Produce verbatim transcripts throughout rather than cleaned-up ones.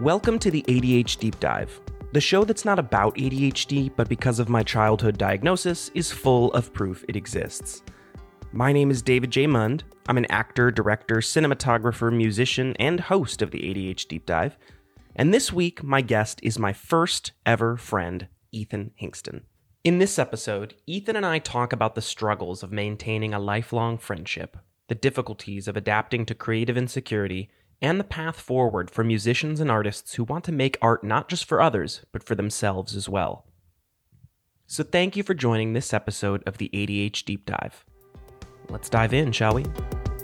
Welcome to the A D H Deep Dive, the show that's not about A D H D, but because of my childhood diagnosis, is full of proof it exists. My name is David J. Mund. I'm an actor, director, cinematographer, musician, and host of the A D H Deep Dive. And this week, my guest is my first ever friend, Ethan Hingston. In this episode, Ethan and I talk about the struggles of maintaining a lifelong friendship, the difficulties of adapting to creative insecurity, and the path forward for musicians and artists who want to make art not just for others, but for themselves as well. So thank you for joining this episode of the A D H Deep Dive. Let's dive in, shall we?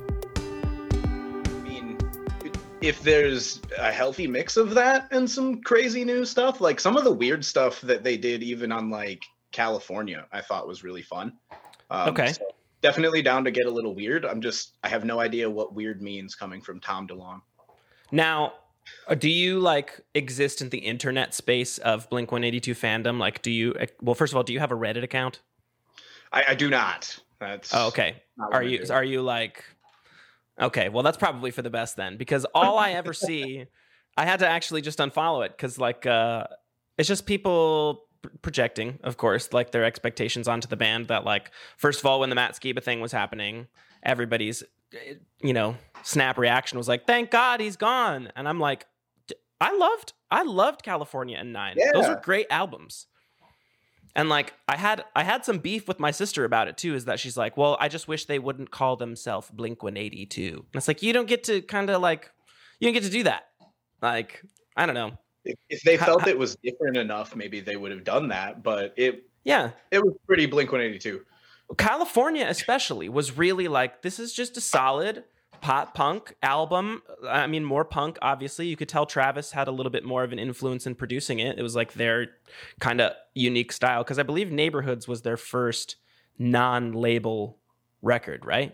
I mean, if there's a healthy mix of that and some crazy new stuff, like some of the weird stuff that they did even on like California, I thought was really fun. Um, okay. So definitely down to get a little weird. I'm just, I have no idea what weird means coming from Tom DeLonge. Now, do you like exist in the internet space of Blink one eighty-two fandom? Like, do you, well, first of all, do you have a Reddit account? I, I do not. That's oh, okay. Are you, are you like, okay, well, that's probably for the best then, because all I ever see, I had to actually just unfollow it because like, uh, it's just people projecting, of course, like their expectations onto the band that like, first of all, when the Matt Skiba thing was happening, everybody's, you know, snap reaction was like, thank God he's gone. And I'm like, I loved, I loved California and Nine. Yeah. Those were great albums. And like, I had, I had some beef with my sister about it too, is that she's like, well, I just wish they wouldn't call themselves Blink one eighty-two. And it's like, you don't get to kind of like, you don't get to do that. Like, I don't know. If, if they felt how, it was different enough, maybe they would have done that. But it, yeah, it was pretty Blink one eighty-two. California, especially, was really like, this is just a solid pop punk album. I mean, more punk, obviously. You could tell Travis had a little bit more of an influence in producing it. It was like their kind of unique style, because I believe Neighborhoods was their first non-label record, right?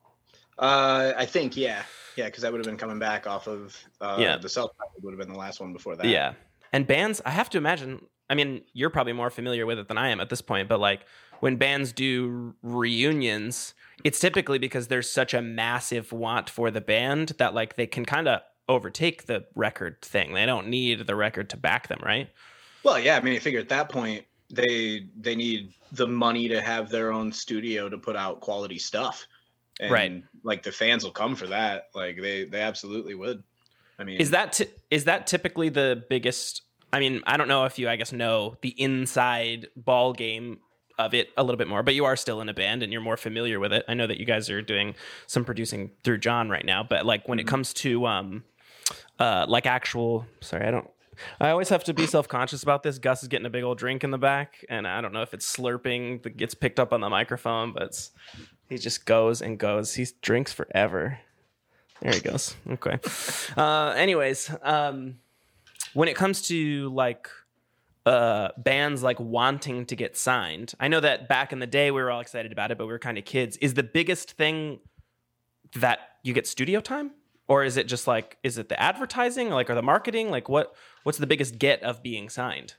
Uh, I think, yeah. Yeah, because that would have been coming back off of uh, yeah. the self-titled would have been the last one before that. Yeah. And bands, I have to imagine, I mean, you're probably more familiar with it than I am at this point, but like when bands do reunions, it's typically because there's such a massive want for the band that like they can kind of overtake the record thing. They don't need the record to back them, right? Well, yeah, I mean, you figure at that point, they they need the money to have their own studio to put out quality stuff. And right. like the fans will come for that. Like they, they absolutely would. I mean, is that, t- is that typically the biggest, I mean, I don't know if you, I guess, know the inside ball game of it a little bit more, but you are still in a band and you're more familiar with it. I know that you guys are doing some producing through John right now, but like when mm-hmm. it comes to, um, uh, like actual, sorry, I don't, I always have to be self-conscious about this. Gus is getting a big old drink in the back, and I don't know if it's slurping that gets picked up on the microphone, but it's, he just goes and goes. He drinks forever. There he goes. Okay. Uh, anyways, um, when it comes to like uh, bands like wanting to get signed, I know that back in the day we were all excited about it, but we were kind of kids. Is the biggest thing that you get studio time? Or is it just like, is it the advertising, like, or the marketing? Like, what what's the biggest get of being signed?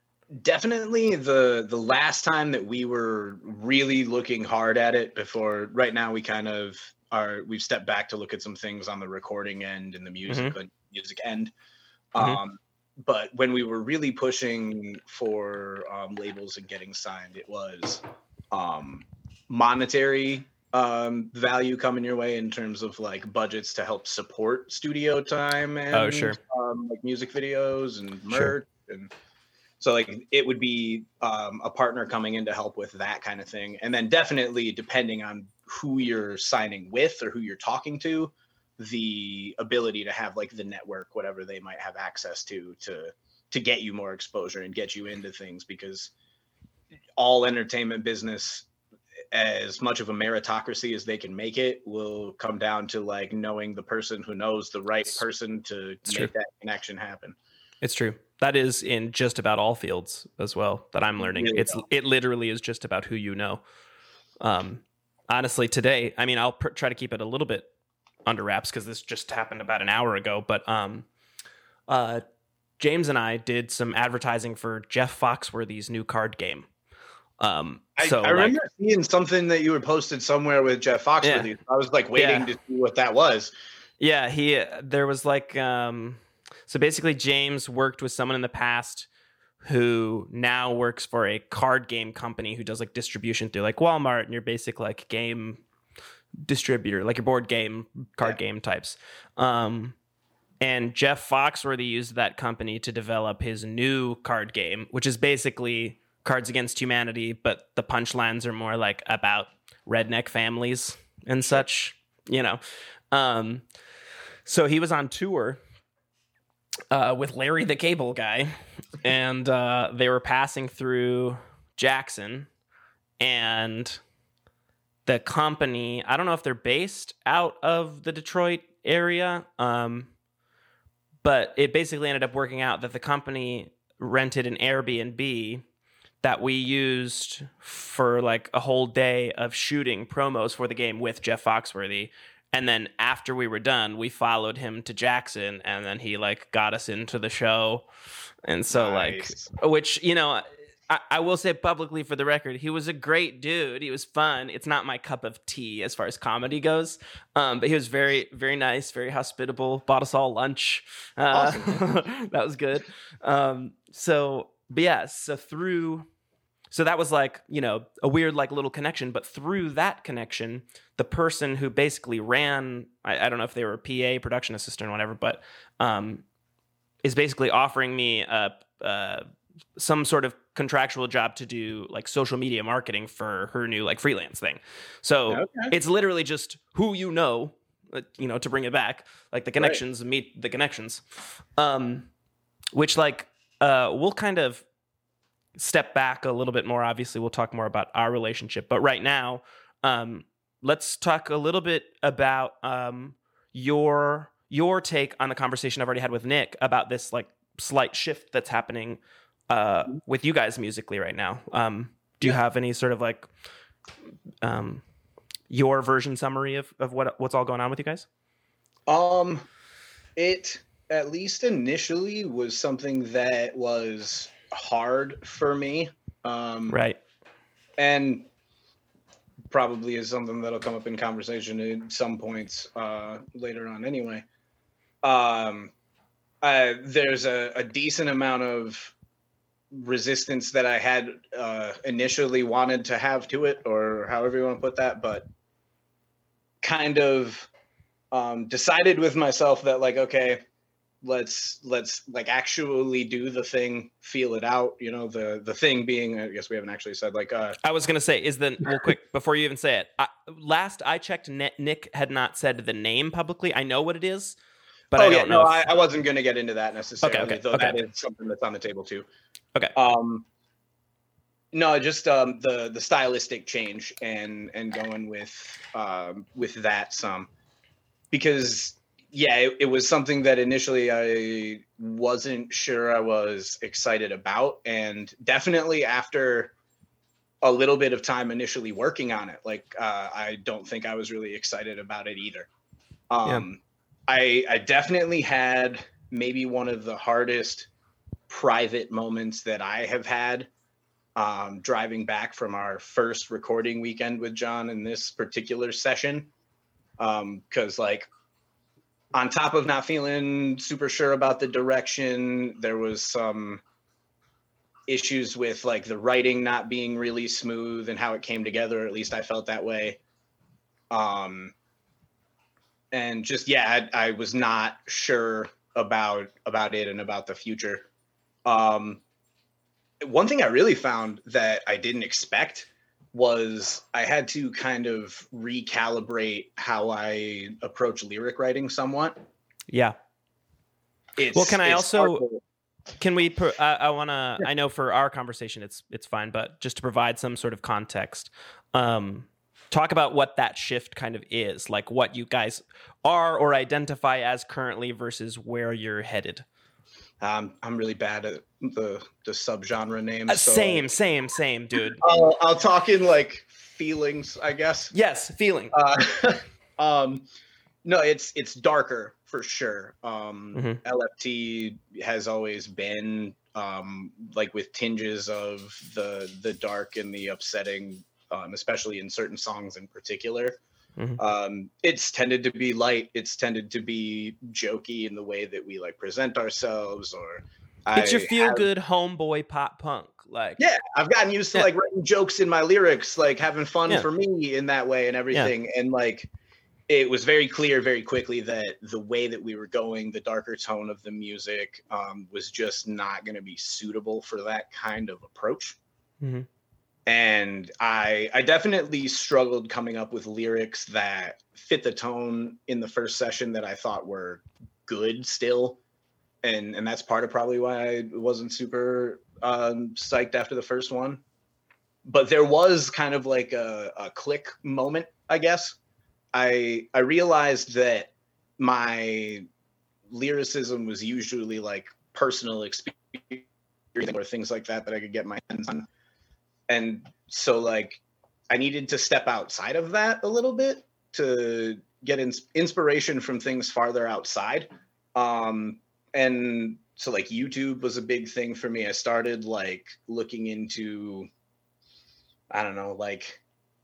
Definitely the the last time that we were really looking hard at it before. Right now, we kind of are. We've stepped back to look at some things on the recording end and the music mm-hmm. music end. Mm-hmm. Um, but when we were really pushing for um, labels and getting signed, it was um, monetary. Um, value coming your way in terms of like budgets to help support studio time and oh, sure. um, like music videos and merch. Sure. And so like it would be um, a partner coming in to help with that kind of thing. And then definitely depending on who you're signing with or who you're talking to, the ability to have like the network, whatever they might have access to, to, to get you more exposure and get you into things, because all entertainment business, as much of a meritocracy as they can make it, will come down to like knowing the person who knows the right person to it's make true. that connection happen. It's true. That is in just about all fields as well that I'm learning. Really it's well. It literally is just about who you know. Um, honestly, today, I mean, I'll pr- try to keep it a little bit under wraps because this just happened about an hour ago. But um, uh, James and I did some advertising for Jeff Foxworthy's new card game. Um, so I, I remember like, seeing something that you were posted somewhere with Jeff Foxworthy. Yeah. I was like waiting yeah. to see what that was. Yeah, he there was like um So basically, James worked with someone in the past who now works for a card game company who does like distribution through like Walmart and your basic like game distributor, like your board game, card yeah. game types. Um, and Jeff Foxworthy used that company to develop his new card game, which is basically Cards Against Humanity, but the punchlines are more like about redneck families and such, you know. Um, so he was on tour uh, with Larry the Cable Guy, and uh, they were passing through Jackson, and the company, I don't know if they're based out of the Detroit area, um, but it basically ended up working out that the company rented an Airbnb that we used for like a whole day of shooting promos for the game with Jeff Foxworthy. And then after we were done, we followed him to Jackson, and then he like got us into the show. And so nice. like, which, you know, I, I will say publicly for the record, he was a great dude. He was fun. It's not my cup of tea as far as comedy goes. Um, but he was very, very nice, very hospitable, bought us all lunch. Uh, awesome. That was good. Um, so, but yeah, so through, so that was like, you know, a weird like little connection, but through that connection, the person who basically ran, I, I don't know if they were a P A, production assistant or whatever, but um, is basically offering me a, a some sort of contractual job to do like social media marketing for her new like freelance thing. So okay. It's literally just who you know, you know, to bring it back, like the connections right. meet the connections, um, which like uh, we'll kind of step back a little bit more. Obviously, we'll talk more about our relationship, but right now, um, let's talk a little bit about um, your your take on the conversation I've already had with Nick about this like slight shift that's happening uh with you guys musically right now. Um do you yeah. have any sort of like um your version summary of of what what's all going on with you guys? Um it at least initially was something that was hard for me. Um right. And probably is something that'll come up in conversation at some points uh later on anyway. Um uh there's a, a decent amount of resistance that I had uh, initially wanted to have to it, or however you want to put that, but kind of um, decided with myself that like, okay, let's let's like actually do the thing, feel it out. You know, the the thing being, I guess we haven't actually said like. Uh, I was gonna say is the real quick before you even say it. I, last I checked, Nick had not said the name publicly. I know what it is. But oh I don't yeah, know no, if... I, I wasn't going to get into that necessarily, okay, okay, though okay. that is something that's on the table too. Okay. Um, no, just um, the the stylistic change and and going with um, with that some, because yeah, it, it was something that initially I wasn't sure I was excited about, and definitely after a little bit of time initially working on it, like uh, I don't think I was really excited about it either. Um, yeah. I, I definitely had maybe one of the hardest private moments that I have had um, driving back from our first recording weekend with John in this particular session. Um, 'cause like on top of not feeling super sure about the direction, there was some issues with like the writing not being really smooth and how it came together. Or at least I felt that way. Um, And just, yeah, I, I was not sure about about it and about the future. Um, one thing I really found that I didn't expect was I had to kind of recalibrate how I approach lyric writing somewhat. Yeah. It's, well, can I also... To... Can we? Pro- I, I want to. Yeah. I know for our conversation, it's it's fine, but just to provide some sort of context, um, talk about what that shift kind of is, like what you guys are or identify as currently versus where you're headed. Um, I'm really bad at the the subgenre names. Uh, so same, same, same, dude. I'll, I'll talk in like feelings, I guess. Yes, feeling. Uh, um, no, it's it's darker for sure. Um, mm-hmm. L F T has always been um, like with tinges of the the dark and the upsetting, um, especially in certain songs in particular. Mm-hmm. Um, it's tended to be light. It's tended to be jokey in the way that we like present ourselves, or it's I your feel have, good homeboy pop punk. Like, yeah, I've gotten used to yeah. like writing jokes in my lyrics, like having fun yeah. for me in that way and everything. Yeah. And like, it was very clear very quickly that the way that we were going, the darker tone of the music, um, was just not going to be suitable for that kind of approach. Mm-hmm. And I, I definitely struggled coming up with lyrics that fit the tone in the first session that I thought were good still. And, and that's part of probably why I wasn't super um, psyched after the first one. But there was kind of like a, a click moment, I guess. I I realized that my lyricism was usually like personal experience or things like that that I could get my hands on. And so like I needed to step outside of that a little bit to get ins- inspiration from things farther outside. Um, and so like YouTube was a big thing for me. I started like looking into, I don't know, like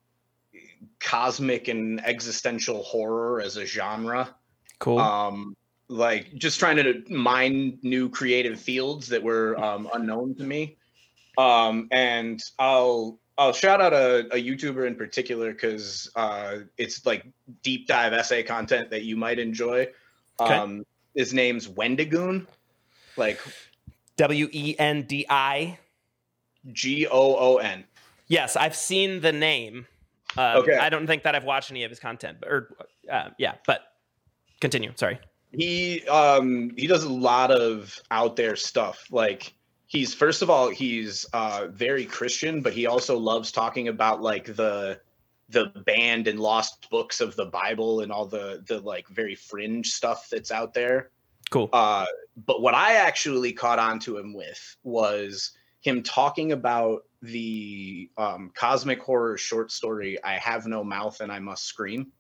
cosmic and existential horror as a genre. Cool. Um, like just trying to mine new creative fields that were um, unknown to me. Um, and I'll I'll shout out a, a YouTuber in particular because uh, it's like deep dive essay content that you might enjoy. Okay. Um, his name's Wendigoon, like W E N D I G O O N. Yes, I've seen the name. Um, okay. I don't think that I've watched any of his content, but, or uh, yeah, but continue. Sorry. He um, he does a lot of out there stuff. Like he's first of all he's uh, very Christian, but he also loves talking about like the the banned and lost books of the Bible and all the the like very fringe stuff that's out there. Cool. Uh, but what I actually caught on to him with was him talking about the um, cosmic horror short story, I Have No Mouth and I Must Scream.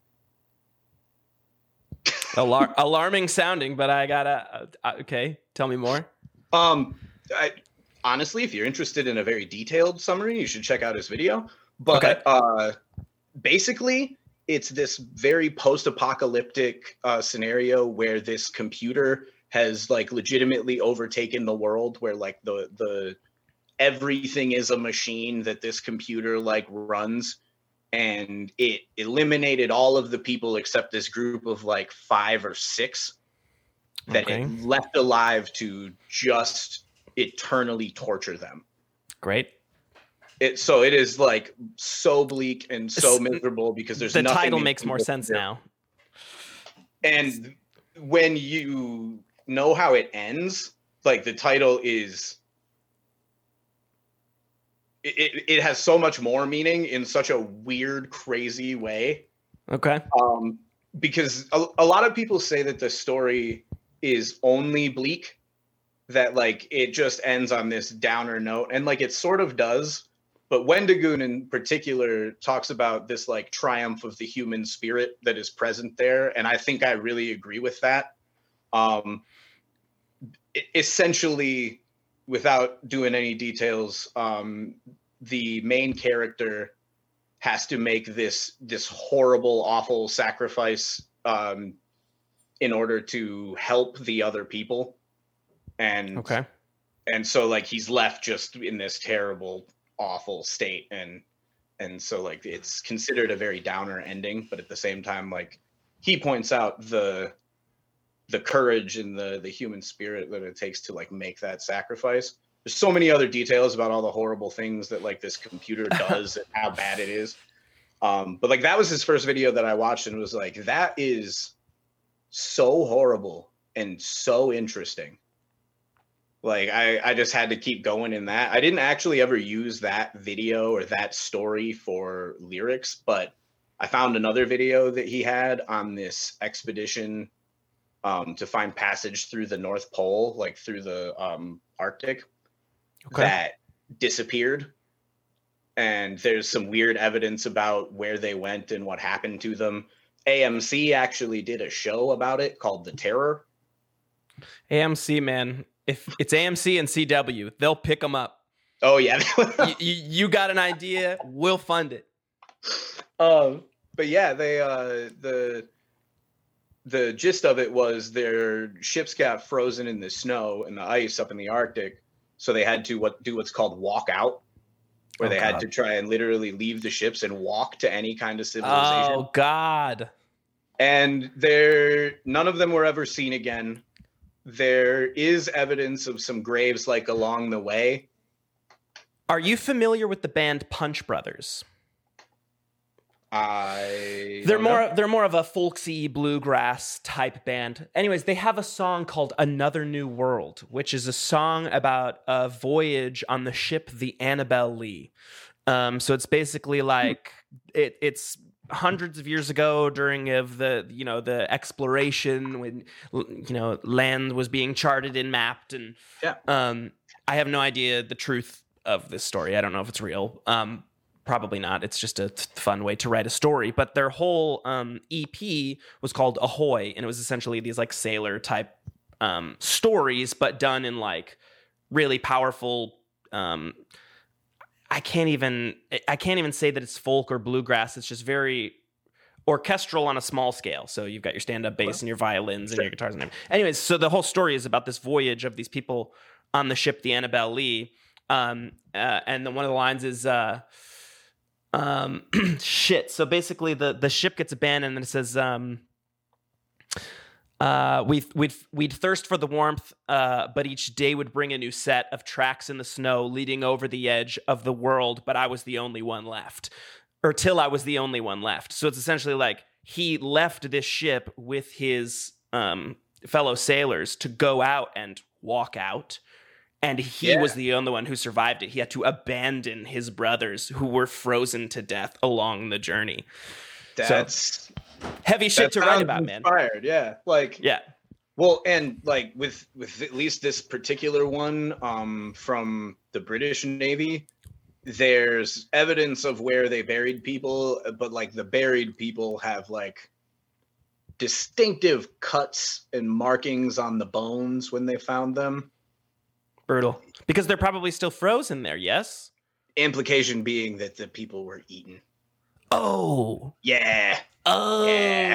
Alar- alarming sounding, but I gotta, uh, okay, tell me more. Um, I, honestly, if you're interested in a very detailed summary, you should check out his video. But okay. uh, basically, it's this very post-apocalyptic uh, scenario where this computer has like legitimately overtaken the world, where like the the everything is a machine that this computer like runs, and it eliminated all of the people except this group of like five or six that okay. it left alive to just eternally torture them. Great. It so it is like so bleak and so miserable because there's the nothing title makes more sense do. now. And when you know how it ends, like the title is It, it has so much more meaning in such a weird, crazy way. Okay. Um, because a, a lot of people say that the story is only bleak, that like it just ends on this downer note, and like it sort of does. But Wendigoon in particular talks about this like triumph of the human spirit that is present there, and I think I really agree with that. Um, it, essentially. Without doing any details, um, the main character has to make this this horrible, awful sacrifice um, in order to help the other people, and okay, and so like he's left just in this terrible, awful state, and and so like it's considered a very downer ending, but at the same time, like he points out the. the courage and the the human spirit that it takes to like make that sacrifice. There's so many other details about all the horrible things that like this computer does and how bad it is. Um, but like that was his first video that I watched and was like, that is so horrible and so interesting. Like I, I just had to keep going in that. I didn't actually ever use that video or that story for lyrics, but I found another video that he had on this expedition Um, to find passage through the North Pole, like through the um, Arctic, okay. that disappeared. And there's some weird evidence about where they went and what happened to them. A M C actually did a show about it called The Terror. A M C, man. If it's A M C and C W, they'll pick them up. Oh, yeah. you, you, you got an idea, we'll fund it. Um, but yeah, they uh, the the gist of it was their ships got frozen in the snow and the ice up in the Arctic, so they had to what do what's called walk out, where Oh, they had God. to try and literally leave the ships and walk to any kind of civilization. Oh God. And there, none of them were ever seen again. There is evidence of some graves like along the way. Are you familiar with the band Punch Brothers? I They're don't more know. they're more of a folksy bluegrass type band. Anyways, they have a song called Another New World, which is a song about a voyage on the ship the Annabelle Lee. Um, so it's basically like it, it's hundreds of years ago during of the you know the exploration when you know land was being charted and mapped, and Yeah. um, I have no idea the truth of this story. I don't know if it's real. Um, Probably not. It's just a th- fun way to write a story. But their whole um, E P was called Ahoy, and it was essentially these like sailor type um, stories, but done in like really powerful. Um, I can't even. I can't even say that it's folk or bluegrass. It's just very orchestral on a small scale. So you've got your stand-up bass and your violins and Sure. your guitars and everything. Anyways, so the whole story is about this voyage of these people on the ship, the Annabelle Lee. Um, uh, and then one of the lines is, uh, um, shit. So basically the, the ship gets abandoned and it says, um, uh, we we'd, we'd thirst for the warmth, uh, but each day would bring a new set of tracks in the snow leading over the edge of the world. But I was the only one left. Or till I was the only one left. So it's essentially like he left this ship with his um, fellow sailors to go out and walk out. And he Yeah. was the only one who survived it. He had to abandon his brothers who were frozen to death along the journey. That's Heavy shit that to write sounds about, man. inspired, yeah. Like Yeah. well, and like with with at least this particular one um, from the British Navy, there's evidence of where they buried people, but like the buried people have like distinctive cuts and markings on the bones when they found them. Brutal. Because they're probably still frozen there, yes? Implication being that the people were eaten. Oh. Yeah. Oh. Yeah.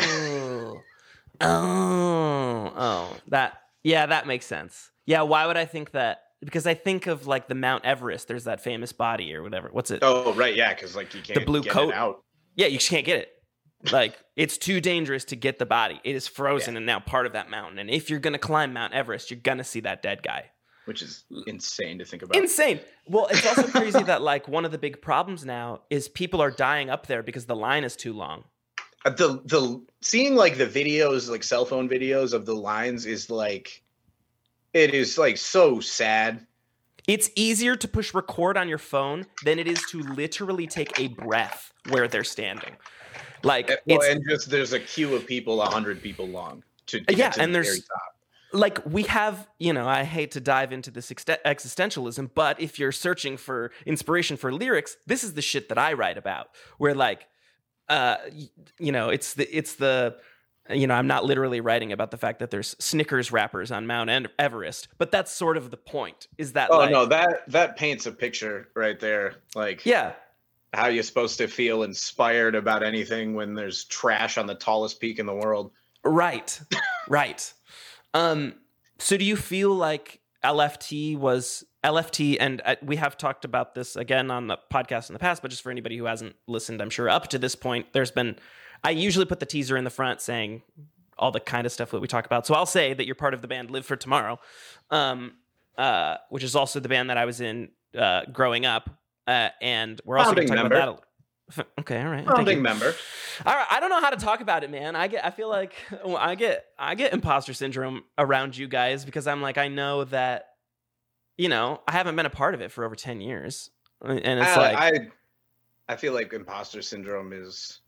Oh. Oh. That, yeah, that makes sense. Yeah, why would I think that? Because I think of like the Mount Everest, there's that famous body or whatever. What's it? Oh, right. Yeah. Because like you can't blue get coat? it out. Yeah, you just can't get it. Like, it's too dangerous to get the body. It is frozen Yeah. and now part of that mountain. And if you're going to climb Mount Everest, you're going to see that dead guy. Which is insane to think about. Insane. Well, it's also crazy that like one of the big problems now is people are dying up there because the line is too long. Uh, the the seeing like the videos, like cell phone videos of the lines is like, it is like so sad. It's easier to push record on your phone than it is to literally take a breath where they're standing. Like, Uh, Well, it's and just there's a queue of people, a hundred people long to, to Yeah, get to and the there's- very top. like we have, you know, I hate to dive into this ex- existentialism, but if you're searching for inspiration for lyrics, this is the shit that I write about. Where like, uh, y- you know, it's the it's the, you know, I'm not literally writing about the fact that there's Snickers wrappers on Mount En- Everest, but that's sort of the point. Is that Oh like, no, that that paints a picture right there. Like yeah, how you're supposed to feel inspired about anything when there's trash on the tallest peak in the world. right, right. Um, so do you feel like L F T was L F T, and uh, we have talked about this again on the podcast in the past, but just for anybody who hasn't listened, I'm sure up to this point, there's been, I usually put the teaser in the front saying all the kind of stuff that we talk about. So I'll say that you're part of the band Live for Tomorrow, um, uh, which is also the band that I was in uh, growing up. Uh, and we're also going to Founding talk member. about that. A, okay, all right. Thank Founding you. member. All right, I don't know how to talk about it, man. I get, I feel like I get, I get imposter syndrome around you guys because I'm like, I know that, you know, I haven't been a part of it for over ten years, and it's I, like, I I feel like imposter syndrome is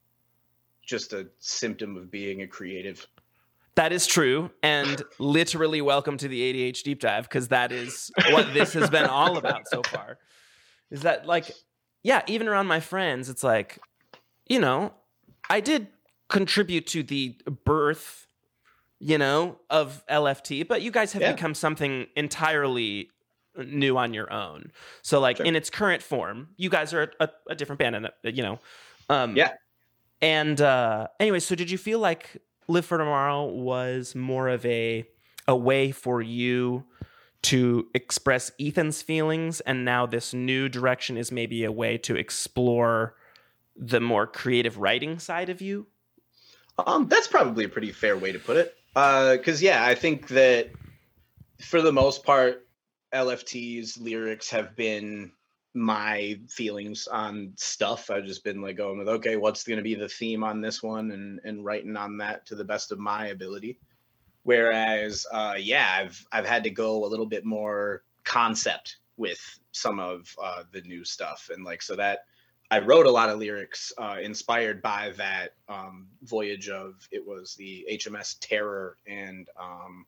just a symptom of being a creative. that is true, and literally welcome to the A D H deep dive because that is what this has been all about so far. Is that like, yeah, even around my friends, it's like, you know, I did contribute to the birth, you know, of L F T, but you guys have Yeah. become something entirely new on your own. So like Sure. in its current form, you guys are a, a different band, and you know, um, Yeah. And uh, anyway, so did you feel like Live for Tomorrow was more of a a way for you to express Ethan's feelings, and now this new direction is maybe a way to explore the more creative writing side of you? Um, that's probably a pretty fair way to put it. Uh, cause yeah, I think that for the most part, L F T's lyrics have been my feelings on stuff. I've just been like going with, okay, what's going to be the theme on this one, and, and writing on that to the best of my ability. Whereas, uh, yeah, I've, I've had to go a little bit more concept with some of uh, the new stuff. And like, so that I wrote a lot of lyrics uh, inspired by that um, voyage of, it was the H M S Terror and um,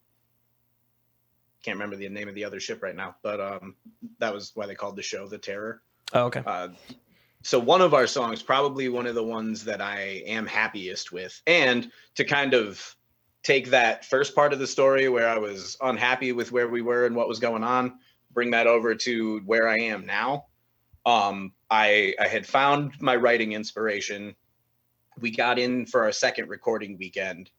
can't remember the name of the other ship right now, but um, that was why they called the show The Terror. Oh, okay. Uh, so one of our songs, probably one of the ones that I am happiest with, and to kind of take that first part of the story where I was unhappy with where we were and what was going on, bring that over to where I am now. Um, I, I had found my writing inspiration. We got in for our second recording weekend.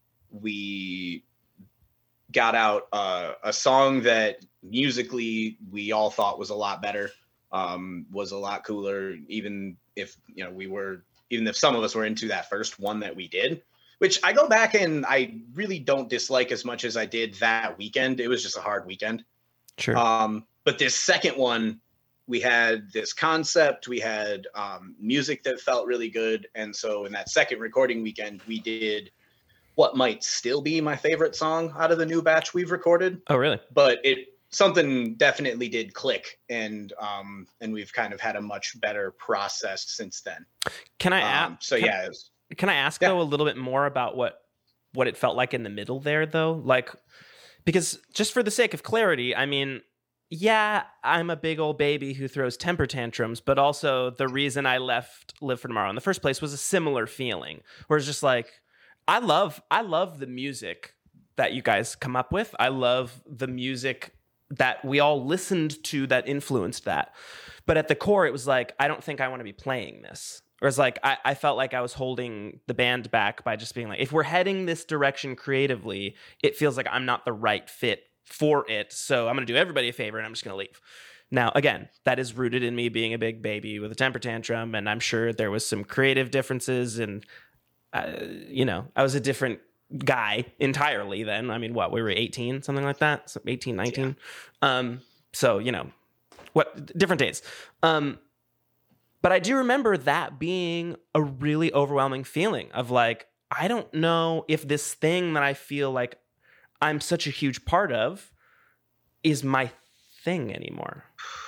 We got out uh, a song that musically we all thought was a lot better, um, was a lot cooler, even if, you know, we were, even if some of us were into that first one that we did, which I go back and I really don't dislike as much as I did that weekend. It was just a hard weekend. Sure. Um, but this second one, we had this concept, we had um, music that felt really good. And so in that second recording weekend, we did what might still be my favorite song out of the new batch we've recorded. Oh, really? But it something definitely did click, and um, and we've kind of had a much better process since then. Can I um, ask? So can, yeah, it was, can I ask yeah. though a little bit more about what what it felt like in the middle there, though? Like, because just for the sake of clarity, I mean, yeah, I'm a big old baby who throws temper tantrums, but also the reason I left Live for Tomorrow in the first place was a similar feeling, where it's just like, I love I love the music that you guys come up with. I love the music that we all listened to that influenced that. But at the core, it was like, I don't think I want to be playing this. Or it's like, I, I felt like I was holding the band back by just being like, if we're heading this direction creatively, it feels like I'm not the right fit for it. So I'm going to do everybody a favor and I'm just going to leave. Now, again, that is rooted in me being a big baby with a temper tantrum. And I'm sure there was some creative differences, and Uh, you know, I was a different guy entirely then. I mean, what, we were eighteen, something like that? So eighteen, nineteen. Yeah. Um, so, you know, what different days. Um, but I do remember that being a really overwhelming feeling of like, I don't know if this thing that I feel like I'm such a huge part of is my thing anymore.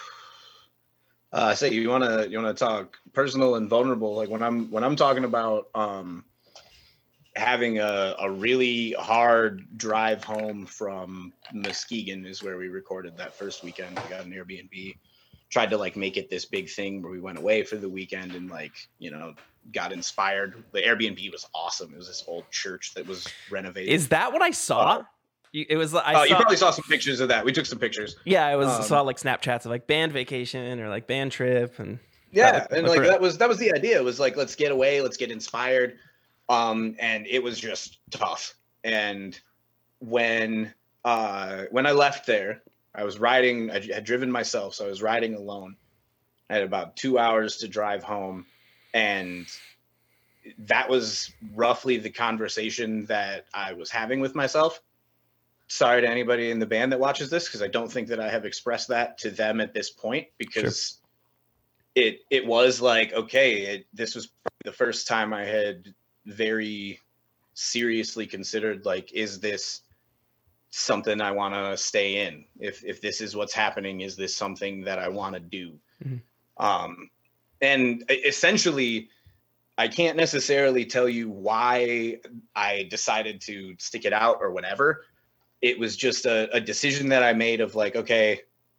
Uh, say you want to you want to talk personal and vulnerable. Like when I'm when I'm talking about um, having a, a really hard drive home from Muskegon is where we recorded that first weekend. We got an Airbnb, tried to like make it this big thing where we went away for the weekend and like, you know, got inspired. The Airbnb was awesome. It was this old church that was renovated. Is that what I saw? Uh, It was. I oh, saw, you probably saw some pictures of that. We took some pictures. Yeah, I was um, saw like Snapchats of like band vacation or like band trip, and yeah, that, and like that was that was the idea. It was like, let's get away, let's get inspired, um, and it was just tough. And when uh, when I left there, I was riding. I had driven myself, so I was riding alone. I had about two hours to drive home, and that was roughly the conversation that I was having with myself. Sorry to anybody in the band that watches this, because I don't think that I have expressed that to them at this point, because sure. it it was like, okay, it, this was the first time I had very seriously considered, like, is this something I want to stay in? If if this is what's happening, is this something that I want to do? Mm-hmm. Um, and essentially, I can't necessarily tell you why I decided to stick it out or whatever. It was just a, a decision that I made of like, okay,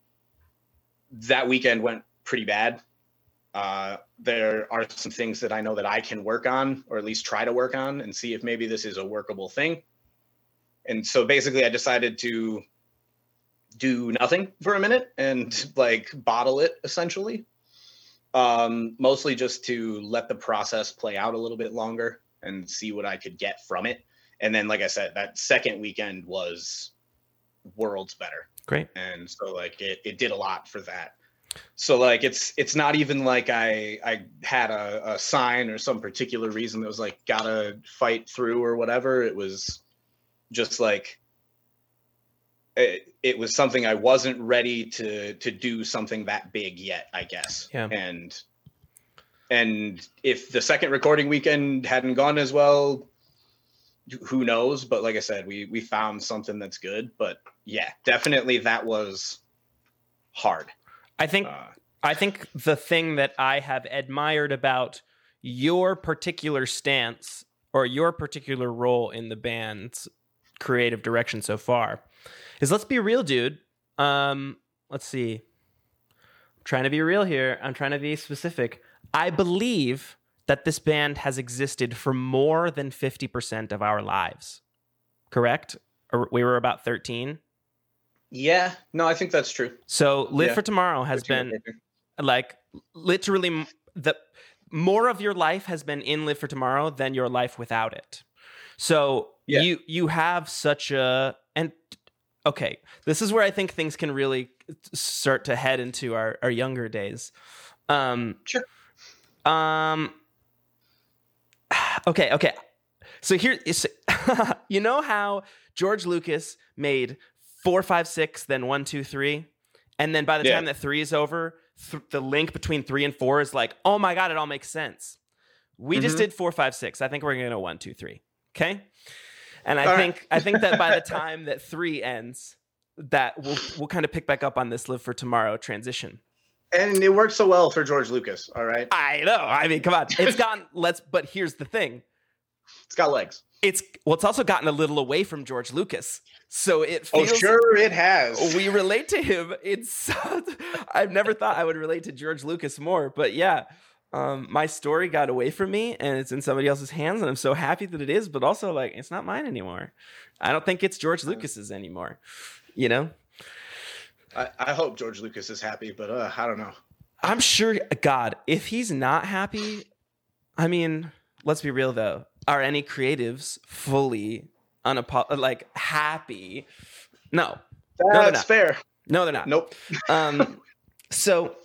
that weekend went pretty bad. Uh, there are some things that I know that I can work on, or at least try to work on, and see if maybe this is a workable thing. And so basically I decided to do nothing for a minute and like bottle it essentially. Um, mostly just to let the process play out a little bit longer and see what I could get from it. And then, like I said, that second weekend was worlds better. Great. And so like it, it did a lot for that. So like it's it's not even like I I had a, a sign or some particular reason that was like gotta fight through or whatever. It was just like it, it was something I wasn't ready to to do something that big yet, I guess. Yeah. And and if the second recording weekend hadn't gone as well, who knows? But like I said, we we found something that's good. But yeah, definitely that was hard. I think Uh, I think the thing that I have admired about your particular stance or your particular role in the band's creative direction so far is, let's be real, dude. Um, let's see. I'm trying to be real here. I'm trying to be specific. I believe that this band has existed for more than fifty percent of our lives. Correct? Or we were about thirteen. Yeah, no, I think that's true. So Live Yeah. for Tomorrow has been like literally m- the more of your life has been in Live for Tomorrow than your life without it. So Yeah. you you have such a, and okay, this is where I think things can really start to head into our, our younger days. Um, Sure. Um. Okay. Okay. So here is, you know how George Lucas made four, five, six, then one, two, three, and then by the Yeah. time that three is over, th- the link between three and four is like, oh my god, it all makes sense. We just Mhm. did four, five, six. I think we're gonna go one, two, three. Okay. And I All think right. I think that by the time that three ends, that we'll we'll kind of pick back up on this Live for Tomorrow transition. And it worked so well for George Lucas. All right, I know. I mean, come on. It's gotten let's but here's the thing. it's got legs. It's well, it's also gotten a little away from George Lucas. So it Oh, feels sure, it has. we relate to him. It's I've never thought I would relate to George Lucas more, but yeah. Um, my story got away from me and it's in somebody else's hands, and I'm so happy that it is, but also like it's not mine anymore. I don't think it's George Lucas's anymore. You know? I, I hope George Lucas is happy, but uh, I don't know. I'm sure, God, if he's not happy, I mean, let's be real though. Are any creatives fully unapo- like happy? No. That's they're not. fair. No, they're not. Nope. Um, so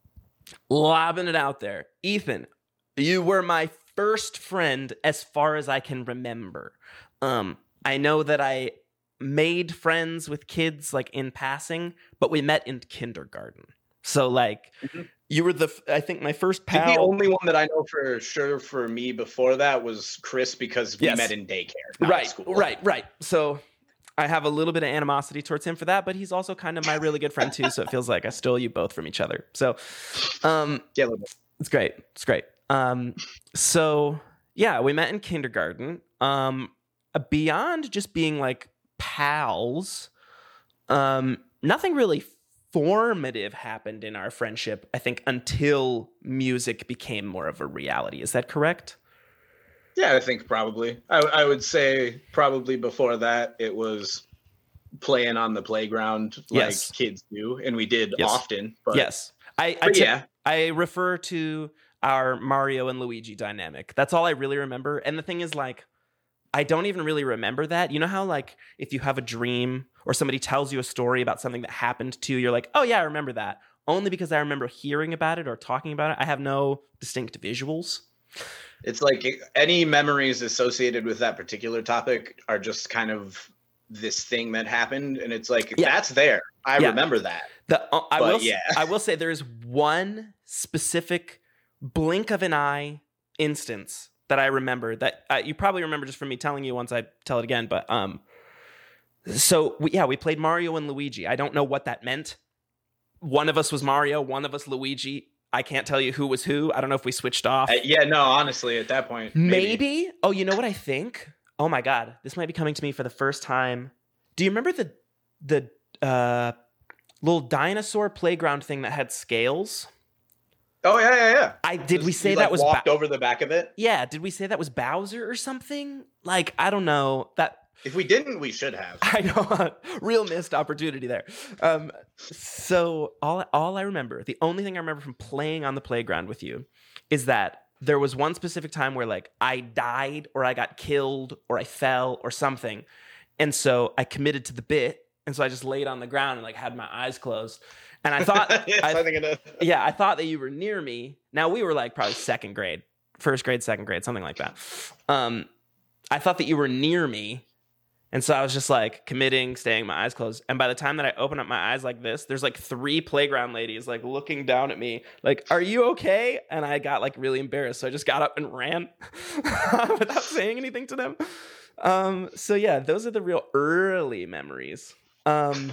lobbing it out there. Ethan, you were my first friend as far as I can remember. Um, I know that I made friends with kids like in passing, but we met in kindergarten. So like Mhm. you were the, f- I think my first I think pal. the only one that I know for sure for me before that was Chris, because we Yes. met in daycare, not right, in school. right, right. So I have a little bit of animosity towards him for that, but he's also kind of my really good friend too. So it feels like I stole you both from each other. So, um, Yeah, a little bit. it's great. It's great. Um, so yeah, we met in kindergarten. Um, beyond just being like pals, um, nothing really formative happened in our friendship, I think, until music became more of a reality. Is that correct? Yeah, I think probably. I, I would say probably before that it was playing on the playground like Yes. kids do, and we did Yes. often. But, Yes. I, I but tip- yeah, I refer to our Mario and Luigi dynamic. That's all I really remember. And the thing is, like, I don't even really remember that. You know how, like, if you have a dream or somebody tells you a story about something that happened to you, you're like, oh, yeah, I remember that. Only because I remember hearing about it or talking about it. I have no distinct visuals. it's like any memories associated with that particular topic are just kind of this thing that happened, and it's like Yeah. that's there. I Yeah. remember that. The, uh, I, But, will, yeah. I will say there is one specific blink of an eye instance that I remember that uh, you probably remember just from me telling you once I tell it again. But um, so we, yeah, we played Mario and Luigi. I don't know what that meant. One of us was Mario, one of us Luigi. I can't tell you who was who. I don't know if we switched off. Uh, yeah, no, honestly, at that point, Maybe. maybe. Oh, you know what I think? Oh my God, this might be coming to me for the first time. Do you remember the the uh, little dinosaur playground thing that had scales? Oh yeah, yeah, yeah. I did. We Just- say you, that like, was walked Ba- over the back of it. yeah. Did we say that was Bowser or something? Like I don't know that. If we didn't, we should have. I know, real missed opportunity there. Um, so all all I remember, the only thing I remember from playing on the playground with you, is that there was one specific time where like I died or I got killed or I fell or something, and so I committed to the bit, and so I just laid on the ground and like had my eyes closed, and I thought, yes, I, I think it is. yeah, I thought that you were near me. Now we were like probably second grade, first grade, second grade, something like that. Um, I thought that you were near me. And so I was just like committing, staying, my eyes closed. And by the time that I open up my eyes like this, there's like three playground ladies like looking down at me like, are you okay? And I got like really embarrassed. So I just got up and ran without saying anything to them. Um, so yeah, those are the real early memories. Um,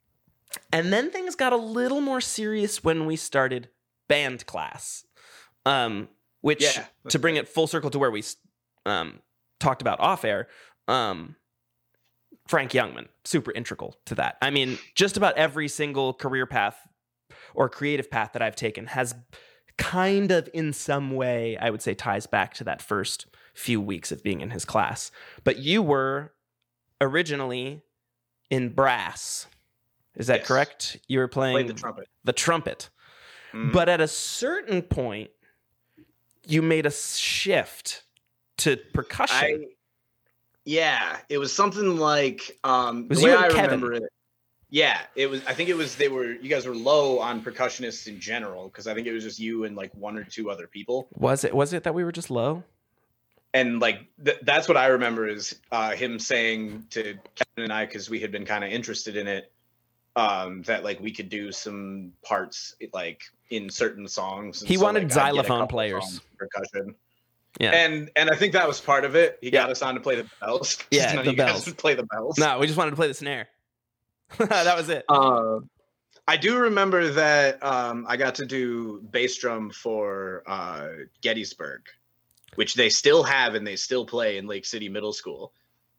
and then things got a little more serious when we started band class, um, which Yeah. to bring it full circle to where we um, talked about off air, um, Frank Youngman, super integral to that. I mean, just about every single career path or creative path that I've taken has kind of in some way, I would say, ties back to that first few weeks of being in his class. But you were originally in brass. Is that Yes. correct? You were playing Played the trumpet. the trumpet. Mm. But at a certain point, you made a shift to percussion. I, yeah, it was something like um, Was the way you and I Kevin? remember it. Yeah, it was. I think it was. They were. You guys were low on percussionists in general because I think it was just you and like one or two other people. Was it was it that we were just low? And like th- that's what I remember is uh, him saying to Kevin and I, because we had been kind of interested in it, um, that like we could do some parts like in certain songs. And He so, wanted like, I'd get a xylophone couple players. songs of percussion. Yeah. And and I think that was part of it. He Yeah. got us on to play the bells. 'cause Yeah, none of the you guys bells. would play the bells. No, we just wanted to play the snare. That was it. Uh, I do remember that um, I got to do bass drum for uh, Gettysburg, which they still have and they still play in Lake City Middle School.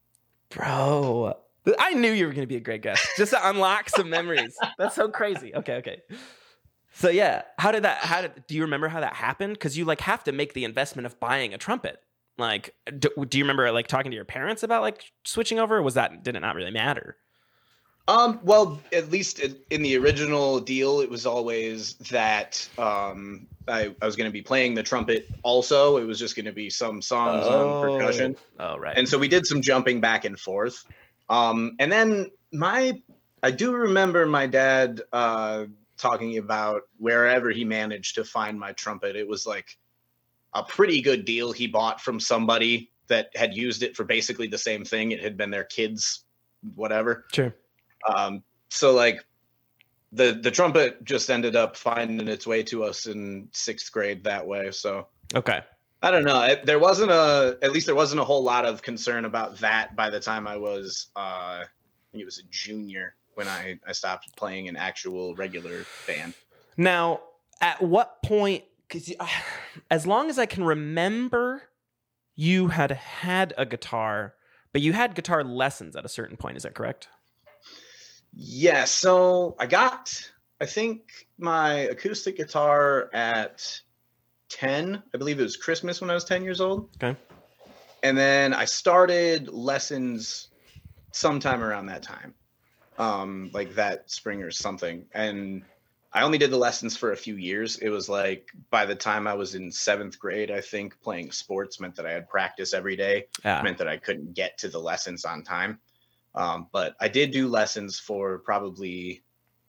Bro, I knew you were going to be a great guest just to unlock some memories. That's so crazy. Okay, okay. So yeah, how did that, how did, do you remember how that happened? Because you like have to make the investment of buying a trumpet. Like, do, do you remember like talking to your parents about like switching over? Or was that, did it not really matter? Um, well, at least in the original deal, it was always that um, I, I was going to be playing the trumpet also. It was just going to be some songs on percussion. Oh, right. And so we did some jumping back and forth. Um, and then my, I do remember my dad uh, talking about wherever he managed to find my trumpet. It was like a pretty good deal he bought from somebody that had used it for basically the same thing. It had been their kids, whatever. Sure. Um, so like the, the trumpet just ended up finding its way to us in sixth grade that way. So Okay. I don't know. It, there wasn't a, at least there wasn't a whole lot of concern about that by the time I was, uh, I think it was a junior when I, I stopped playing an actual regular band. Now, at what point, because as long as I can remember, you had had a guitar, but you had guitar lessons at a certain point. Is that correct? Yeah. So I got, I think my acoustic guitar at ten. I believe it was Christmas when I was ten years old. Okay. And then I started lessons sometime around that time, um, like that spring or something. And I only did the lessons for a few years. It was like by the time I was in seventh grade, I think playing sports meant that I had practice every day. Yeah. Meant that I couldn't get to the lessons on time. Um, but I did do lessons for probably,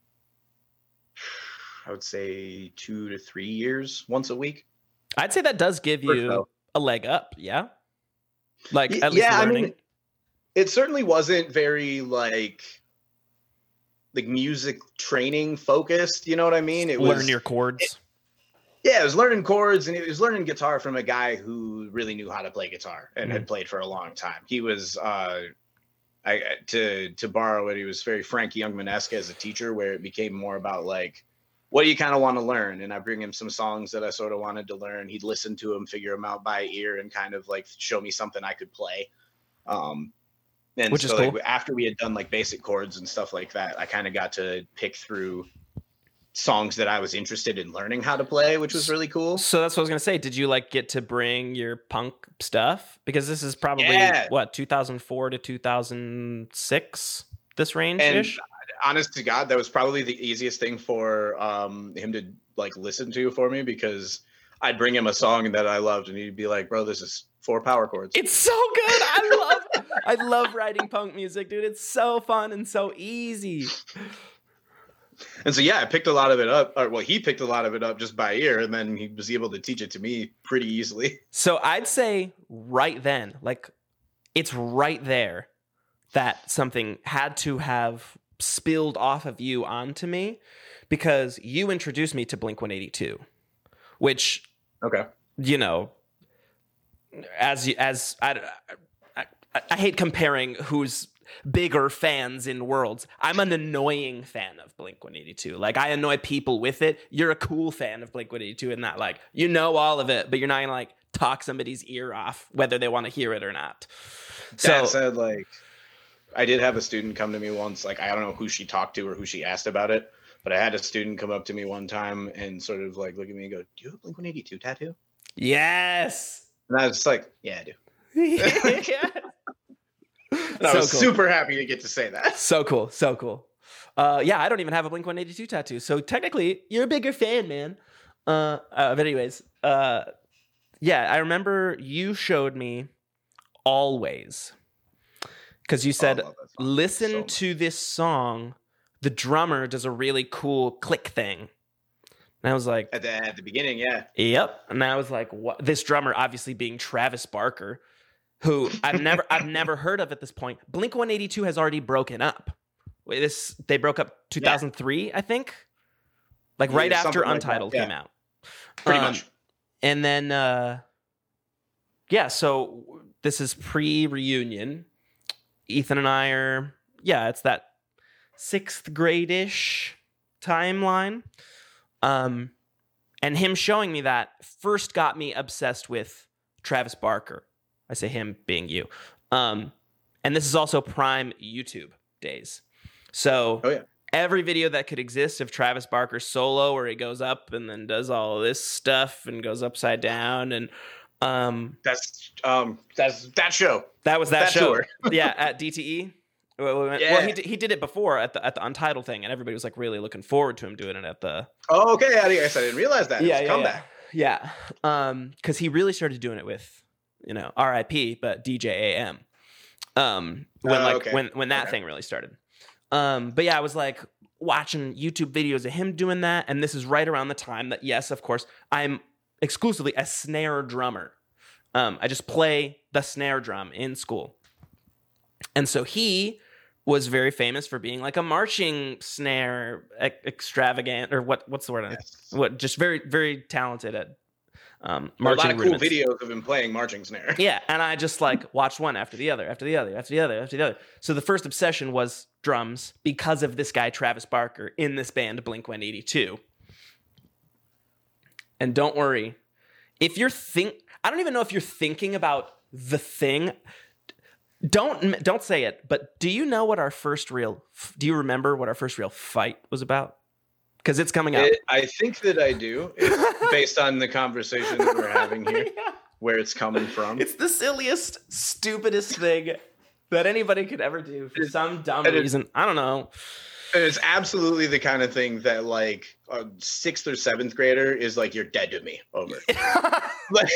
I would say two to three years, once a week. I'd say that does give Or you so. a leg up. Yeah. Like Y- at least yeah, I learning. mean, it certainly wasn't very like like music training focused. You know what I mean? It was learn your chords. it- yeah, it was learning chords and it was learning guitar from a guy who really knew how to play guitar and Mhm. had played for a long time. He was, uh, I to to borrow it, he was very Frank Youngman-esque as a teacher, where it became more about like, what do you kind of want to learn? And I bring him some songs that I sort of wanted to learn. He'd listen to them, figure them out by ear, and kind of like show me something I could play. Um, and Which is so cool. like, after we had done like basic chords and stuff like that, I kind of got to pick through songs that I was interested in learning how to play, which was really cool. So that's what I was gonna say. Did you like get to bring your punk stuff? Because this is probably Yeah. what two thousand four to two thousand six, this range ish. And honest to God, that was probably the easiest thing for um, him to like listen to for me, because I'd bring him a song that I loved, and he'd be like, "Bro, this is four power chords." It's so good. I love I love writing punk music, dude. It's so fun and so easy. And so, yeah, I picked a lot of it up. Or, well, he picked a lot of it up just by ear, and then he was able to teach it to me pretty easily. So I'd say right then, like, it's right there that something had to have spilled off of you onto me, because you introduced me to Blink one eighty-two, which, Okay. you know, as you, as I, I, I, I hate comparing who's bigger fans in worlds. I'm an annoying fan of Blink one eighty-two. Like, I annoy people with it. You're a cool fan of Blink one eighty-two in that, like, you know all of it, but you're not gonna like talk somebody's ear off whether they want to hear it or not. That So said, like, I did have a student come to me once. Like, I don't know who she talked to or who she asked about it, but I had a student come up to me one time and sort of like look at me and go, "Do you have a Blink one eighty-two tattoo?" yes. And I was just like, "Yeah, I do." Yeah. And I So was cool. super happy to get to say that. So cool, so cool. Uh, yeah, I don't even have a Blink one eighty-two tattoo, so technically, you're a bigger fan, man. Uh, uh, but anyways, uh, yeah, I remember you showed me Always, because you said, Oh, I love that song listen so much. to this song. The drummer does a really cool click thing. And I was like, At the, at the beginning, yeah. yep. And I was like, what? This drummer obviously being Travis Barker, who I've never I've never heard of at this point. Blink one eighty-two has already broken up. Wait, this they broke up two thousand three, I think. Like right Yeah, after something like Untitled that, yeah. came out. Pretty Um, much. And then uh yeah, so this is pre-reunion. Ethan and I are, yeah, it's that sixth grade-ish timeline. Um, and him showing me that first got me obsessed with Travis Barker. I say him being you. Um, and this is also prime YouTube days. So Oh, yeah. every video that could exist of Travis Barker solo, where he goes up and then does all of this stuff and goes upside down, and um, That's um that's that show. that was that, That show. tour. Yeah, at D T E. Well, we went- Yeah. well, he, d- he did it before at the at the Untitled thing, and everybody was like really looking forward to him doing it at the Oh, okay. I guess I didn't realize that. yeah, It's a yeah, comeback. yeah, yeah. Um, because he really started doing it with, you know, R I P, but D J A M. Um, when Oh, like okay. when when that Okay. thing really started. Um, but yeah, I was like watching YouTube videos of him doing that, and this is right around the time that, yes, of course, I'm exclusively a snare drummer. Um, I just play the snare drum in school, and so he was very famous for being like a marching snare e- extravagant, or what? What's the word? Yes. What? Just very, very talented at um, There are a marching lot of cool rudiments. videos of him playing marching snare. Yeah, and I just like watched one after the other, after the other, after the other, after the other. So the first obsession was drums because of this guy Travis Barker in this band Blink one eighty-two. And don't worry, if you're think, I don't even know if you're thinking about the thing. Don't don't say it. But do you know what our first real? Do you remember what our first real fight was about? Because it's coming up. It, I think that I do, It's based on the conversation that we're having here, Yeah. where it's coming from. It's the silliest, stupidest thing that anybody could ever do for some dumb and it- reason. I don't know. And it's absolutely the kind of thing that, like, a sixth or seventh grader is like, "You're dead to me," over. Like,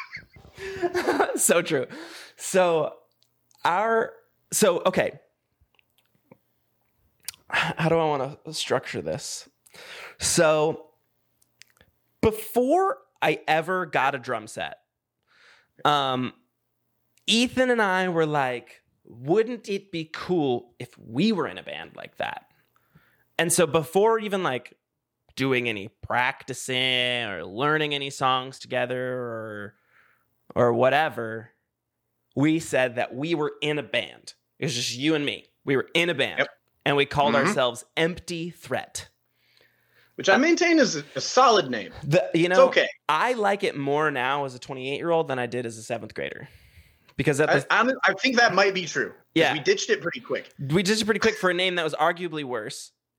So true. So our so okay. How do I want to structure this? So before I ever got a drum set, um, Ethan and I were like, wouldn't it be cool if we were in a band like that? And so before even like doing any practicing or learning any songs together or or whatever, we said that we were in a band. It was just you and me. We were in a band. Yep. And we called Mhm. ourselves Empty Threat. which I maintain is a, a solid name. The, you It's know, okay. I like it more now as a twenty-eight-year-old than I did as a seventh grader. Because at I, the, I'm- I think that might be true. 'Cause Yeah. we ditched it pretty quick. we did it pretty quick for a name that was arguably worse.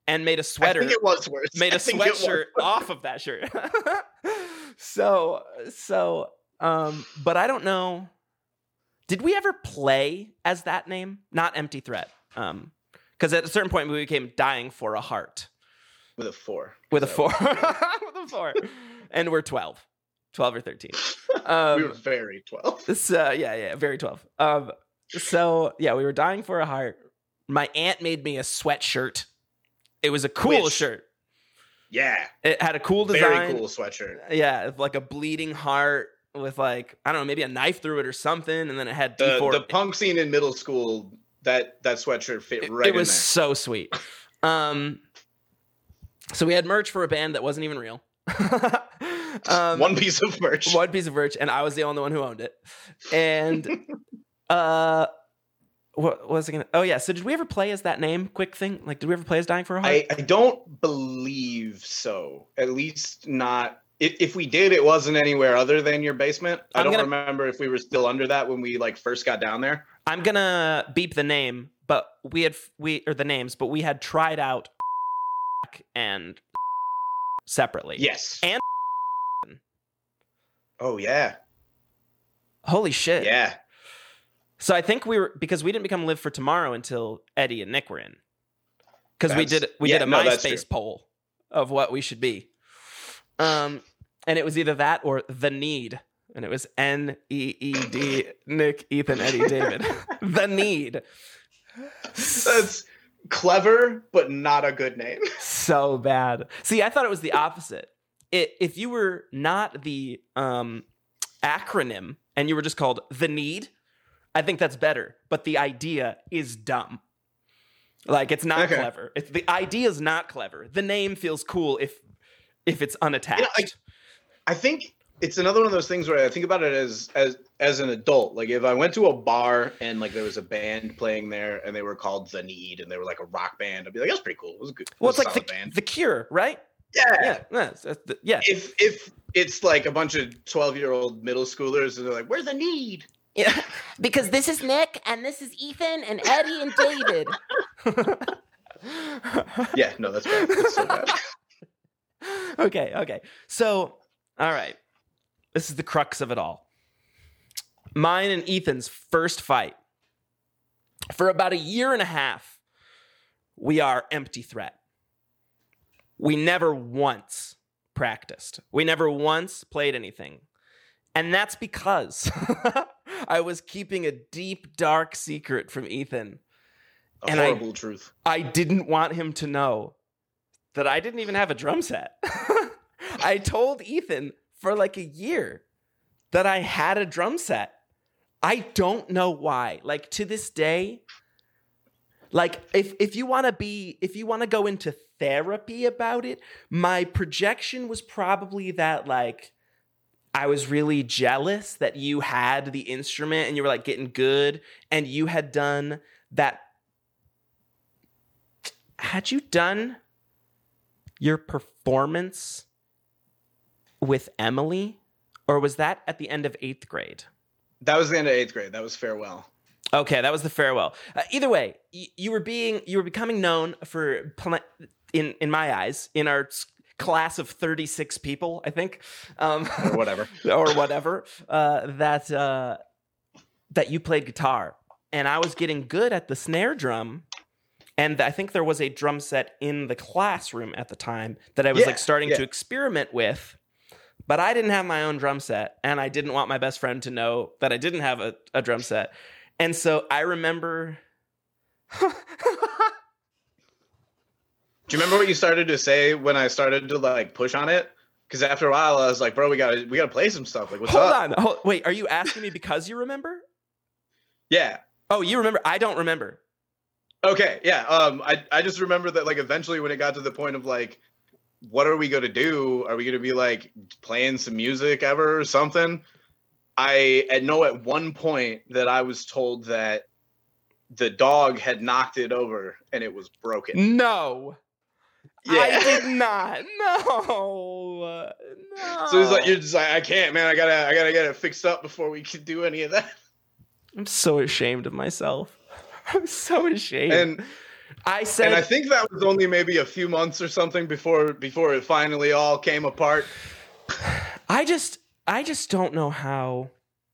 and made a sweater. I think it was worse. Made a I think it was sweatshirt off of that shirt. so, so, um, but I don't know. Did we ever play as that name? Not Empty Threat. Um, because at a certain point we became Dying for a Heart. With a four. With a so. four. With a four. And we're twelve. twelve or thirteen. Um, we were very twelve. So, yeah, yeah, very twelve. Um, so, yeah, we were Dying for a Heart. My aunt made me a sweatshirt. It was a cool Which, shirt. Yeah. It had a cool design. Very cool sweatshirt. Yeah, like a bleeding heart with like, I don't know, maybe a knife through it or something. And then it had D The, four. the punk scene in middle school, that, that sweatshirt fit it, right it was in there. so sweet. Um, so we had merch for a band that wasn't even real. um, one piece of merch. One piece of merch, and I was the only one who owned it. And uh, what was I gonna? Oh yeah. So did we ever play as that name? Quick thing. Like, did we ever play as Dying for a Heart? I, I don't believe so. At least not. If, if we did, it wasn't anywhere other than your basement. I I'm don't gonna- remember if we were still under that when we like first got down there. I'm gonna beep the name, but we had we or the names, but we had tried out and separately. Yes. And oh yeah. holy shit. Yeah. So I think we were because we didn't become Live for Tomorrow until Eddie and Nick were in. Because we That's- did we yeah, did a no, that's MySpace true. poll of what we should be. Um, and it was either that or The Need. And it was N E E D, Nick, Ethan, Eddie, David. The Need. That's clever, but not a good name. So bad. See, I thought it was the opposite. It, if you were not the um, acronym and you were just called The Need, I think that's better. But the idea is dumb. Like, it's not Okay. clever. It's, the idea is not clever. The name feels cool if if it's unattached. You know, like, I think it's another one of those things where I think about it as as as an adult. Like if I went to a bar and like there was a band playing there and they were called The Need and they were like a rock band, I'd be like, that's pretty cool. It was a good. well, it was it's a like the, solid band. the Cure, right? Yeah. Yeah. Yeah. it's- it's the- yeah. If if it's like a bunch of twelve year old middle schoolers and they're like, we're The Need. Yeah. Because this is Nick and this is Ethan and Eddie and David. Yeah, no, that's bad. That's so bad. okay, okay. So, all right. This is the crux of it all. Mine and Ethan's first fight. For about a year and a half, we are Empty Threat. We never once practiced. We never once played anything. And that's because I was keeping a deep, dark secret from Ethan. A And I- horrible truth. I didn't want him to know that I didn't even have a drum set. I told Ethan for like a year that I had a drum set. I don't know why. Like to this day, like if if you want to be if you want to go into therapy about it, my projection was probably that like I was really jealous that you had the instrument and you were like getting good and you had done that. Had you done your performance with Emily, or was that at the end of eighth grade? That was the end of eighth grade. That was farewell. Okay, that was the farewell. Uh, either way, y- you were being you were becoming known for pl- in in my eyes in our s- class of thirty-six people, I think, um, Or whatever. or whatever. Uh, that uh, that you played guitar, and I was getting good at the snare drum. And I think there was a drum set in the classroom at the time that I was Yeah, like starting yeah. to experiment with, but I didn't have my own drum set, and I didn't want my best friend to know that I didn't have a, a drum set. And so I remember. Do you remember what you started to say when I started to like push on it? Because after a while, I was like, "Bro, we gotta we gotta play some stuff. Like, what's Hold up?" on. Hold, wait, are you asking me because you remember? Yeah. Oh, you remember? I don't remember. Okay. Yeah. Um. I I just remember that like eventually when it got to the point of like, what are we gonna do? Are we gonna be like playing some music ever or something? I I know at one point that I was told that the dog had knocked it over and it was broken. No. I did not. No. No. So he's like, you're just like, I can't, man. I gotta, I gotta get it fixed up before we can do any of that. I'm so ashamed of myself. I'm so ashamed. And I said, and I think that was only maybe a few months or something before before it finally all came apart. I just, I just don't know how.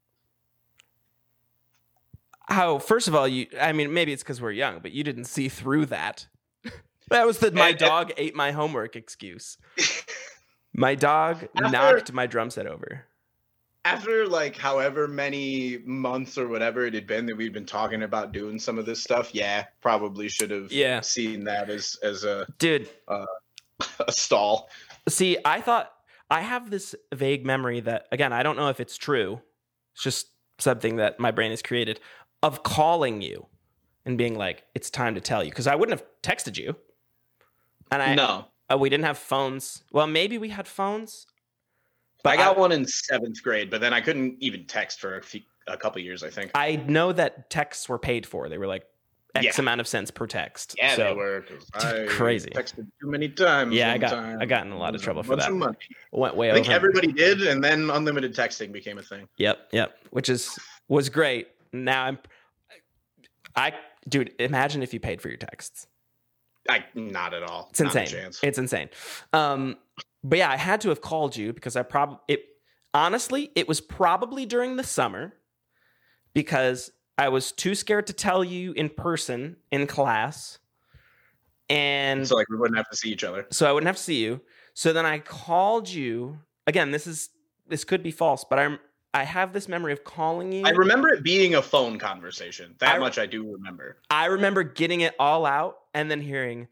How, first of all, you, I mean, maybe it's because we're young, but you didn't see through that. That was the my And- dog ate my homework excuse. My dog After- knocked my drum set over. After like however many months or whatever it had been that we'd been talking about doing some of this stuff, yeah, probably should have Yeah. seen that as as a Dude, a stall. see, I thought, I have this vague memory that, again, I don't know if it's true. It's just something that my brain has created, of calling you and being like, it's time to tell you. Because I wouldn't have texted you. And I, No, uh, we didn't have phones. Well, maybe we had phones. But I got one in seventh grade, but then I couldn't even text for a, few, a couple years, I think. I know that texts were paid for. They were like X Yeah. amount of cents per text. Yeah, so, they were. 'Cause I crazy. texted too many times. Yeah, I one got- time. I got in a lot It of was trouble for bunch that. of money. went way I think over. everybody did, and then unlimited texting became a thing. Yep, yep. Which is was great. Now I'm, I dude. Imagine if you paid for your texts. I not at all. It's Not a insane. chance. It's insane. Um, but yeah, I had to have called you because I probably it. Honestly, it was probably during the summer because I was too scared to tell you in person in class, and So like we wouldn't have to see each other. so I wouldn't have to see you. So then I called you again. This is this could be false, but I'm I have this memory of calling you. I remember it being a phone conversation. That I- much I do remember. I remember getting it all out and then hearing,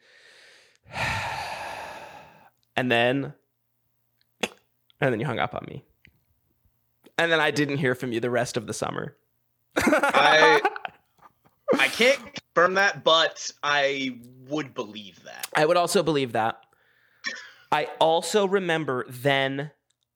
and then, and then you hung up on me. And then I didn't hear from you the rest of the summer. I I can't confirm that, but I would believe that. I would also believe that. I also remember then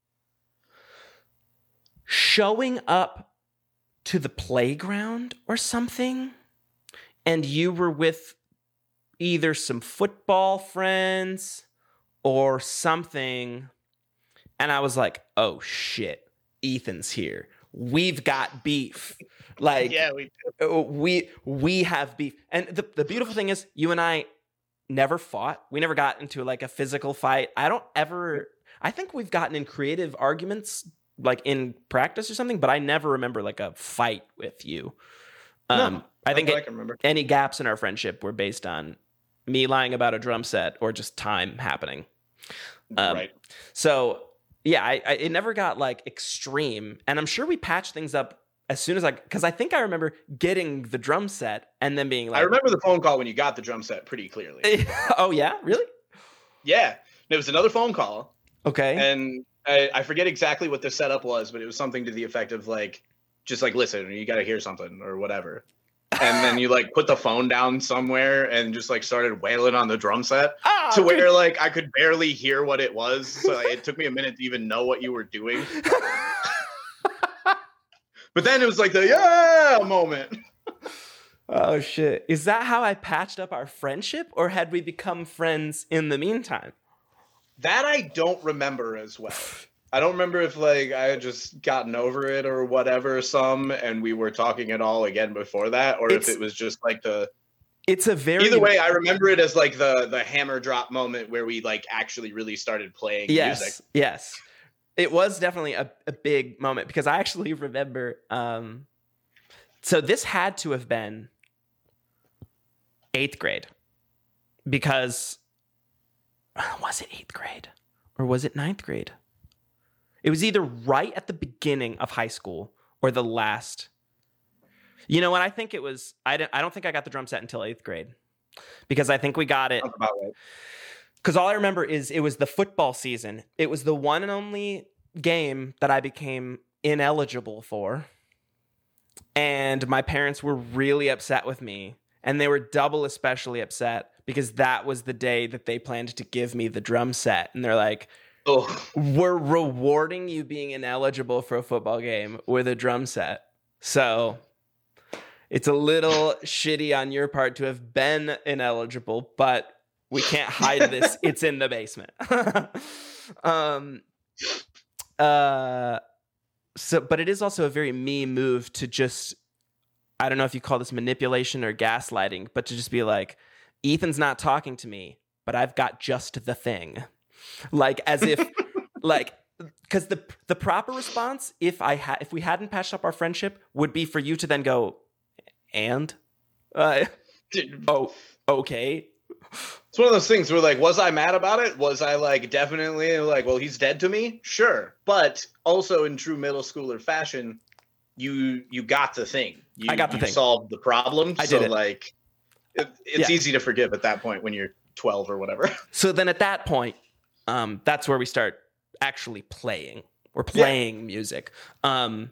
showing up to the playground or something, and you were with either some football friends or something, and I was like, oh shit, Ethan's here. We've got beef. Like, we Uh, we we have beef, and the the beautiful thing is you and I never fought. We never got into like a physical fight. I don't ever. I think we've gotten in creative arguments like in practice or something, but I never remember like a fight with you. Um, No, I think I it, can remember. any gaps in our friendship were based on me lying about a drum set or just time happening. Um, Right. So yeah, I, I it never got like extreme, and I'm sure we patched things up as soon as I, because I think I remember getting the drum set and then being like, I remember the phone call when you got the drum set pretty clearly. oh yeah, really? Yeah. There was another phone call, Okay. and I, I forget exactly what the setup was, but it was something to the effect of like, just like, listen, you got to hear something or whatever. And then you like put the phone down somewhere and just like started wailing on the drum set ah, to dude. where like I could barely hear what it was. So like, it took me a minute to even know what you were doing. But then it was like the yeah moment. Oh shit! Is that how I patched up our friendship, or had we become friends in the meantime? That I don't remember as well. I don't remember if like I had just gotten over it or whatever some and we were talking at all again before that, or It's- if it was just like the It's a very either way, I remember it as like the the hammer drop moment where we like actually really started playing yes, music. yes. It was definitely a, a big moment because I actually remember. Um, so this had to have been eighth grade because was it eighth grade or was it ninth grade? It was either right at the beginning of high school or the last. You know what? I think it was. I don't. I don't think I got the drum set until eighth grade because I think we got it. Sounds about right. Because all I remember is it was the football season. It was the one and only game that I became ineligible for. And my parents were really upset with me. And they were double especially upset because that was the day that they planned to give me the drum set. And they're like, Oh, we're rewarding you being ineligible for a football game with a drum set. So it's a little shitty on your part to have been ineligible, but we can't hide this. It's in the basement. um, uh, so, but it is also a very me move to just, I don't know if you call this manipulation or gaslighting, but to just be like, Ethan's not talking to me, but I've got just the thing. Like, as if, like, because the the proper response, if I had, if we hadn't patched up our friendship, would be for you to then go, and, uh, oh, okay. It's one of those things where, like, was I mad about it? Was I, like, definitely, like, well, he's dead to me? Sure. But also in true middle schooler fashion, you you got the thing. You, I got the you thing. solved the problem. I so, did it. like, it, it's Yeah. easy to forgive at that point when you're twelve or whatever. So then at that point, um, that's where we start actually playing. We're playing yeah. music. Um,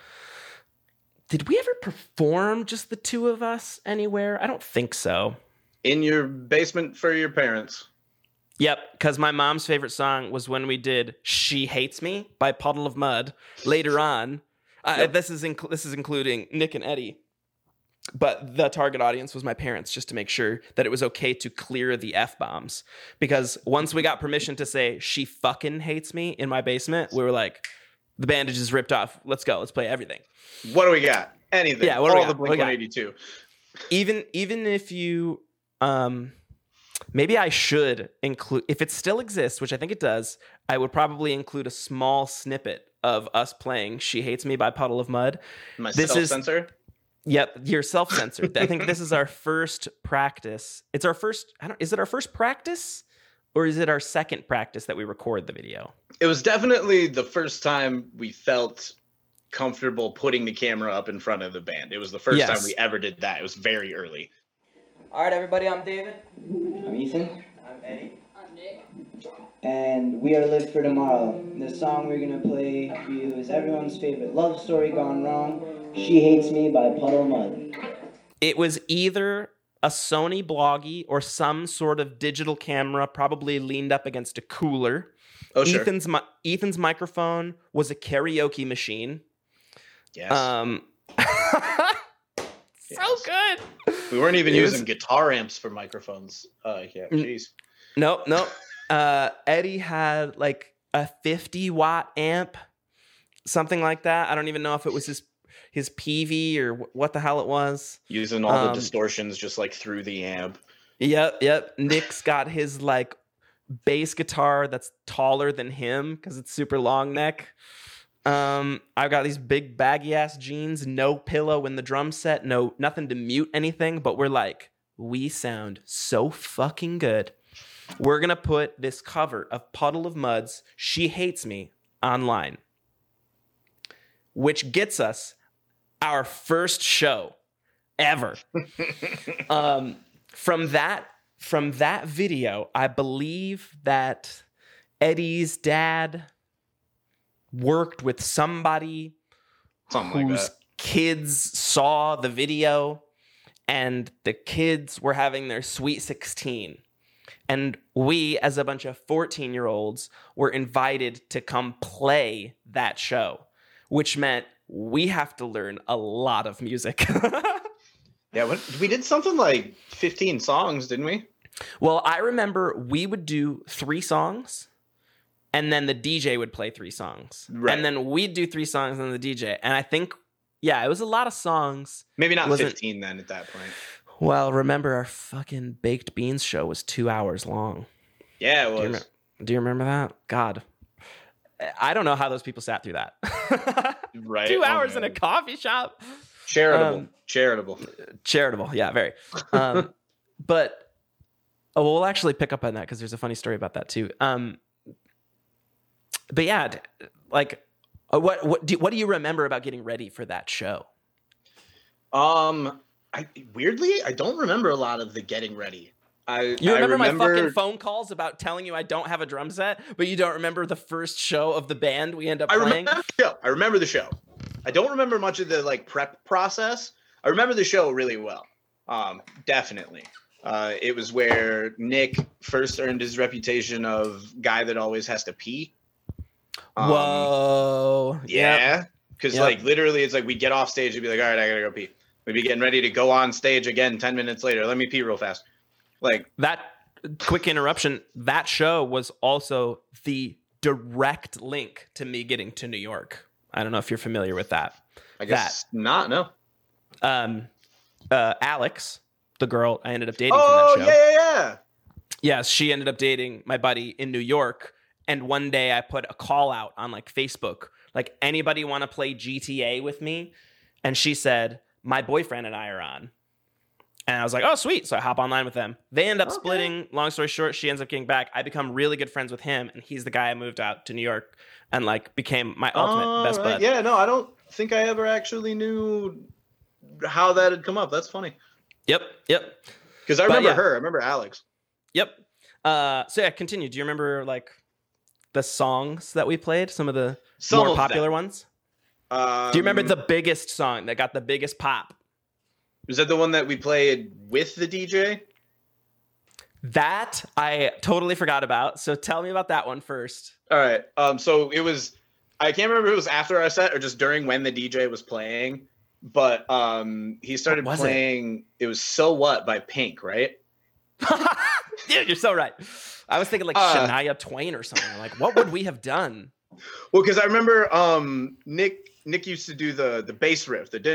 did we ever perform just the two of us anywhere? I don't think so. In your basement for your parents. Yep, because my mom's favorite song was when we did "She Hates Me" by Puddle of Mudd. Later on, uh, yep. this is inc- this is including Nick and Eddie, but the target audience was my parents, just to make sure that it was okay to clear the F-bombs. Because once we got permission to say "She fucking hates me" in my basement, we were like, the bandage is ripped off. Let's go. Let's play everything. What do we got? Anything. Yeah, what do All we the got? Blink one eighty-two. Even even if you. Um, maybe I should include, if it still exists, which I think it does, I would probably include a small snippet of us playing "She Hates Me" by Puddle of Mudd. My this self-censor? Is, yep, you're self-censored. I think this is our first practice. It's our first, I don't, is it our first practice? Or is it our second practice that we record the video? It was definitely the first time we felt comfortable putting the camera up in front of the band. It was the first Yes. time we ever did that. It was very early. All right, everybody, I'm David. I'm Ethan. I'm Eddie. I'm Nick. And we are Live for Tomorrow. The song we're going to play for you is everyone's favorite love story gone wrong, She Hates Me by Puddle of Mudd. It was either a Sony Bloggy or some sort of digital camera, probably leaned up against a cooler. Oh, sure. Ethan's, mi- Ethan's microphone was a karaoke machine. Yes. Um, so Yes. good. We weren't even It using was- guitar amps for microphones. Uh, yeah, jeez. No, no. Uh, Eddie had like a fifty watt amp, something like that. I don't even know if it was his his P V or wh- what the hell it was. Using all the Um, distortions just like through the amp. Yep, yep. Nick's got his like bass guitar that's taller than him because it's super long neck. Um, I've got these big baggy ass jeans, no pillow in the drum set, no nothing to mute anything, but we're like, we sound so fucking good. We're gonna put this cover of Puddle of Mudd's "She Hates Me" online, which gets us our first show ever. um, from that from that video, I believe that Eddie's dad worked with somebody Something like whose that. kids saw the video, and the kids were having their sweet sixteen. And we, as a bunch of fourteen-year-olds, were invited to come play that show, which meant we have to learn a lot of music. Yeah, what, we did something like fifteen songs, didn't we? Well, I remember we would do three songs, and then the D J would play three songs. Right. And then we'd do three songs, and then the D J. And I think, yeah, it was a lot of songs. Maybe not Wasn't- fifteen then at that point. Well, remember our fucking Baked Beans show was two hours long. Yeah, it Do you, was. remem- do you remember that? God. I don't know how those people sat through that. Right. Two Oh, hours in a man. coffee shop. Charitable. um, Charitable. Charitable. Yeah, very. Um, but, oh, we'll actually pick up on that because there's a funny story about that too. Um, but yeah, d- like, uh, what what do, what do you remember about getting ready for that show? Um, I weirdly I don't remember a lot of the getting ready. I You remember, I remember my fucking phone calls about telling you I don't have a drum set, but you don't remember the first show of the band we end up I playing? remember the show. I remember the show. I don't remember much of the like prep process. I remember the show really well. Um, definitely. Uh, it was where Nick first earned his reputation of guy that always has to pee. Um, Whoa. Yep. Yeah. Because Yep. like literally it's like we get off stage and be like, all right, I gotta go pee. We'd be getting ready to go on stage again ten minutes later. Let me pee real fast. Like That quick interruption, that show was also the direct link to me getting to New York. I don't know if you're familiar with that. I guess not, no. Um, uh, Alex, the girl I ended up dating Oh, from that show. yeah, yeah, yeah. Yes, she ended up dating my buddy in New York. And one day I put a call out on like Facebook, like, anybody want to play G T A with me? And she said, my boyfriend and I are on. And I was like, oh, sweet. So I hop online with them. They end up Okay. splitting. Long story short, she ends up getting back. I become really good friends with him. And he's the guy I moved out to New York and like became my ultimate All best right. bud. Yeah, no, I don't think I ever actually knew how that had come up. That's funny. Yep. Yep. Because I But, remember yeah. her. I remember Alex. Yep. Uh, so yeah, continue. Do you remember like the songs that we played? Some of the Some more of popular them. ones? Um, Do you remember the biggest song that got the biggest pop? Was that the one that we played with the D J? That I totally forgot about. So tell me about that one first. All right. Um. So it was. I can't remember if it was after our set or just during when the D J was playing. But um, he started What was it? playing. It? was "So What" by Pink, right? Dude, you're so right. I was thinking like Uh, Shania Twain or something. I'm like, what would we have done? Well, because I remember um Nick Nick used to do the the bass riff, the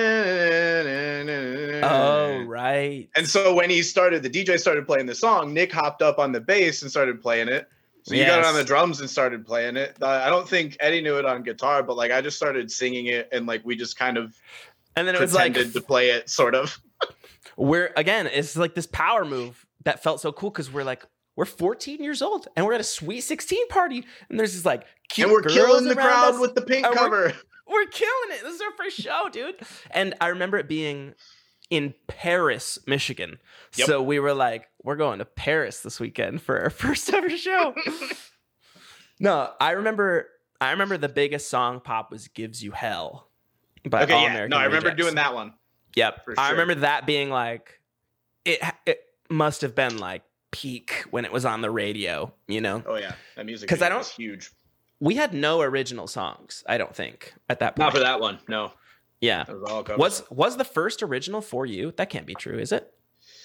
Oh, right. and so when he started, the D J started playing the song. Nick hopped up on the bass and started playing it. So you got Yes. on the drums and started playing it. Uh, I don't think Eddie knew it on guitar, but like I just started singing it, and like we just kind of And then it was like, pretended to play it, sort of. we're again, it's like this power move that felt so cool because we're like, we're fourteen years old and we're at a Sweet sixteen party, and there's this like cute And we're girls killing the around crowd us. with the Pink And we're- cover. We're killing it. This is our first show, dude. And I remember it being in Paris, Michigan. Yep. So we were like, we're going to Paris this weekend for our first ever show. No, I remember I remember the biggest song pop was Gives You Hell by Okay, All yeah. American No, I remember Rejects. doing that one. Yep. for I sure. remember that being like it it must have been like peak when it was on the radio, you know? Oh yeah, that music 'Cause I video don't- was huge. We had no original songs, I don't think, at that point. Not for that one. No, Yeah. that was all covers. Was was the first original for you? That can't be true, is it?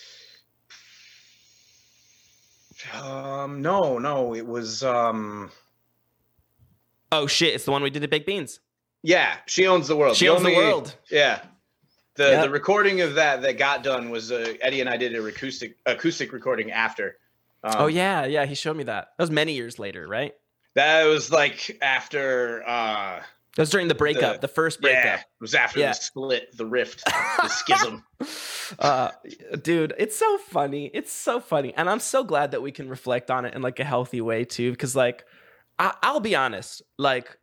Um, no, no, it was um, Oh shit, it's the one we did at Big Beans. yeah, She Owns the World. She owns the only- world. Yeah, the Yep. the recording of that that got done was uh, Eddie and I did a acoustic acoustic recording after. Um, Oh yeah, yeah, he showed me that. That was many years later, right? that was like after. uh That was during the breakup, The- the, first Yeah, breakup. it was after Yeah. the split, the rift, the schism. uh dude, it's so funny. It's so funny. And I'm so glad that we can reflect on it in like a healthy way too. Because like I- I'll be honest, like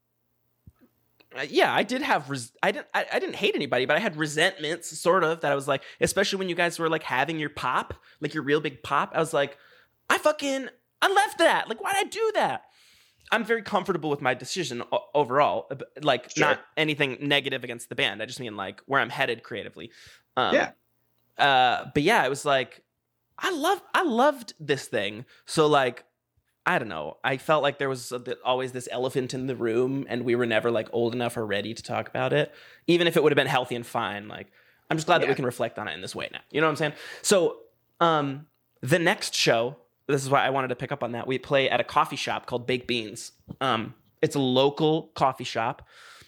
uh, yeah, I did have res- I didn't I-, I didn't hate anybody, but I had resentments sort of that I was like, especially when you guys were like having your pop, like your real big pop. I was like, I fucking I left that. Like, why'd I do that? I'm very comfortable with my decision o- overall. uh, b- Like, Sure. not anything negative against the band. I just mean like where I'm headed creatively. Um, Yeah. Uh, but yeah, it was like I love I loved this thing. So like I don't know. I felt like there was a, th- always this elephant in the room, and we were never like old enough or ready to talk about it, even if it would have been healthy and fine. Like I'm just glad that we Yeah. can reflect on it in this way now. You know what I'm saying? So um, the next show. This is why I wanted to pick up on that. We play at a coffee shop called Baked Beans. Um, it's a local coffee shop.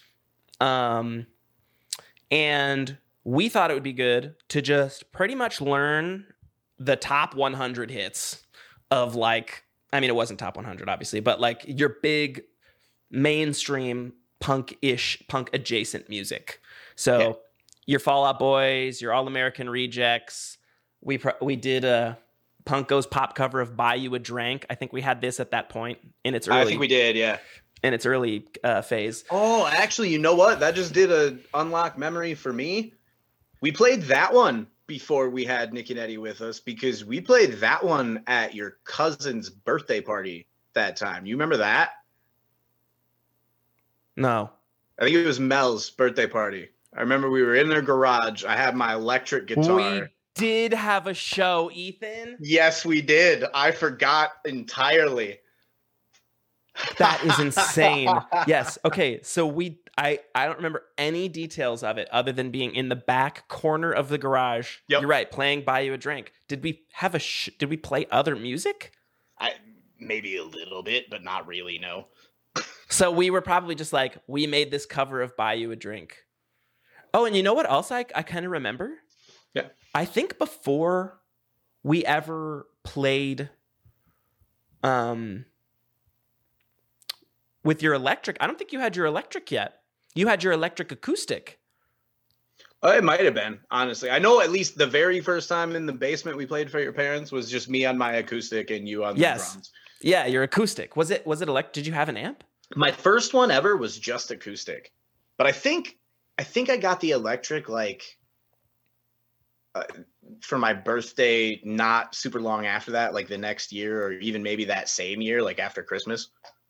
Um, and we thought it would be good to just pretty much learn the top one hundred hits of like, I mean, it wasn't top one hundred, obviously, but like your big mainstream punk-ish, punk-adjacent music. So Yeah. your Fall Out Boys, your All American Rejects. We pro- we did a Punk Goes Pop cover of Buy You a Drink. I think we had this at that point in its early I think we did, yeah. in its early uh, phase. Oh, actually, you know what? That just did a unlock memory for me. We played that one before we had Nick and Eddie with us because we played that one at your cousin's birthday party that time. You remember that? No. I think it was Mel's birthday party. I remember we were in their garage. I had my electric guitar. We did have a show, Ethan. Yes, we did. I forgot entirely. That is insane. Yes. Okay. So we, I, I don't remember any details of it other than being in the back corner of the garage. Yep. You're right. Playing Buy You a Drink. Did we have a? Sh- did we play other music? I maybe a little bit, but not really. No. So we were probably just like, we made this cover of Buy You a Drink. Oh, and you know what else I, I kind of remember? Yeah. I think before we ever played um, with your electric, I don't think you had your electric yet. You had your electric acoustic. Oh, it might have been, honestly. I know at least the very first time in the basement we played for your parents was just me on my acoustic and you on the Yes. drums. Yeah, your acoustic. Was it was it elect? Did you have an amp? My first one ever was just acoustic. But I think I think I got the electric like uh, for my birthday, not super long after that, like the next year or even maybe that same year, like after Christmas.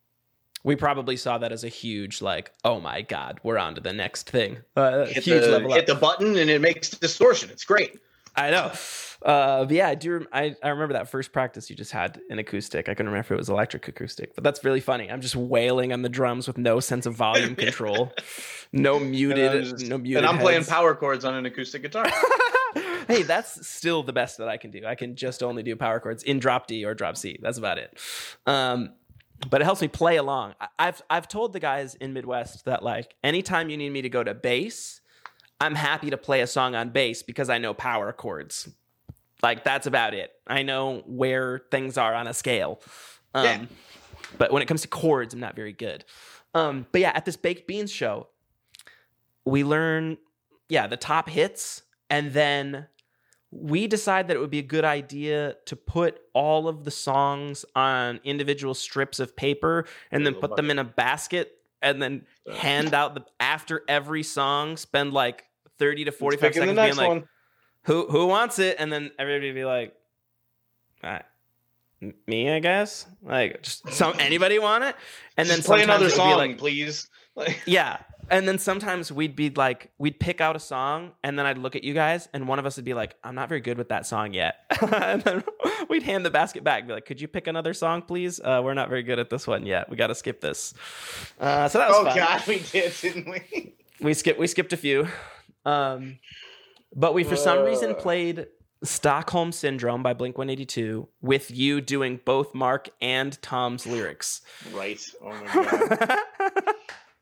We probably saw that as a huge, like, oh my God, we're on to the next thing. Uh, Hit, huge the, level up. hit the button and it makes distortion. It's great. I know. Uh, but yeah, I do. I, I remember that first practice you just had in acoustic. I couldn't remember if it was electric acoustic, but that's really funny. I'm just wailing on the drums with no sense of volume control, no muted, And I'm, just- no muted. and I'm playing heads. power chords on an acoustic guitar. Hey, that's still the best that I can do. I can just only do power chords in drop D or drop C. That's about it. Um, but it helps me play along. I- I've I've told the guys in Midwest that like anytime you need me to go to bass, I'm happy to play a song on bass because I know power chords. Like that's about it. I know where things are on a scale. Um, Yeah. But when it comes to chords, I'm not very good. Um, but yeah, at this Baked Beans show, we learn, yeah, the top hits, and then we decide that it would be a good idea to put all of the songs on individual strips of paper and then Little put them in a basket and then hand out the after every song, spend like thirty to forty-five Picking the seconds being next like, one. who who wants it? And then everybody would be like, "Ah, m- me, I guess. Like, just some anybody want it? And then Just play sometimes another it would song, be like, please. Like, yeah. And then sometimes we'd be like, we'd pick out a song, and then I'd look at you guys, and one of us would be like, I'm not very good with that song yet. And then we'd hand the basket back, be like, could you pick another song, please? Uh, we're not very good at this one yet. We got to skip this. Uh, so that was oh fun. God, we did, didn't we? We skipped we skipped a few. Um, but we for some reason Uh. played Stockholm Syndrome by Blink one eighty-two with you doing both Mark and Tom's lyrics. Right. Oh my God.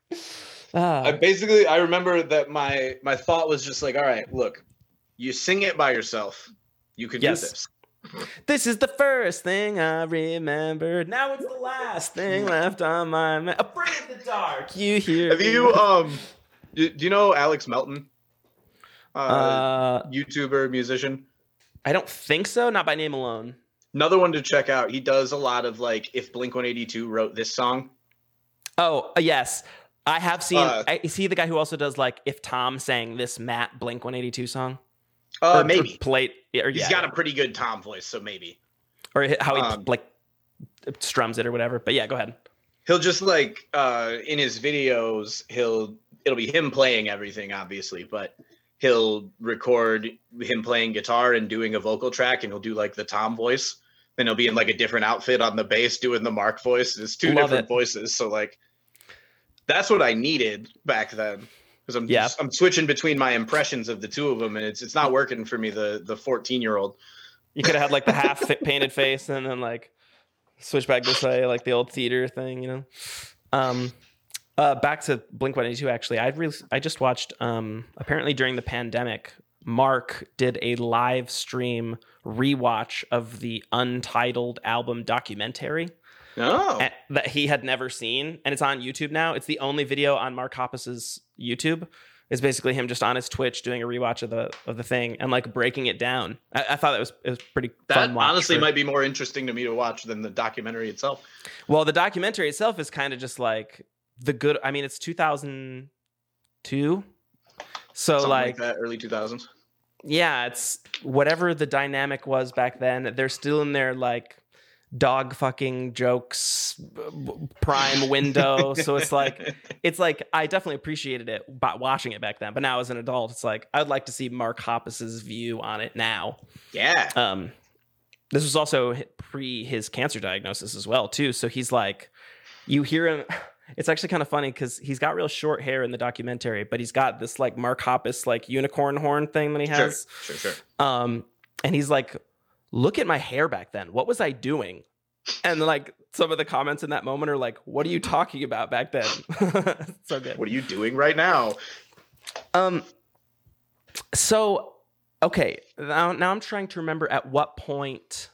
Ah, I basically I remember that my my thought was just like, all right, look, you sing it by yourself. You can Yes. do this. this is the first thing I remembered. Now it's the last thing left on my mind. Afraid of the dark. You hear Have me. you um do, do you know Alex Melton? Uh, Uh, YouTuber, musician. I don't think so. Not by name alone. Another one to check out. He does a lot of like if Blink one eighty-two wrote this song. Oh, uh, yes. I have seen. Uh, I, is he the guy who also does like if Tom sang this Matt Blink one eighty-two song? Uh, Or- maybe. Or played. Or, He's yeah, got a pretty good Tom voice, so maybe. or how he um, like strums it or whatever. But yeah, go ahead. He'll just like uh in his videos, he'll it'll be him playing everything, obviously, but he'll record him playing guitar and doing a vocal track, and he'll do like the Tom voice. Then he'll be in like a different outfit on the bass doing the Mark voice. It's two Love different it. voices, so like that's what I needed back then. Because I'm Yeah. I'm switching between my impressions of the two of them, and it's it's not working for me. The the fourteen year old. You could have had like the half fi- painted face and then like switch back this way, like the old theater thing, you know. Um, uh, back to Blink one eighty-two. Actually, I really I just watched. Um, apparently during the pandemic, Mark did a live stream rewatch of the Untitled album documentary. Oh, a- that he had never seen, and it's on YouTube now. It's the only video on Mark Hoppus's YouTube. It's basically him just on his Twitch doing a rewatch of the of the thing and like breaking it down. I, I thought it was it was pretty that fun. watch honestly for- might be more interesting to me to watch than the documentary itself. Well, the documentary itself is kind of just like the good. I mean, it's two thousand two, so Something like, like that, early two thousands. yeah, it's whatever the dynamic was back then. They're still in their like dog fucking jokes prime window, so it's like it's like I definitely appreciated it by watching it back then, but now as an adult it's like I'd like to see Mark Hoppus's view on it now. Yeah. Um this was also pre his cancer diagnosis as well too, so he's like, you hear him, it's actually kind of funny because he's got real short hair in the documentary, but he's got this like Mark Hoppus like unicorn horn thing that he has. Sure, sure, sure. Um, and he's like, look at my hair back then. What was I doing? And like some of the comments in that moment are like, what are you talking about back then? So good. What are you doing right now? Um, so okay, now, now I'm trying to remember at what point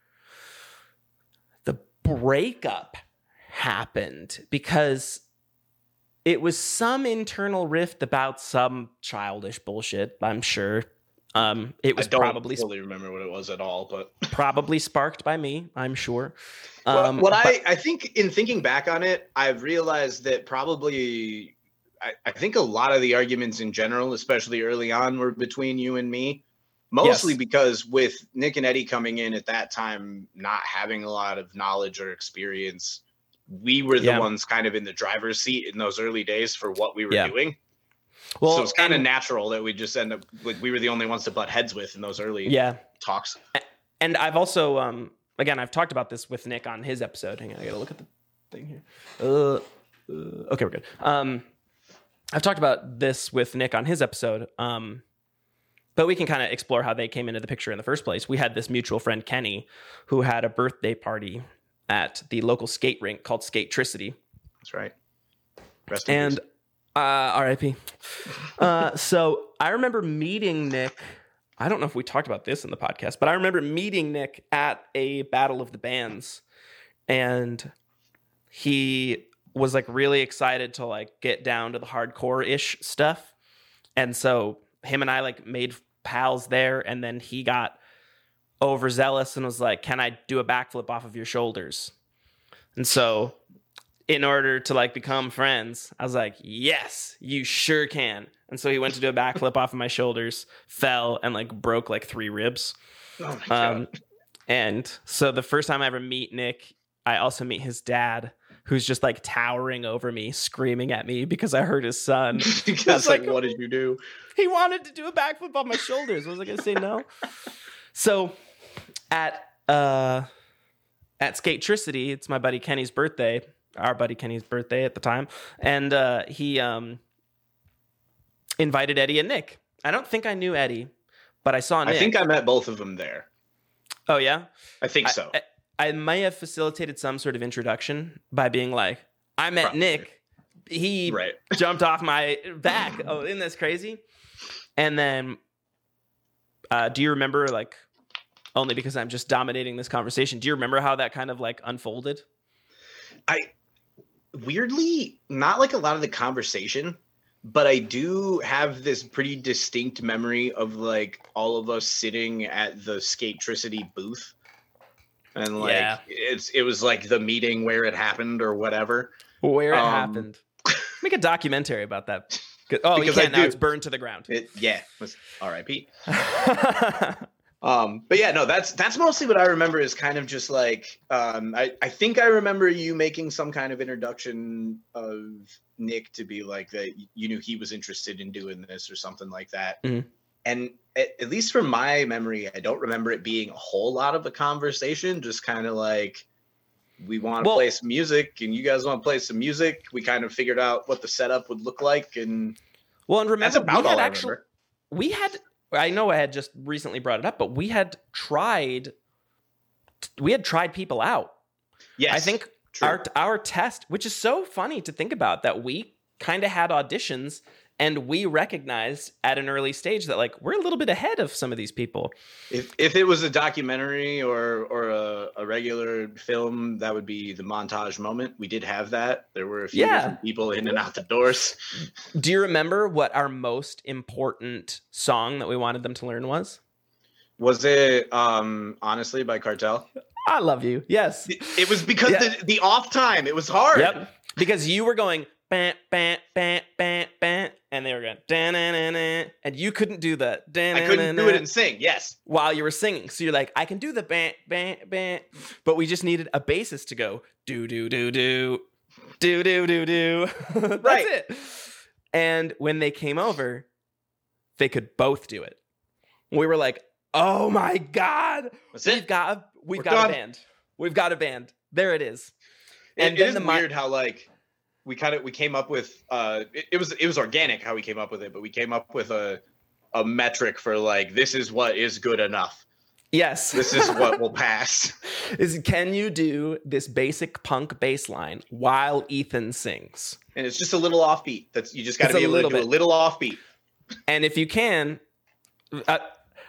the breakup happened, because it was some internal rift about some childish bullshit, I'm sure. Um, it was I don't probably fully remember what it was at all, but probably sparked by me, I'm sure. Well, Um, what but- I, I think in thinking back on it, I've realized that probably I, I think a lot of the arguments in general, especially early on, were between you and me. Mostly Yes. because with Nick and Eddie coming in at that time, not having a lot of knowledge or experience, we were the Yeah. ones kind of in the driver's seat in those early days for what we were Yeah. doing. well, so it's kind of and- natural that we just end up like we were the only ones to butt heads with in those early yeah. talks. And I've also, um, again, I've talked about this with Nick on his episode. Hang on, I gotta look at the thing here. Uh, uh, okay, we're good. Um, I've talked about this with Nick on his episode, um, but we can kind of explore how they came into the picture in the first place. We had this mutual friend, Kenny, who had a birthday party at the local skate rink called Skatetricity. That's right. Rest in And peace. uh, R I P. Uh, so I remember meeting Nick. I don't know if we talked about this in the podcast, but I remember meeting Nick at a Battle of the Bands, and he was like really excited to like get down to the hardcore-ish stuff. And so him and I like made pals there, and then he got overzealous and was like, "Can I do a backflip off of your shoulders?" And so in order to like become friends, I was like, "Yes, you sure can." And so he went to do a backflip off of my shoulders, fell, and like broke like three ribs. Oh my God. Um, and so the first time I ever meet Nick, I also meet his dad, who's just like towering over me, screaming at me because I hurt his son. Because like- like, what did you do? He wanted to do a backflip on my shoulders. Was I going to say no? So at uh, at Skatetricity, it's my buddy Kenny's birthday, our buddy Kenny's birthday at the time, and uh, he um, invited Eddie and Nick. I don't think I knew Eddie, but I saw Nick. I think I met both of them there. Oh yeah, I think I- so. I, I may have facilitated some sort of introduction by being like, "I met Probably. Nick. He right. jumped off my back. Oh, isn't this crazy?" And then, uh, do you remember, like, only because I'm just dominating this conversation, do you remember how that kind of like unfolded? I weirdly not like a lot of the conversation, but I do have this pretty distinct memory of like all of us sitting at the Skatetricity booth. And like Yeah. it's it was like the meeting where it happened or whatever. Where it Um, happened? Make a documentary about that. Oh, you Because I can't now. do. It's burned to the ground. It yeah, was R I P. Um, but yeah, no, that's that's mostly what I remember is kind of just like um, I, I think I remember you making some kind of introduction of Nick to be like that you knew he was interested in doing this or something like that. Mhm. And at, at least from my memory, I don't remember it being a whole lot of a conversation, just kind of like we want to Well- play some music and you guys want to play some music. We kind of figured out what the setup would look like, and Well, and that's remember, about we had all I actually, remember. we had, I know I had just recently brought it up, but we had tried, we had tried people out. Yes, I think true. our our test, which is so funny to think about, that we kind of had auditions and we recognized at an early stage that like we're a little bit ahead of some of these people. If if it was a documentary or or a, a regular film, that would be the montage moment. We did have that. There were a few Yeah. different people in and out the doors. Do you remember what our most important song that we wanted them to learn was? Was it um honestly by Cartel? I Love You. Yes. It, it was because Yeah. the the off time. It was hard. Yep. Because you were going bam, bam, bam, bam, bam, and they were going da-na-na-na, and you couldn't do the I couldn't do it and sing. Yes. while you were singing. So you're like, I can do the bam, bam, bam, but we just needed a bassist to go do, do, do, do, do, do, do, do. That's Right. it. And when they came over, they could both do it. We were like, oh my God, That's we've it. got a, we've We're got done. a band. We've got a band. There it is. And And it then is the mi- weird how like we kind of we came up with uh it, it was it was organic how we came up with it, but we came up with a a metric for like this is what is good enough. Yes. This is what will pass. is can you do this basic punk bass line while Ethan sings? And it's just a little offbeat. That's you just got It's to a be able little to do bit. a little offbeat. And if you can, uh,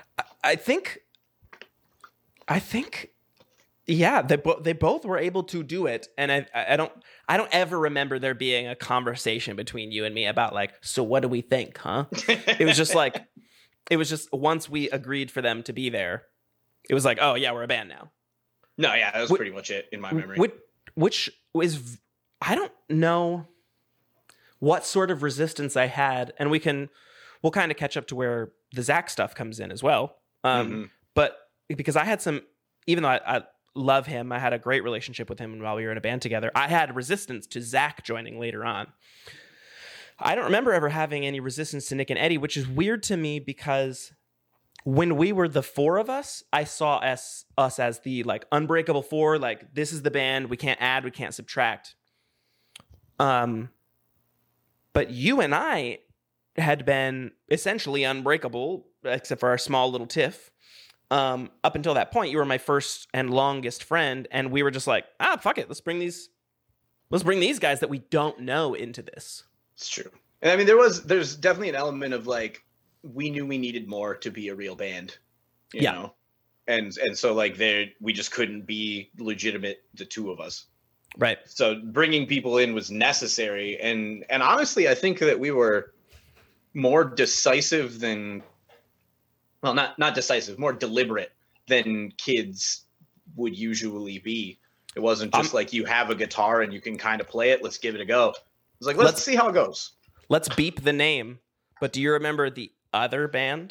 I think, I think, yeah, they bo- they both were able to do it, and I I don't I don't ever remember there being a conversation between you and me about like, so what do we think, huh? It was just like, it was just once we agreed for them to be there, it was like, oh yeah, we're a band now. No, yeah, that was Wh- pretty much it in my memory. Which, which is, I don't know what sort of resistance I had, and we can, we'll kind of catch up to where the Zach stuff comes in as well. Um, mm-hmm. But because I had some, even though I, I love him, I had a great relationship with him while we were in a band together, I had resistance to Zach joining later on. I don't remember ever having any resistance to Nick and Eddie, which is weird to me because when we were the four of us, I saw us, us as the like unbreakable four, like this is the band, we can't add, we can't subtract. Um, but you and I had been essentially unbreakable, except for our small little tiff. Um, up until that point, you were my first and longest friend, and we were just like, ah, fuck it, let's bring these, let's bring these guys that we don't know into this. It's true. And I mean, there was, there's definitely an element of like, we knew we needed more to be a real band, you yeah. know? And, and so like there, we just couldn't be legitimate, the two of us. Right. So bringing people in was necessary. And, and honestly, I think that we were more decisive than, well, not, not decisive, more deliberate than kids would usually be. It wasn't just um, like you have a guitar and you can kind of play it. Let's give it a go. It's like, let's, let's see how it goes. Let's beep the name. But do you remember the other band?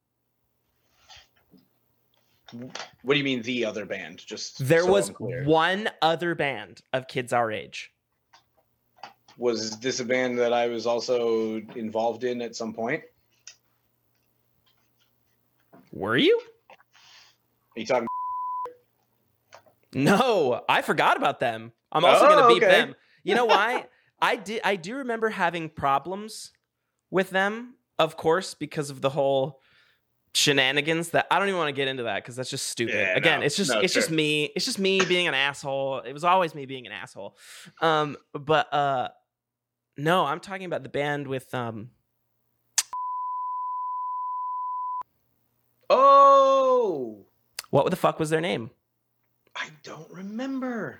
What do you mean the other band? Just there so was one other band of kids our age. Was this a band that I was also involved in at some point? Were you? Are you talking? No, I forgot about them. I'm also oh, going to beep okay. them. You know why? I did. I do remember having problems with them, of course, because of the whole shenanigans that I don't even want to get into that because that's just stupid. Yeah, Again, no, it's just no, it's sure. just me. It's just me being an asshole. It was always me being an asshole. Um, but uh, no, I'm talking about the band with um. Oh, what the fuck was their name? I don't remember.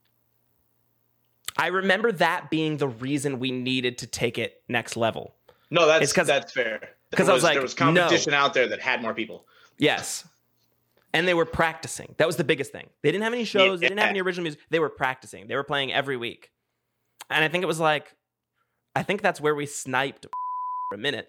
I remember that being the reason we needed to take it next level. No, that's that's fair. Because I was like, there was competition no. out there that had more people. Yes. And they were practicing. That was the biggest thing. They didn't have any shows. Yeah. They didn't have any original music. They were practicing. They were playing every week. And I think it was like, I think that's where we sniped for a minute.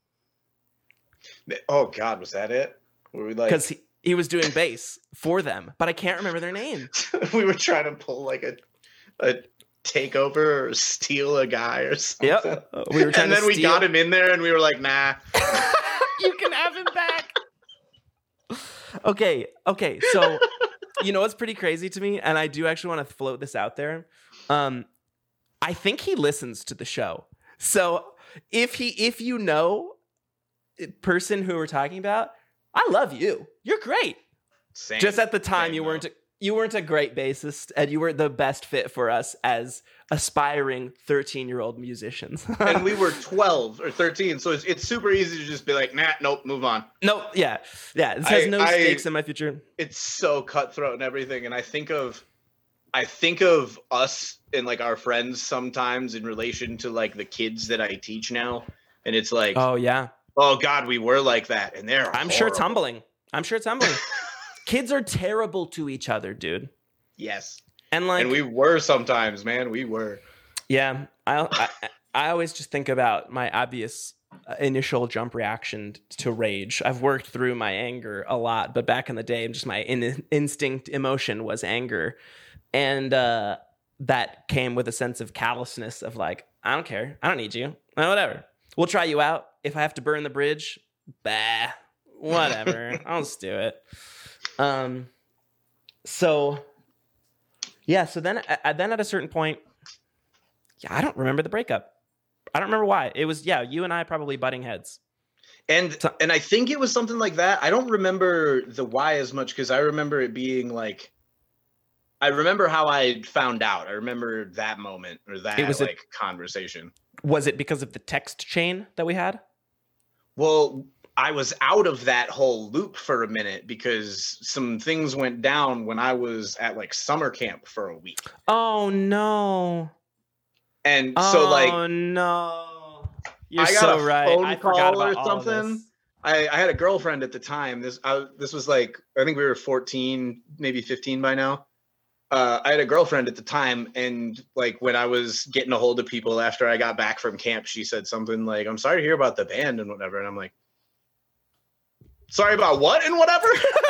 Oh, God, was that it? Were we like... Because he, he was doing bass for them, but I can't remember their name. We were trying to pull like a... a takeover or steal a guy or something. Yep. We were trying and then to we steal... got him in there and we were like, nah. You can have him back. Okay. Okay. So, you know what's pretty crazy to me? And I do actually want to float this out there. Um, I think he listens to the show. So if he, if you know person who we're talking about, I love you. You're great. Same. Just at the time, Same, you though. weren't... You weren't a great bassist, and you were the best fit for us as aspiring thirteen-year-old musicians. And we were twelve or thirteen, so it's, it's super easy to just be like, nah, nope, move on. No, yeah, yeah. This has I, no I, stakes in my future. It's so cutthroat and everything, and I think of, I think of us and like our friends sometimes in relation to like the kids that I teach now, and it's like, oh yeah, oh God, we were like that, and they're. I'm horrible. sure it's humbling. I'm sure it's humbling. Kids are terrible to each other, dude. Yes. And like, and we were sometimes, man. We were. Yeah, I I, I always just think about my obvious initial jump reaction to rage. I've worked through my anger a lot, but back in the day, just my in, instinct emotion was anger, and uh, that came with a sense of callousness of like, I don't care, I don't need you, oh, whatever. We'll try you out. If I have to burn the bridge, bah, whatever. I'll just do it. Um, so yeah, so then, uh, then at a certain point, yeah, I don't remember the breakup. I don't remember why. It was, yeah, you and I probably butting heads. And, so, and I think it was something like that. I don't remember the why as much, cause I remember it being like, I remember how I found out. I remember that moment or that it was like a, conversation. Was it because of the text chain that we had? Well, I was out of that whole loop for a minute because some things went down when I was at like summer camp for a week. Oh no. And oh, so like Oh no. You're I got so a right. phone I call forgot or about all of something. this. I, I had a girlfriend at the time. This I, this was like I think we were fourteen, maybe fifteen by now. Uh, I had a girlfriend at the time, and like when I was getting a hold of people after I got back from camp, she said something like, "I'm sorry to hear about the band and whatever," and I'm like, "Sorry about what and whatever."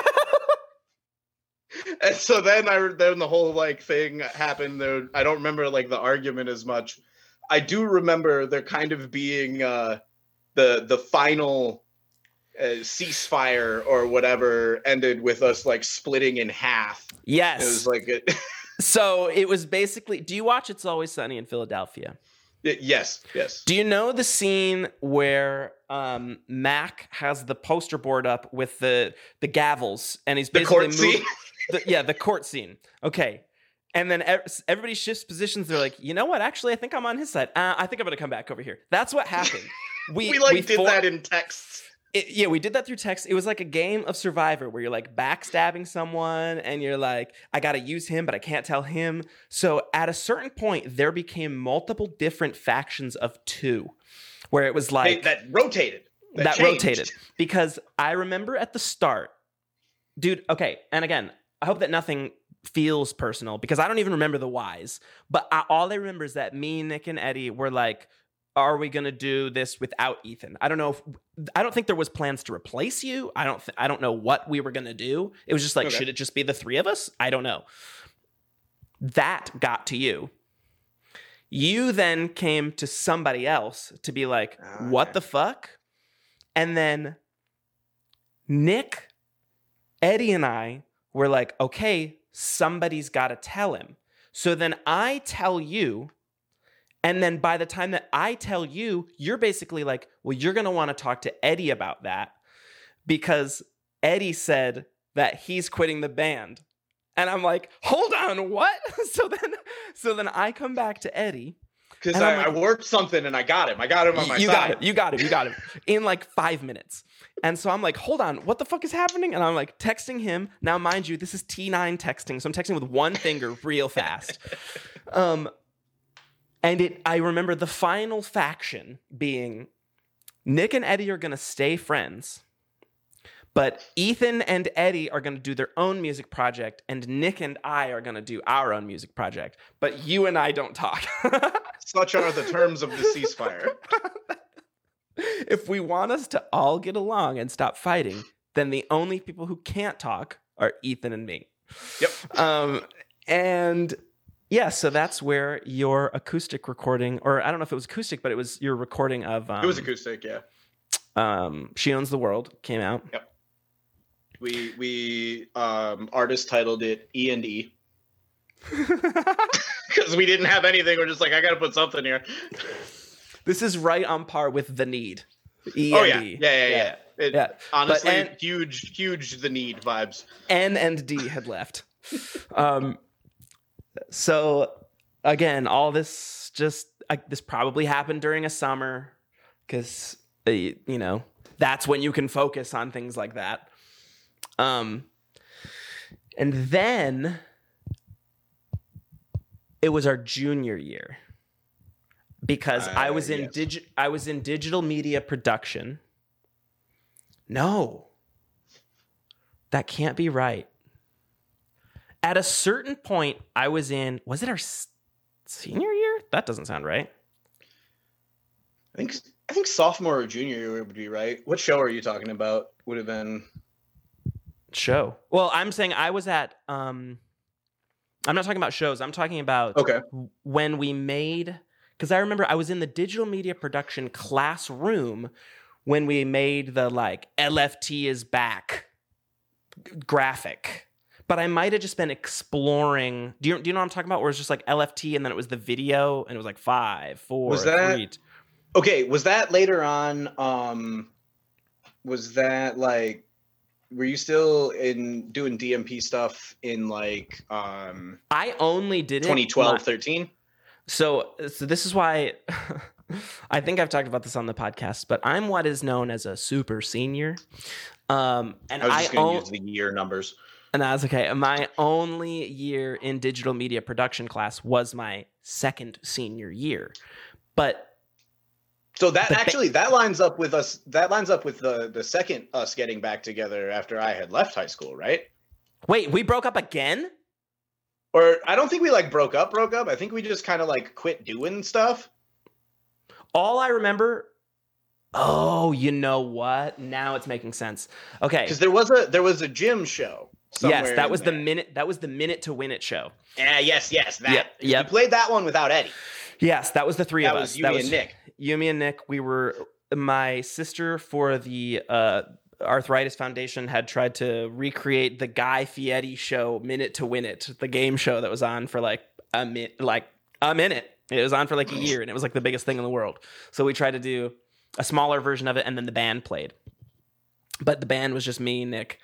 And so then I then the whole like thing happened. There, I don't remember like the argument as much. I do remember there kind of being uh, the the final uh, ceasefire or whatever ended with us like splitting in half. Yes. It was like a, So it was basically, do you watch It's Always Sunny in Philadelphia? yes, yes. Do you know the scene where um, Mac has the poster board up with the the gavels and he's The basically court moved, scene? the, yeah, the court scene. Okay. And then ev- everybody shifts positions. They're like, you know what? Actually, I think I'm on his side. Uh, I think I'm going to come back over here. That's what happened. We, we like did for- that in texts. It, yeah, we did that through text. It was like a game of Survivor where you're like backstabbing someone and you're like, I got to use him, but I can't tell him. So at a certain point, there became multiple different factions of two where it was like... Hey, that rotated. That, that changed. rotated. Because I remember at the start, dude, okay, and again, I hope that nothing feels personal because I don't even remember the whys. But I, all I remember is that me, Nick, and Eddie were like, are we going to do this without Ethan? I don't know if I don't think there was plans to replace you. I don't th- I don't know what we were going to do. It was just like, okay. Should it just be the three of us? I don't know. That got to you. You then came to somebody else to be like, okay. What the fuck? And then Nick, Eddie, and I were like, okay, somebody's got to tell him. So then I tell you. And then by the time that I tell you, you're basically like, well, you're going to want to talk to Eddie about that because Eddie said that he's quitting the band. And I'm like, hold on, what? so then so then I come back to Eddie. Because I, like, I worked something and I got him. I got him on my you side. Got it, you got him. You got him. In like five minutes. And so I'm like, hold on, what the fuck is happening? And I'm like texting him. Now, mind you, this is T nine texting. So I'm texting with one finger real fast. Um. And it, I remember the final faction being Nick and Eddie are going to stay friends, but Ethan and Eddie are going to do their own music project, and Nick and I are going to do our own music project, but you and I don't talk. Such are the terms of the ceasefire. If we want us to all get along and stop fighting, then the only people who can't talk are Ethan and me. Yep. Um, and... Yeah, so that's where your acoustic recording, or I don't know if it was acoustic, but it was your recording of... Um, it was acoustic, yeah. Um, She Owns the World came out. Yep. We, we um, artist titled it E and E. Because we didn't have anything. We're just like, I got to put something here. This is right on par with The Need. E oh, and yeah. E. Yeah, yeah, yeah. yeah. It, yeah. Honestly, N, huge, huge The Need vibes. N and D had left. um... So again, all this just uh, this probably happened during a summer because uh, you know that's when you can focus on things like that. Um, and then it was our junior year because uh, I was in yes. digi- I was in digital media production. No, that can't be right. At a certain point, I was in, was it our s- senior year? That doesn't sound right. I think I think sophomore or junior year would be right. What show are you talking about? Would have been... Show. Well, I'm saying I was at, um, I'm not talking about shows. I'm talking about okay. when we made, because I remember I was in the digital media production classroom when we made the like L F T is back graphic. But I might have just been exploring. Do you do you know what I'm talking about? Where it's just like L F T, and then it was the video, and it was like five, four, was that, three. Okay, was that later on? Um, was that like? Were you still in doing D M P stuff in like? Um, I only did it twenty twelve, thirteen. So, so this is why I think I've talked about this on the podcast, but I'm what is known as a super senior. Um, and I was just I going to own, use the year numbers. And that's okay. My only year in digital media production class was my second senior year. But so that but actually that lines up with us that lines up with the the second us getting back together after I had left high school, right? Wait, we broke up again? Or I don't think we like broke up, broke up. I think we just kind of like quit doing stuff. All I remember. Oh, you know what? Now it's making sense. Okay. Because there was a there was a gym show. Yes, that was there. the minute that was the minute to win it show. Yeah, yes, yes. That Yep, yep. We played that one without Eddie. Yes, that was the three That of was us. you that me was and Nick. You, me, and Nick. We were my sister for the uh, Arthritis Foundation had tried to recreate the Guy Fieri show, Minute to Win It, the game show that was on for like a minute, like a minute. It was on for like a year, and it was like the biggest thing in the world. So we tried to do a smaller version of it, and then the band played. But the band was just me, Nick,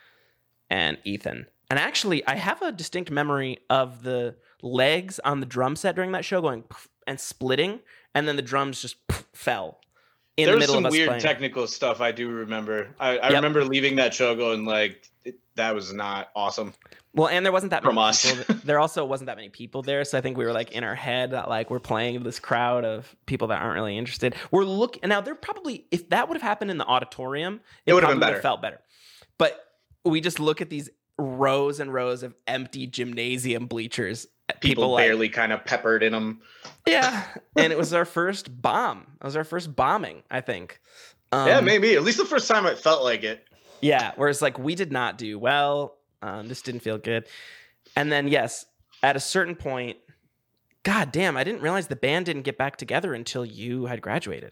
and Ethan. And actually, I have a distinct memory of the legs on the drum set during that show going poof and splitting, and then the drums just poof fell in there the was middle some of us weird playing. technical stuff I do remember. I, I Yep. remember leaving that show going like, it, that was not awesome. Well, and there wasn't that From many us. people. There also wasn't that many people there, so I think we were like in our head, like we're playing this crowd of people that aren't really interested. We're looking now. They're probably if that would have happened in the auditorium, it, It would have probably been would have better. felt better. But we just look at these rows and rows of empty gymnasium bleachers. People, People like, barely kind of peppered in them. yeah, and it was our first bomb. It was our first bombing, I think. Um, yeah, maybe. At least the first time it felt like it. Yeah, whereas like we did not do well. Um, this didn't feel good. And then yes, at a certain point, God damn, I didn't realize the band didn't get back together until you had graduated.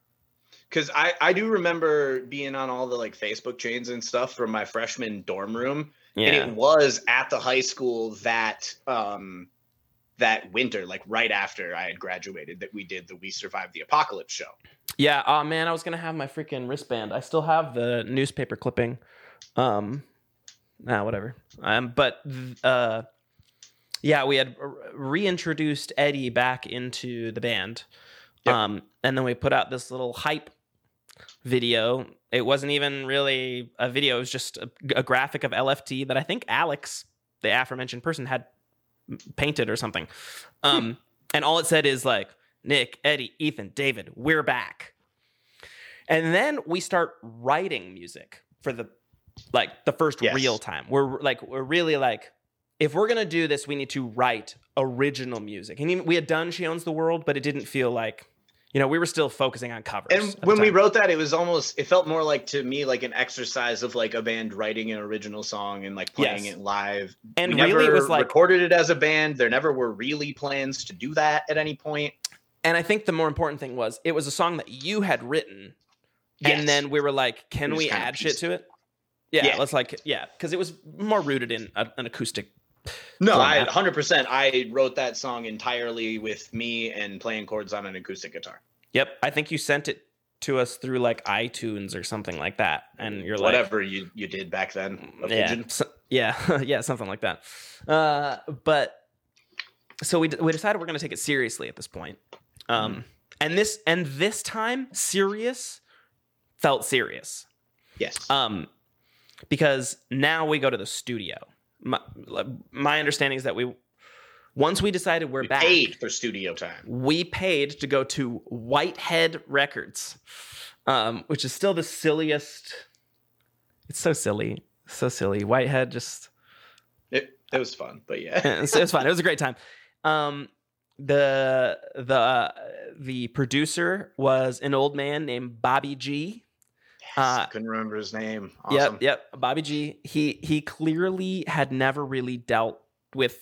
Because I, I do remember being on all the like Facebook chains and stuff from my freshman dorm room. Yeah. And it was at the high school that um that winter, like right after I had graduated, that we did the We Survived the Apocalypse show. Yeah, oh man, I was gonna have my freaking wristband. I still have the newspaper clipping. Um nah, whatever. Um but uh yeah, we had reintroduced Eddie back into the band. Yep. Um and then we put out this little hype video. It wasn't even really a video, it was just a, a graphic of L F T that I think Alex, the aforementioned person, had painted or something. Um hmm. And all it said is like, Nick, Eddie, Ethan, David, we're back. And then we start writing music for the like the first Yes. real time. We're like we're really like, if we're gonna do this, we need to write original music. And even, we had done She Owns the World, but it didn't feel like, you know, we were still focusing on covers. And at the when we time. wrote that, it was almost, it felt more like to me like an exercise of like a band writing an original song and like playing Yes. it live. And we really, never it was like- recorded it as a band. There never were really plans to do that at any point. And I think the more important thing was it was a song that you had written. Yes. And then we were like, can We we just kinda add shit pieced- to it? Yeah, Yeah. let's like, yeah, because it was more rooted in a, an acoustic. No, I format. one hundred percent. I wrote that song entirely with me and playing chords on an acoustic guitar. Yep, I think you sent it to us through like iTunes or something like that, and you're like, Whatever you, you did back then. A yeah, pigeon. so- yeah, yeah, something like that. Uh, but so we d- we decided we're going to take it seriously at this point, um, Mm-hmm. and this and this time, serious felt serious, Yes. um, because now we go to the studio. My, my understanding is that we once we decided we're we back, paid for studio time. we paid to go to Whitehead Records, um, which is still the silliest. It's so silly, so silly. Whitehead just It, it was fun, but yeah. it was, it was fun. It was a great time. Um, the the uh, the producer was an old man named Bobby G. Yes, Uh, I couldn't remember his name. Awesome. Yep, yep. Bobby G. He he clearly had never really dealt with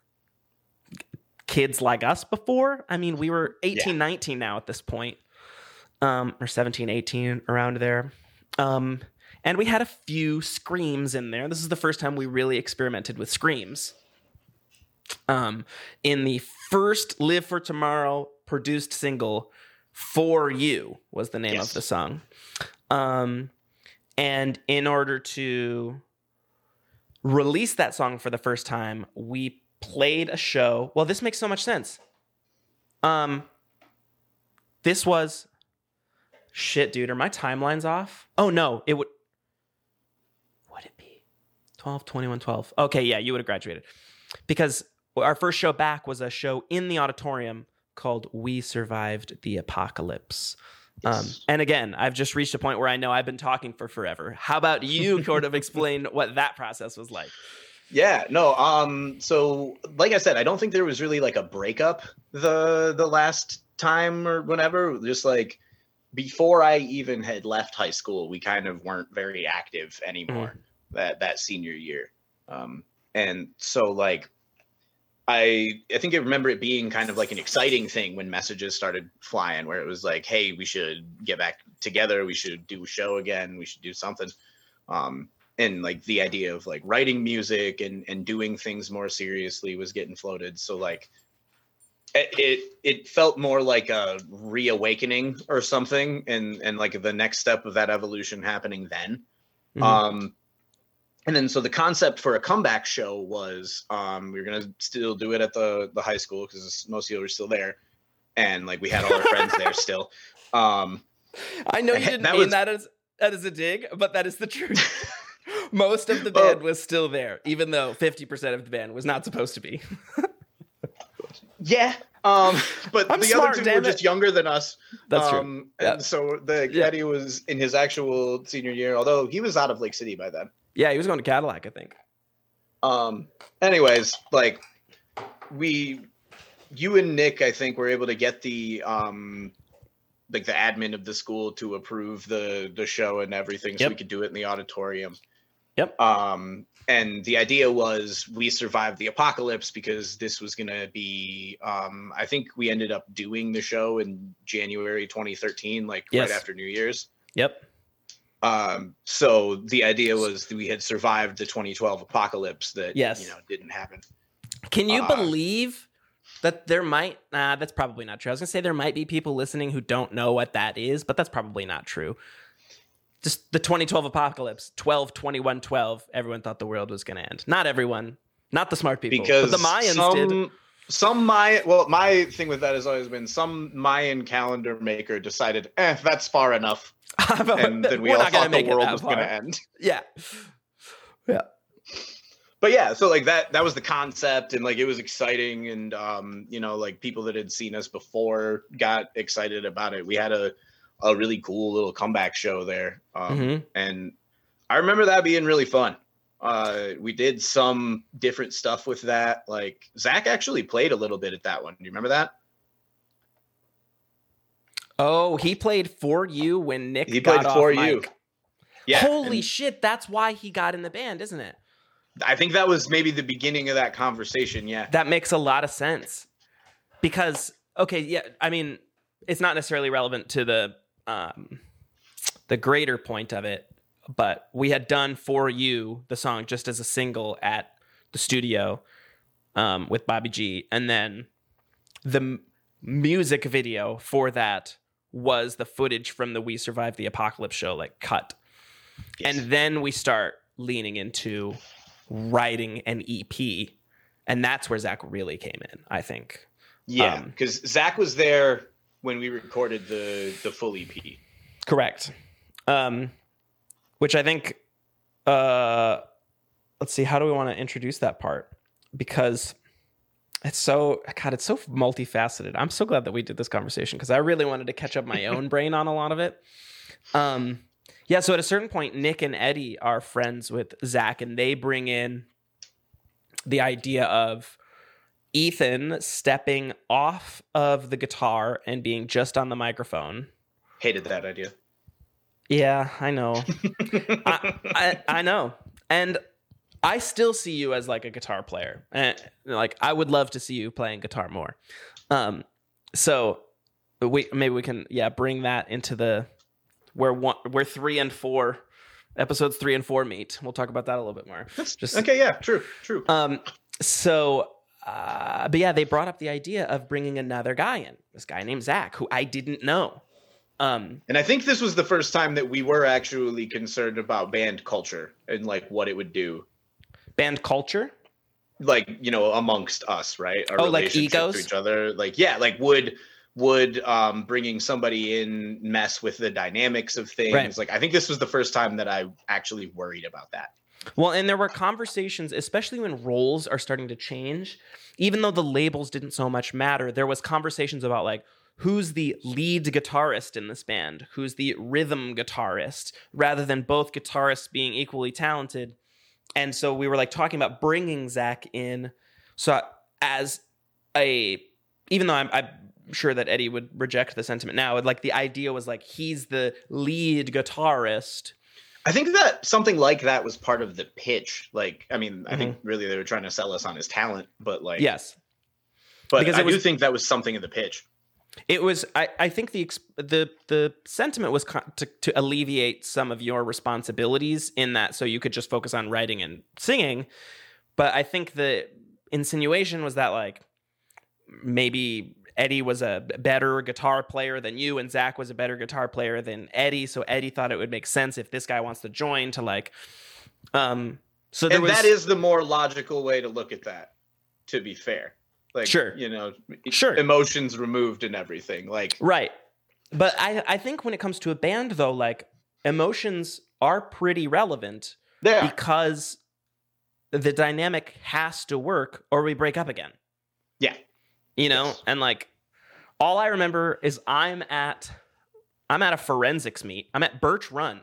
kids like us before. I mean, we were eighteen, Yeah. nineteen now at this point. Um, or seventeen, eighteen, around there. Um, and we had a few screams in there. This is the first time we really experimented with screams. Um, in the first Live for Tomorrow produced single, For You was the name Yes. of the song. Um, and in order to release that song for the first time, we played a show. Well, this makes so much sense. Um, this was shit, dude. Are my timelines off? Oh no, it would. Would it be twelve, twenty-one, twelve? Okay, yeah, you would have graduated because our first show back was a show in the auditorium called "We Survived the Apocalypse." Yes. Um, and again, I've just reached a point where I know I've been talking for forever. How about you sort of explain what that process was like? Yeah, no. Um, so like I said, I don't think there was really like a breakup the the last time or whenever. Just like before I even had left high school, we kind of weren't very active anymore mm. that that senior year. Um, and so like I I think I remember it being kind of like an exciting thing when messages started flying, where it was like, hey, we should get back together. We should do a show again. We should do something. Um, and like the idea of like writing music and, and doing things more seriously was getting floated. So like it, it, it felt more like a reawakening or something. And, and like the next step of that evolution happening then. Mm-hmm. Um, And then, so the concept for a comeback show was um, we were going to still do it at the, the high school because most of you were still there. And like we had all our friends there still. Um, I know you didn't that mean was, that, as, that as a dig, but that is the truth. Most of the band well, was still there, even though fifty percent of the band was not supposed to be. Yeah. Um, but I'm the smart, other two were it. just younger than us. That's um, true. Yeah. And so the yeah. Eddie was in his actual senior year, although he was out of Lake City by then. Yeah, he was going to Cadillac, I think. Um. Anyways, like we, you and Nick, I think, were able to get the um, like the admin of the school to approve the the show and everything, so yep. we could do it in the auditorium. Yep. Um. And the idea was we survived the apocalypse because this was going to be. Um. I think we ended up doing the show in January twenty thirteen, like yes. right after New Year's. Yep. Um, so the idea was that we had survived the twenty twelve apocalypse that, yes. you know, didn't happen. Can you uh, believe that there might, nah, that's probably not true. I was gonna say there might be people listening who don't know what that is, but that's probably not true. Just the twenty twelve apocalypse, twelve, twenty-one, twelve, everyone thought the world was gonna end. Not everyone, not the smart people, because but the Mayans some, did. Some Mayan, well, my thing with that has always been some Mayan calendar maker decided, eh, that's far enough. And then we We're all thought the world was going to end. Yeah. Yeah. But yeah, so like that, that was the concept, and like it was exciting, and um, you know, like people that had seen us before got excited about it. We had a, a really cool little comeback show there. Um, mm-hmm. And I remember that being really fun. Uh, we did some different stuff with that. Like Zach actually played a little bit at that one. Do you remember that? Oh, he played for you when Nick he got played for off you. mic. Yeah. Holy shit, that's why he got in the band, isn't it? I think that was maybe the beginning of that conversation. Yeah. That makes a lot of sense. Because, okay, yeah, I mean, it's not necessarily relevant to the um, the greater point of it, but we had done For You, the song, just as a single at the studio um, with Bobby G. And then the m- music video for that was the footage from the We Survived the Apocalypse show, like cut. Yes. And then we start leaning into writing an E P. And that's where Zach really came in, I think. Yeah, because um, Zach was there when we recorded the, the full E P. Correct. Um, which I think, uh, let's see, how do we want to introduce that part? Because it's so, God, it's so multifaceted. I'm so glad that we did this conversation because I really wanted to catch up my own brain on a lot of it. Um, yeah, so at a certain point, Nick and Eddie are friends with Zach, and they bring in the idea of Ethan stepping off of the guitar and being just on the microphone. Hated that idea. Yeah, I know. I, I I know. And I still see you as like a guitar player. And like I would love to see you playing guitar more. Um so we maybe we can yeah, bring that into the where one where three and four episodes three and four meet. We'll talk about that a little bit more. Just okay, yeah, true, true. Um so uh but yeah, they brought up the idea of bringing another guy in. This guy named Zach, who I didn't know. Um, and I think this was the first time that we were actually concerned about band culture and like what it would do. Band culture? Like, you know, amongst us, right? Our oh, like egos? To each other. Like, yeah, like would would um, bringing somebody in mess with the dynamics of things? Right. Like, I think this was the first time that I actually worried about that. Well, and there were conversations, especially when roles are starting to change, even though the labels didn't so much matter, there was conversations about like, who's the lead guitarist in this band? Who's the rhythm guitarist? Rather than both guitarists being equally talented. And so we were like talking about bringing Zach in. So as a, even though I'm, I'm sure that Eddie would reject the sentiment now, like the idea was like, he's the lead guitarist. I think that something like that was part of the pitch. Like, I mean, I Mm-hmm. think really they were trying to sell us on his talent, but like, Yes. but Because I it was- do think that was something in the pitch. It was. I, I think the ex- the the sentiment was co- to to alleviate some of your responsibilities in that, so you could just focus on writing and singing. But I think the insinuation was that like maybe Eddie was a better guitar player than you, and Zach was a better guitar player than Eddie. So Eddie thought it would make sense if this guy wants to join to like. Um. So there And was, that is the more logical way to look at that, to be fair. Like, Sure. you know, Sure. emotions removed and everything. Like, right. But I I think when it comes to a band though, like emotions are pretty relevant. yeah, Because the dynamic has to work or we break up again. yeah. You know? Yes. And like all I remember is I'm at I'm at a forensics meet. I'm at Birch Run.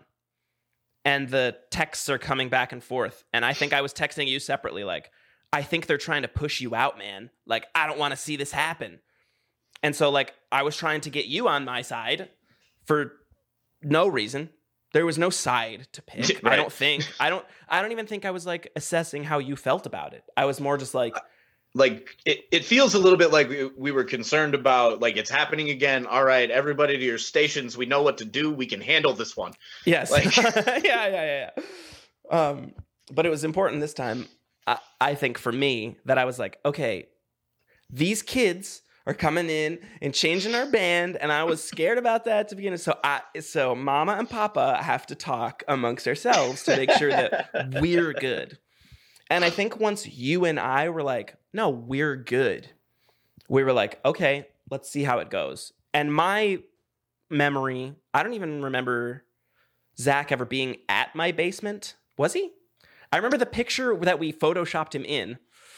And the texts are coming back and forth. And I think I was texting you separately like, I think they're trying to push you out, man. Like, I don't want to see this happen. And so like I was trying to get you on my side for no reason. There was no side to pick. Right. I don't think. I don't I don't even think I was like assessing how you felt about it. I was more just like, Like, it, it feels a little bit like we, we were concerned about, like, it's happening again. All right, everybody to your stations. We know what to do. We can handle this one. yes. Like- yeah, yeah, yeah, yeah. Um, but it was important this time, I, I think for me, that I was like, okay, these kids are coming in and changing our band, and I was scared about that to begin with. So I so Mama and Papa have to talk amongst ourselves to make sure that we're good. And I think once you and I were like, no, we're good, we were like, okay, let's see how it goes. And my memory, I don't even remember Zach ever being at my basement. Was he? I remember the picture that we photoshopped him in.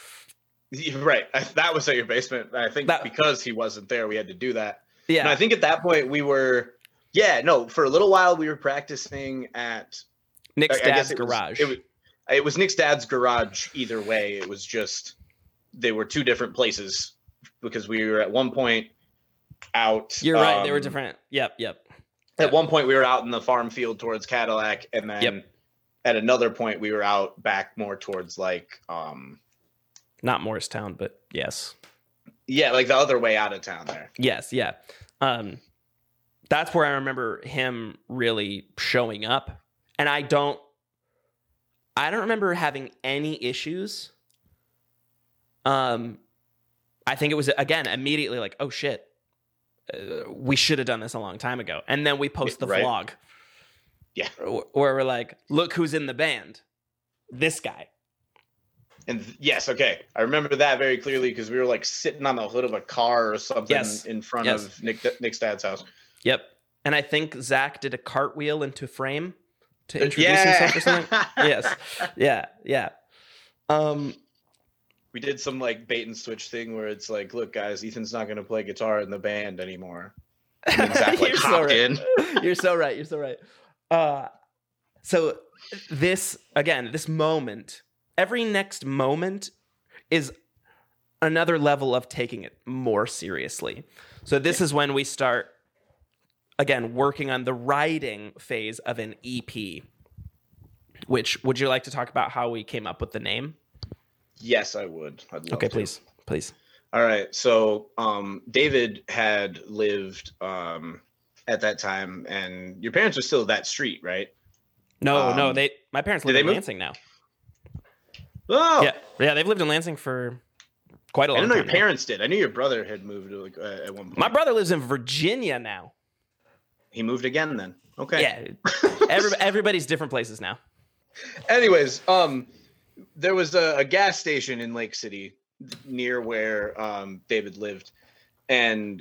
Right. I, that was at your basement. I think That- because he wasn't there, we had to do that. Yeah. And I think at that point we were, yeah, no, for a little while we were practicing at Nick's I- I guess dad's it was- garage. it was, it was Nick's dad's garage either way. It was just, they were two different places because we were at one point out. You're right. They were um, different. Yep. Yep. At one point we were out in the farm field towards Cadillac. And then Yep. at another point we were out back more towards like, um, Not Morristown, but yes. yeah, like the other way out of town there. Yes. Yeah. Um, that's where I remember him really showing up. And I don't, I don't remember having any issues. Um, I think it was, again, immediately like, oh shit, uh, we should have done this a long time ago. And then we post the Right. vlog. Yeah. Wh- Where we're like, look who's in the band. This guy. And th- yes, okay. I remember that very clearly because we were like sitting on the hood of a car or something Yes. in front Yes. of Nick Nick's dad's house. Yep. And I think Zach did a cartwheel into frame to Uh, introduce yeah. himself or something. Yes. Yeah. Yeah. Um, We did some like bait and switch thing where it's like, look, guys, Ethan's not going to play guitar in the band anymore. And then Zach like You're so hopped right. in. You're so right. You're so right. Uh, so this, again, this moment, every next moment is another level of taking it more seriously. So this is when we start, again, working on the writing phase of an E P. Which, would you like to talk about how we came up with the name? Yes, I would. I'd love Okay, to. please. Please. All right. So um, David had lived um, at that time, and your parents are still that street, right? No, no, Um, they. My parents did live they in move? Lansing now. Oh, Yeah, yeah, they've lived in Lansing for quite a I long didn't know time. your now. parents did. I knew your brother had moved like, uh, at one point. My brother lives in Virginia now. He moved again then. Okay. Yeah, Every, everybody's different places now. Anyways, um, there was a, a gas station in Lake City near where um, David lived, and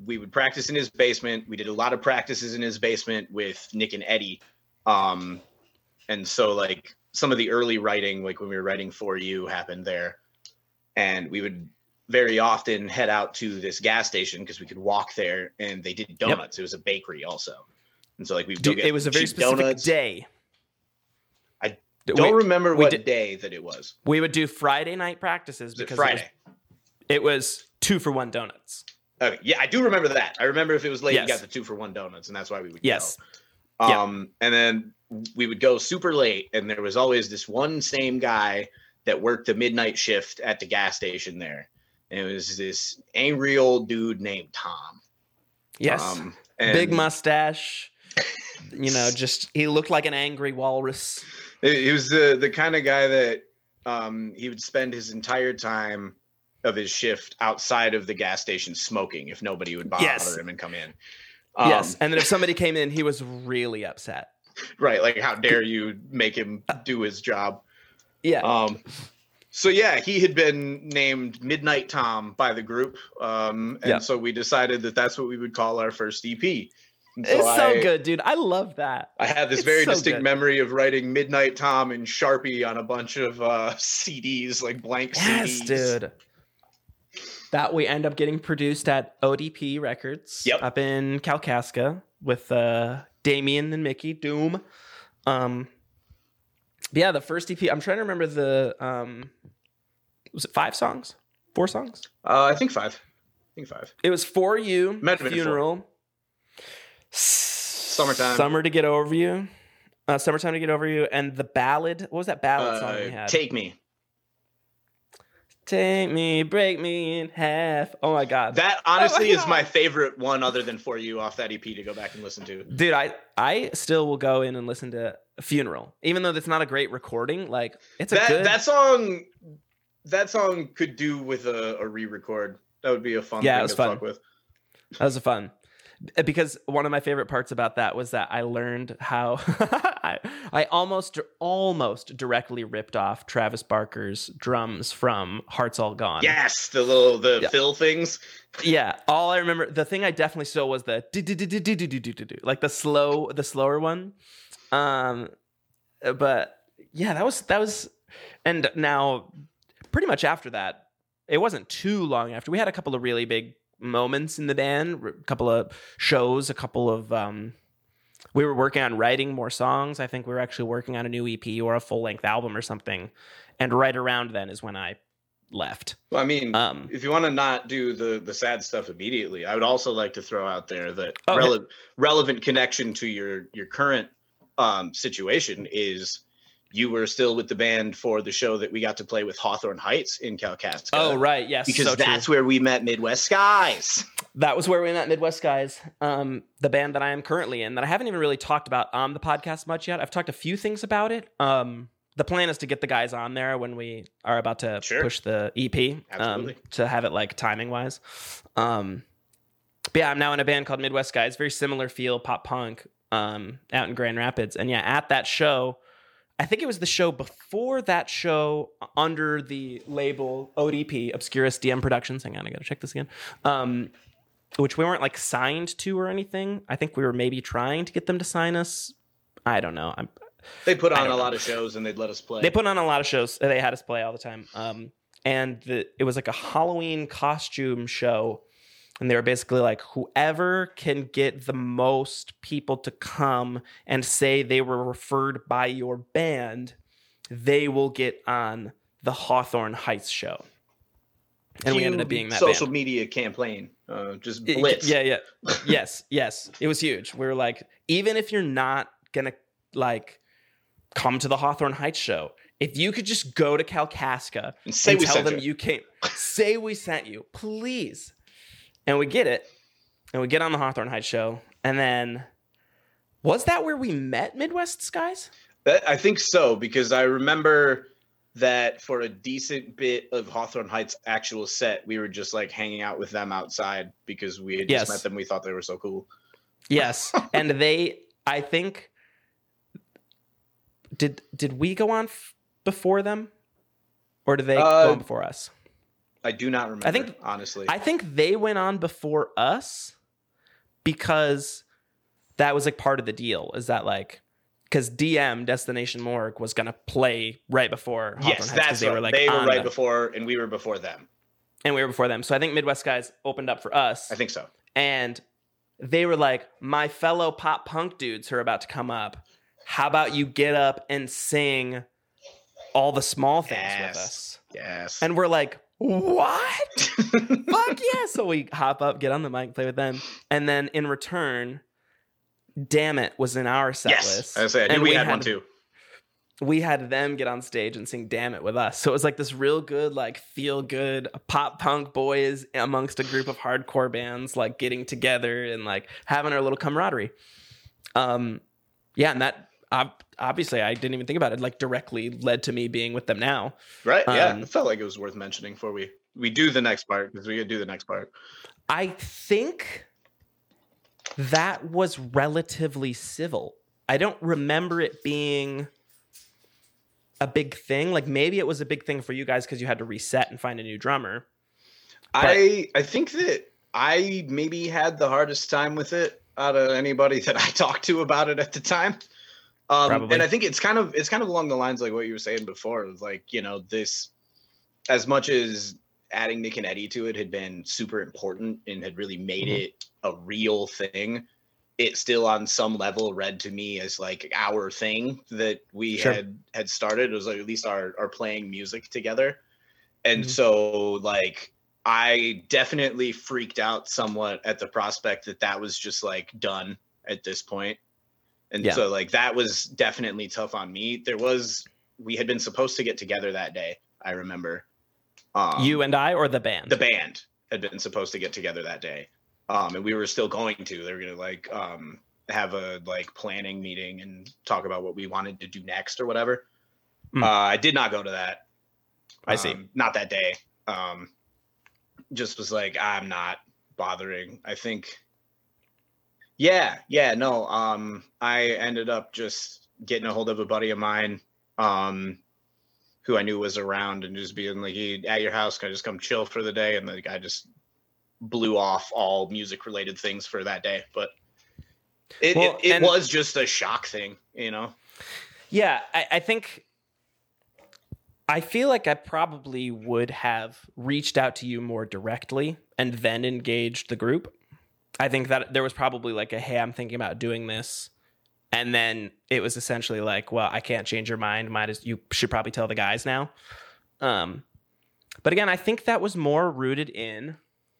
we would practice in his basement. We did a lot of practices in his basement with Nick and Eddie. Um, and so like some of the early writing, like when we were writing For You, happened there. And we would very often head out to this gas station because we could walk there, and they did donuts. Yep. It was a bakery also. And so like we Dude, it was a very specific donuts. day. I don't we, remember what did, day that it was. We would do Friday night practices was because it Friday. It was, it was two for one donuts. Okay, yeah, I do remember that. I remember if it was late, yes. you got the two for one donuts, and that's why we would yes. go. Um, yeah. And then we would go super late, and there was always this one same guy that worked the midnight shift at the gas station there. And it was this angry old dude named Tom. Yes. Um, and big mustache. You know, just he looked like an angry walrus. He was the the kind of guy that um, he would spend his entire time of his shift outside of the gas station smoking if nobody would bother yes. him and come in. Um, yes, and then if somebody came in, he was really upset. Right, like how dare you make him do his job? Yeah. Um. So yeah, he had been named Midnight Tom by the group, um, and yep. so we decided that that's what we would call our first E P. So it's so I, good, dude. I love that. I have this it's very so distinct good. memory of writing Midnight Tom in Sharpie on a bunch of uh, C Ds, like blank yes, C Ds. Yes, dude. That we end up getting produced at O D P Records yep. up in Kalkaska with uh, Damien and Mickey Doom. Um, yeah, the first E P. I'm trying to remember the. Um, was it five songs? Four songs? Uh, I think five. I think five. It was For You, Funeral, Summertime, Summer to Get Over You, uh, Summertime to Get Over You, and the ballad. What was that ballad uh, song we had? Take Me. Take me, break me in half. Oh my god. That honestly oh my is my favorite one other than For You off that E P to go back and listen to. Dude, I I still will go in and listen to Funeral. Even though that's not a great recording, like it's a that, good that song that song could do with a, a re-record. That would be a fun yeah, thing it was to fun. fuck with. That was a fun. Because one of my favorite parts about that was that I learned how I, I almost almost directly ripped off Travis Barker's drums from Hearts All Gone. Yes, the little the yeah. fill things. Yeah, all I remember, the thing I definitely stole was the like the slow, the slower one. Um, but yeah, that was that was, and now pretty much after that, it wasn't too long after we had a couple of really big moments in the band, a couple of shows, a couple of um we were working on writing more songs. I think we were actually working on a new E P or a full-length album or something, and right around then is when I left. Well, I mean, um if you want to not do the the sad stuff immediately, I would also like to throw out there that oh, rele- okay. relevant connection to your your current um situation is you were still with the band for the show that we got to play with Hawthorne Heights in Kalkaska. Oh, right. Yes. Because so that's true. where we met Midwest Skies. That was where we met Midwest Skies, um, the band that I am currently in, that I haven't even really talked about on the podcast much yet. I've talked a few things about it. Um, the plan is to get the guys on there when we are about to sure. push the E P, um, to have it like timing wise. Um, but yeah, I'm now in a band called Midwest Skies, very similar feel, pop punk, um, out in Grand Rapids. And yeah, at that show, I think it was the show before that show under the label O D P, Obscurus D M Productions. Hang on, I gotta check this again. Um, which we weren't like signed to or anything. I think we were maybe trying to get them to sign us. I don't know. I'm, they put on a know. lot of shows and they'd let us play. They put on a lot of shows. They had us play all the time. Um, and the, it was like a Halloween costume show. And they were basically like, whoever can get the most people to come and say they were referred by your band, they will get on the Hawthorne Heights show. And we ended up being that social band. media campaign, uh, just blitz. Yeah, yeah, yes, yes. It was huge. We were like, even if you're not gonna like come to the Hawthorne Heights show, if you could just go to Kalkaska and, say and we tell sent them you. you came, say we sent you, please. And we get it, and we get on the Hawthorne Heights show, and then was that where we met Midwest Skies? That, I think so, because I remember that for a decent bit of Hawthorne Heights' actual set, we were just like hanging out with them outside because we had just yes. met them. We thought they were so cool. Yes, and they, I think, did did we go on f- before them, or did they uh, go on before us? I do not remember. I think honestly, I think they went on before us because that was like part of the deal. Is that like because D M Destination Morgue was gonna play right before Hawthorne yes, Heights, that's they right. were like they were on right the, before, and we were before them. and we were before them. So I think Midwest Guys opened up for us. I think so. And they were like, my fellow pop punk dudes who are about to come up, how about you get up and sing All the Small Things Yes. with us? Yes. And we're like, what? Fuck yeah. So we hop up, get on the mic, play with them. And then in return, Damn It was in our set yes, list. I say I knew And we, had, one too. We had them get on stage and sing Damn It with us. So it was like this real good, like feel good pop punk boys amongst a group of hardcore bands, like getting together and like having our little camaraderie. Um, yeah. And that ob- obviously I didn't even think about it, like directly led to me being with them now. Right? Yeah. Um, It felt like it was worth mentioning before we, we do the next part, because we could do the next part. I think that was relatively civil. I don't remember it being a big thing. Like maybe it was a big thing for you guys because you had to reset and find a new drummer. But- I I think that I maybe had the hardest time with it out of anybody that I talked to about it at the time. Um, Probably. and I think it's kind of it's kind of along the lines like what you were saying before. It was like, you know, this, as much as adding Nick and Eddie to it had been super important and had really made Mhm. it a real thing, it still on some level read to me as like our thing that we Sure. had had started. It was like at least our our playing music together. And Mhm. so like I definitely freaked out somewhat at the prospect that that was just like done at this point. And Yeah. so like that was definitely tough on me. There was we had been supposed to get together that day, I remember. Um you and I or the band? the band had been supposed to get together that day. Um, and we were still going to. They were gonna like um, have a like planning meeting and talk about what we wanted to do next or whatever. Mm. Uh, I did not go to that. I see. Um, not that day. Um, just was like, I'm not bothering. I think. Yeah, yeah, no. Um, I ended up just getting a hold of a buddy of mine, um, who I knew was around, and just being like, "Hey, at your house, can I just come chill for the day?" And the guy just blew off all music related things for that day. But it Well, it, it and- was just a shock thing, you know. Yeah, I, I think I feel like I probably would have reached out to you more directly and then engaged the group. I think that there was probably like a, hey, I'm thinking about doing this. And then it was essentially like, well, I can't change your mind. Might as you should probably tell the guys now. Um, but again, I think that was more rooted in,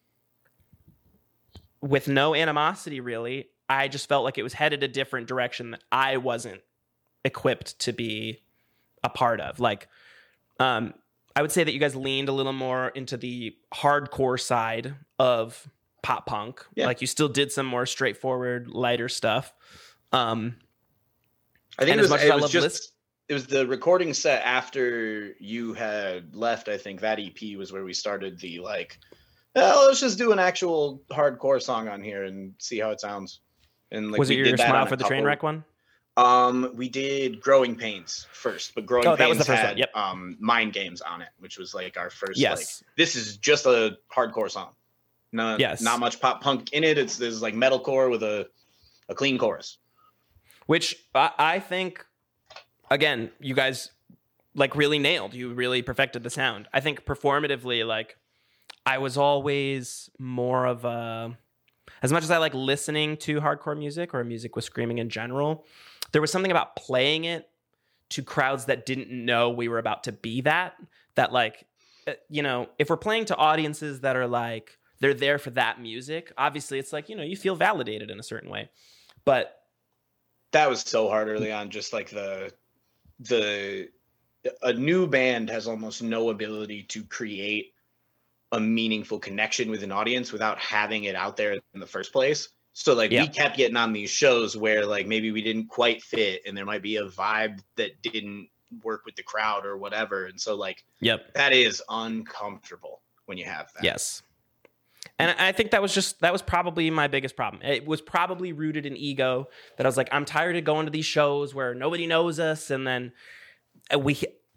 with no animosity really. I just felt like it was headed a different direction that I wasn't equipped to be a part of. Like, um, I would say that you guys leaned a little more into the hardcore side of pop punk. Yeah. Like you still did some more straightforward, lighter stuff. Um, I think And it as was, much as it I was love just Liz- it was the recording set after you had left. I think that E P was where we started the like, oh, let's just do an actual hardcore song on here and see how it sounds. And like, was it we your did that Smile on a for the Train couple- Wreck one? Um, we did Growing Pains first, but Growing Oh, that was Pains the first one, had yep. um Mind Games on it, which was like our first. Yes. Like, this is just a hardcore song. No, Yes. not much pop punk in it. It's there's like metalcore with a a clean chorus. Which I, I think, again, you guys like really nailed. You really perfected the sound. I think performatively, like I was always more of a, as much as I like listening to hardcore music or music with screaming in general, there was something about playing it to crowds that didn't know we were about to be that, that like, uh, you know, if we're playing to audiences that are like, they're there for that music, obviously it's like, you know, you feel validated in a certain way. But That was so hard early on. Just like the the a new band has almost no ability to create a meaningful connection with an audience without having it out there in the first place. So like Yeah. we kept getting on these shows where like maybe we didn't quite fit and there might be a vibe that didn't work with the crowd or whatever. And so like yep. that is uncomfortable when you have that. Yes. And I think that was just, that was probably my biggest problem. It was probably rooted in ego that I was like, I'm tired of going to these shows where nobody knows us. And then we,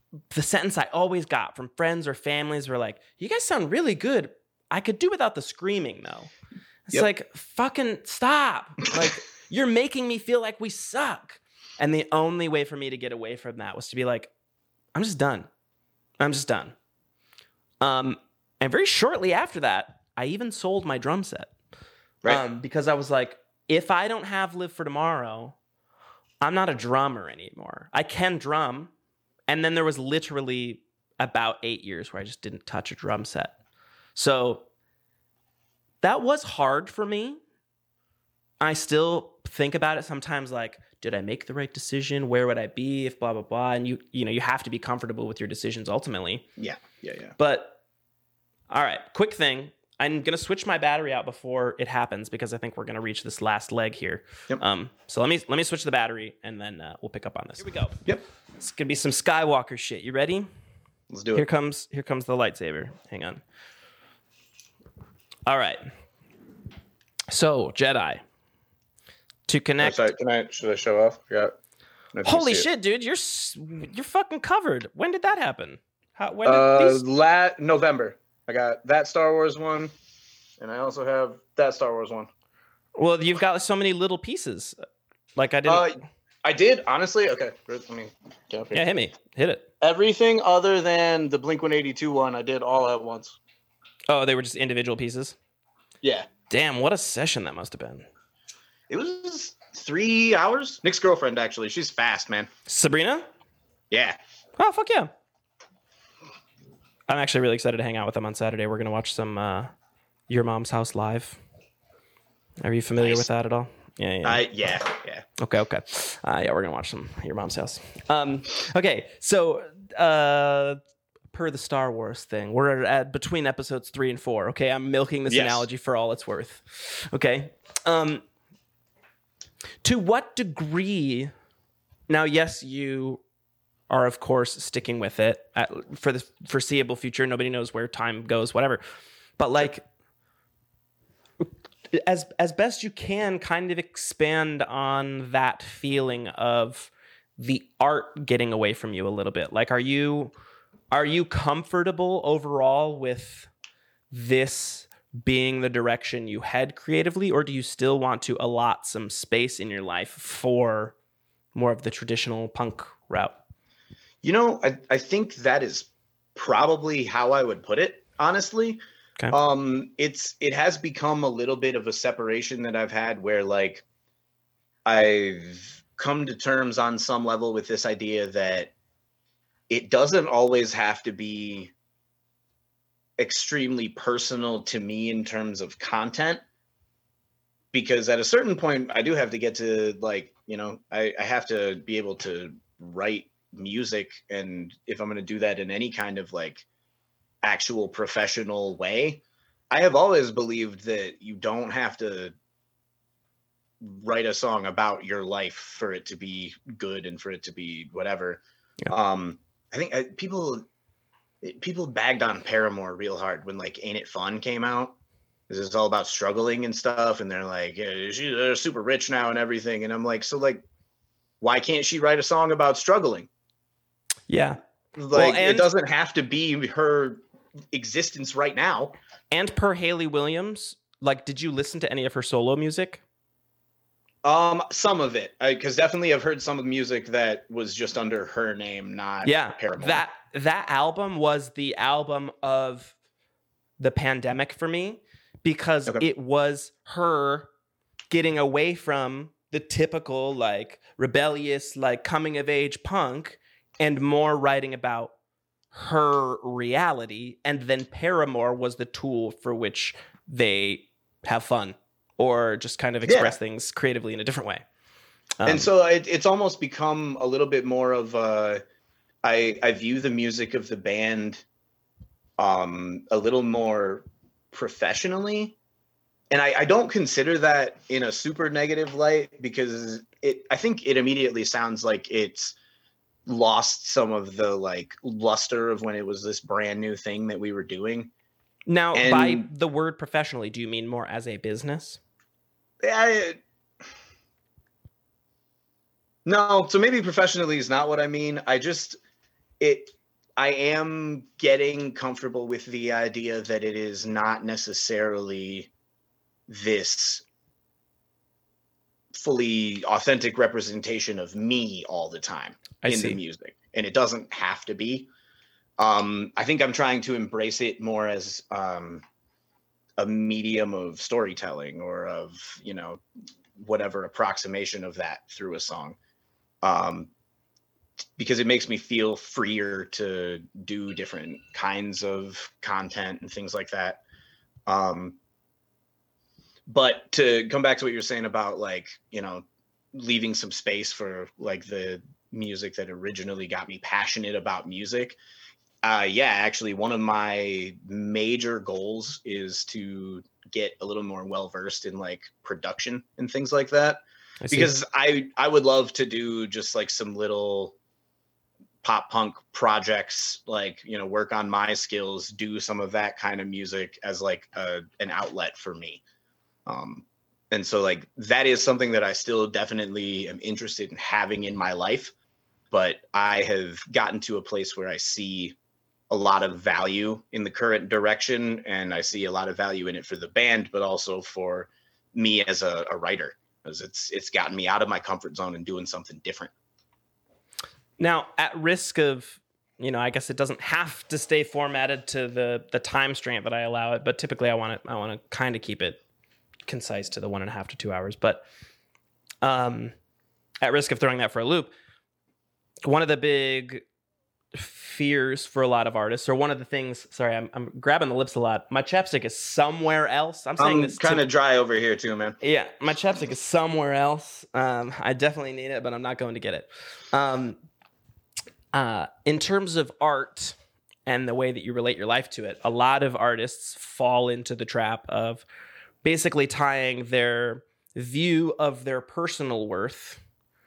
the sentence I always got from friends or families were like, you guys sound really good. I could do without the screaming though. It's yep. like, fucking stop. Like, you're making me feel like we suck. And the only way for me to get away from that was to be like, I'm just done. I'm just done. Um, and very shortly after that, I even sold my drum set. Right. Um, because I was like, if I don't have Live for Tomorrow, I'm not a drummer anymore. I can drum. And then there was literally about eight years where I just didn't touch a drum set. So that was hard for me. I still think about it sometimes like, did I make the right decision? Where would I be if blah, blah, blah? And you, you know, you have to be comfortable with your decisions ultimately. Yeah, yeah, yeah. But, all right, quick thing. I'm going to switch my battery out before it happens because I think we're going to reach this last leg here. Yep. Um, so let me let me switch the battery and then uh, we'll pick up on this. Here we go. Yep. It's going to be some Skywalker shit. You ready? Let's do it. Here comes here comes the lightsaber. Hang on. All right. So, Jedi. To connect. Oh, sorry, can I, should I show off? Yeah. Holy shit, dude! You're you're fucking covered. When did that happen? How? When? Did uh, these... la- November. I got that Star Wars one, and I also have that Star Wars one. Well, you've got so many little pieces. Like I didn't. Uh, I did honestly. Okay, let me get up here. Yeah, hit me. Hit it. Everything other than the Blink one eighty-two one, I did all at once. Oh, they were just individual pieces. Yeah. Damn, what a session that must have been. It was three hours. Nick's girlfriend, actually. She's fast, man. Sabrina? Yeah. Oh, fuck yeah. I'm actually really excited to hang out with them on Saturday. We're going to watch some uh, Your Mom's House live. Are you familiar nice. with that at all? Yeah, yeah. Uh, yeah, yeah. Okay, okay. Uh, yeah, we're going to watch some Your Mom's House. Um, okay, so uh, per the Star Wars thing, we're at between episodes three and four. Okay, I'm milking this yes. analogy for all it's worth. Okay. Um, to what degree... Now, yes, you... are, of course, sticking with it at, for the foreseeable future. Nobody knows where time goes, whatever. But, like, as as best you can, kind of expand on that feeling of the art getting away from you a little bit. Like, are you are you comfortable overall with this being the direction you head creatively, or do you still want to allot some space in your life for more of the traditional punk route? You know, I, I think that is probably how I would put it, honestly. Okay. Um, it's it has become a little bit of a separation that I've had where, like, I've come to terms on some level with this idea that it doesn't always have to be extremely personal to me in terms of content. Because at a certain point, I do have to get to, like, you know, I, I have to be able to write music, and if I'm going to do that in any kind of like actual professional way, I have always believed that you don't have to write a song about your life for it to be good and for it to be whatever. Yeah. Um, I think uh, people people bagged on Paramore real hard when like Ain't It Fun came out. This is all about struggling and stuff, and they're like, yeah, she, they're super rich now and everything, and I'm like, so like, why can't she write a song about struggling? Yeah. Like, well, and, it doesn't have to be her existence right now. And per Hayley Williams, like, did you listen to any of her solo music? Um, some of it, because definitely I've heard some of the music that was just under her name, not yeah, Paramore. That that album was the album of the pandemic for me, because okay. it was her getting away from the typical, like, rebellious, like, coming of age punk, and more writing about her reality. And then Paramore was the tool for which they have fun or just kind of express yeah. things creatively in a different way. Um, and so it, it's almost become a little bit more of a, I, I view the music of the band um, a little more professionally. And I, I don't consider that in a super negative light, because it, I think it immediately sounds like it's lost some of the like luster of when it was this brand new thing that we were doing. Now, and by the word professionally, do you mean more as a business? I, no, so maybe professionally is not what I mean. I just, it I am getting comfortable with the idea that it is not necessarily this fully authentic representation of me all the time I in see. the music, and it doesn't have to be. Um, I think I'm trying to embrace it more as um, a medium of storytelling, or of, you know, whatever approximation of that through a song. Um, because it makes me feel freer to do different kinds of content and things like that. Um, but to come back to what you're saying about, like, you know, leaving some space for like the music that originally got me passionate about music. Uh, yeah, actually one of my major goals is to get a little more well-versed in like production and things like that. I see. Because I, I would love to do just like some little pop punk projects, like, you know, work on my skills, do some of that kind of music as like a, an outlet for me. Um, and so like, that is something that I still definitely am interested in having in my life, but I have gotten to a place where I see a lot of value in the current direction, and I see a lot of value in it for the band, but also for me as a, a writer, because it's, it's gotten me out of my comfort zone and doing something different. Now, at risk of, you know, I guess it doesn't have to stay formatted to the the time constraint that I allow it, but typically I want it, I want to kind of keep it concise to the one and a half to two hours. But um, at risk of throwing that for a loop, one of the big fears for a lot of artists, or one of the things, sorry, I'm, I'm grabbing the lips a lot. My chapstick is somewhere else. I'm saying I'm this kind to, of dry over here too, man. yeah, my chapstick is somewhere else. Um, I definitely need it, but I'm not going to get it. Um, uh, in terms of art and the way that you relate your life to it, a lot of artists fall into the trap of basically tying their view of their personal worth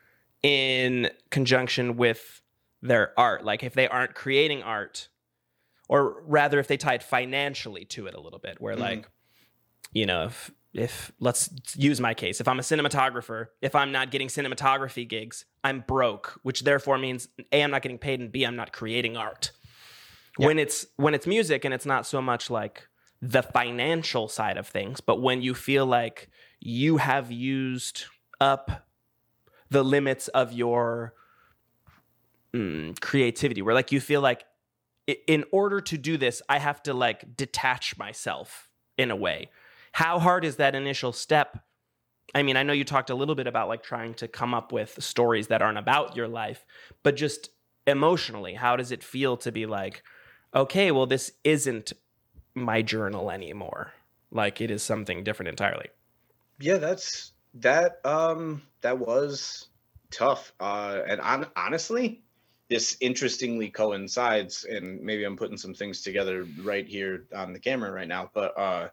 in conjunction with their art. Like if they aren't creating art, or rather if they tie it financially to it a little bit, where mm-hmm. like, you know, if, if let's use my case, if I'm a cinematographer, if I'm not getting cinematography gigs, I'm broke, which therefore means A, I'm not getting paid, and B, I'm not creating art. Yeah. When it's when it's music, and it's not so much like the financial side of things, but when you feel like you have used up the limits of your mm, creativity, where like you feel like in order to do this, I have to like detach myself in a way. How hard is that initial step? I mean, I know you talked a little bit about like trying to come up with stories that aren't about your life, but just emotionally, how does it feel to be like, okay, well, this isn't my journal anymore. Like it is something different entirely. Yeah, that's that. Um, that was tough. Uh, and on, honestly, this interestingly coincides, and maybe I'm putting some things together right here on the camera right now, but uh,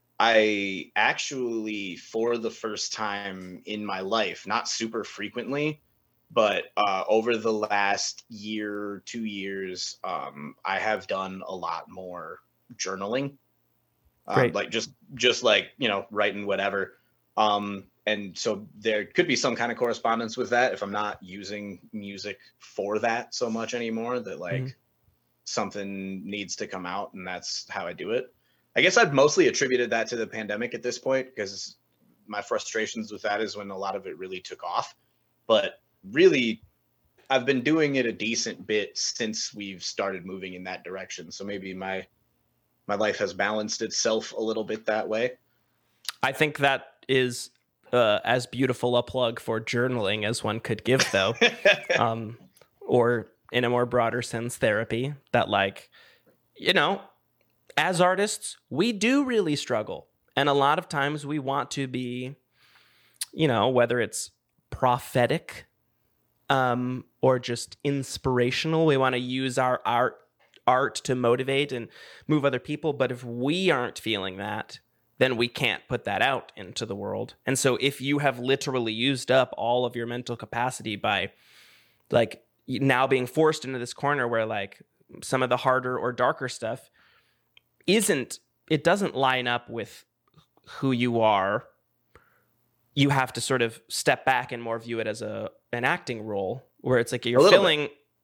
I actually, for the first time in my life, not super frequently, but uh, over the last year, two years, um, I have done a lot more journaling. Um, like just, just like, you know, writing whatever. Um, and so there could be some kind of correspondence with that if I'm not using music for that so much anymore, that like mm-hmm. something needs to come out, and that's how I do it. I guess I've mostly attributed that to the pandemic at this point, because my frustrations with that is when a lot of it really took off. But really, I've been doing it a decent bit since we've started moving in that direction. So maybe my my life has balanced itself a little bit that way. I think that is uh, as beautiful a plug for journaling as one could give, though. um, or in a more broader sense, therapy. That, like, you know, as artists, we do really struggle. And a lot of times we want to be, you know, whether it's prophetic um, or just inspirational, we want to use our art, art to motivate and move other people. But if we aren't feeling that, then we can't put that out into the world. And so if you have literally used up all of your mental capacity by like now being forced into this corner where like some of the harder or darker stuff isn't, it doesn't line up with who you are, you have to sort of step back and more view it as a an acting role, where it's like you're filling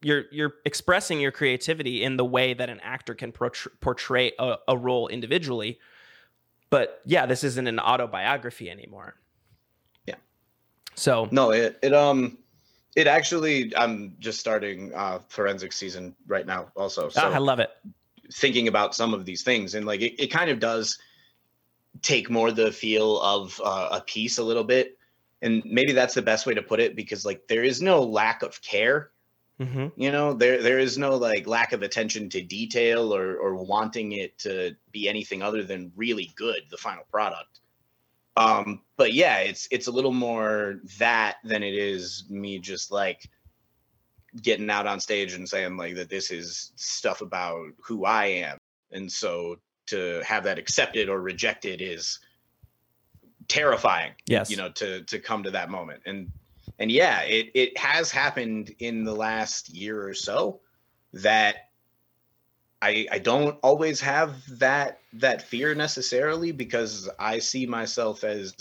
you're you're expressing your creativity in the way that an actor can portray, portray a, a role individually. But yeah, this isn't an autobiography anymore. Yeah. So no, it it um it actually I'm just starting uh forensic season right now also. So ah, I love it. Thinking about some of these things, and like it, it kind of does take more the feel of uh, a piece a little bit. And maybe that's the best way to put it, because like there is no lack of care, mm-hmm. you know, there there is no like lack of attention to detail or or wanting it to be anything other than really good, the final product. Um, but yeah, it's it's a little more that than it is me just like getting out on stage and saying like that this is stuff about who I am. And so to have that accepted or rejected is terrifying. Yes. You know, to to come to that moment. And and yeah, it it has happened in the last year or so that I I don't always have that that fear necessarily, because I see myself as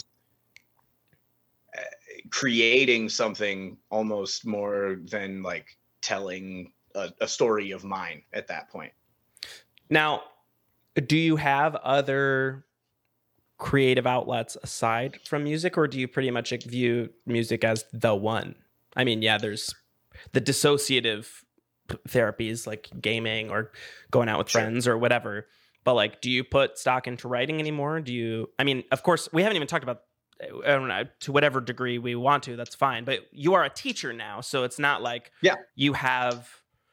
creating something almost more than like telling a, a story of mine at that point. Now, do you have other creative outlets aside from music, or do you pretty much view music as the one? I mean, yeah, there's the dissociative therapies like gaming or going out with Sure. friends or whatever, but like, do you put stock into writing anymore? Do you, I mean, of course, we haven't even talked about, I don't know, to whatever degree we want to, that's fine, but you are a teacher now, so it's not like yeah. you have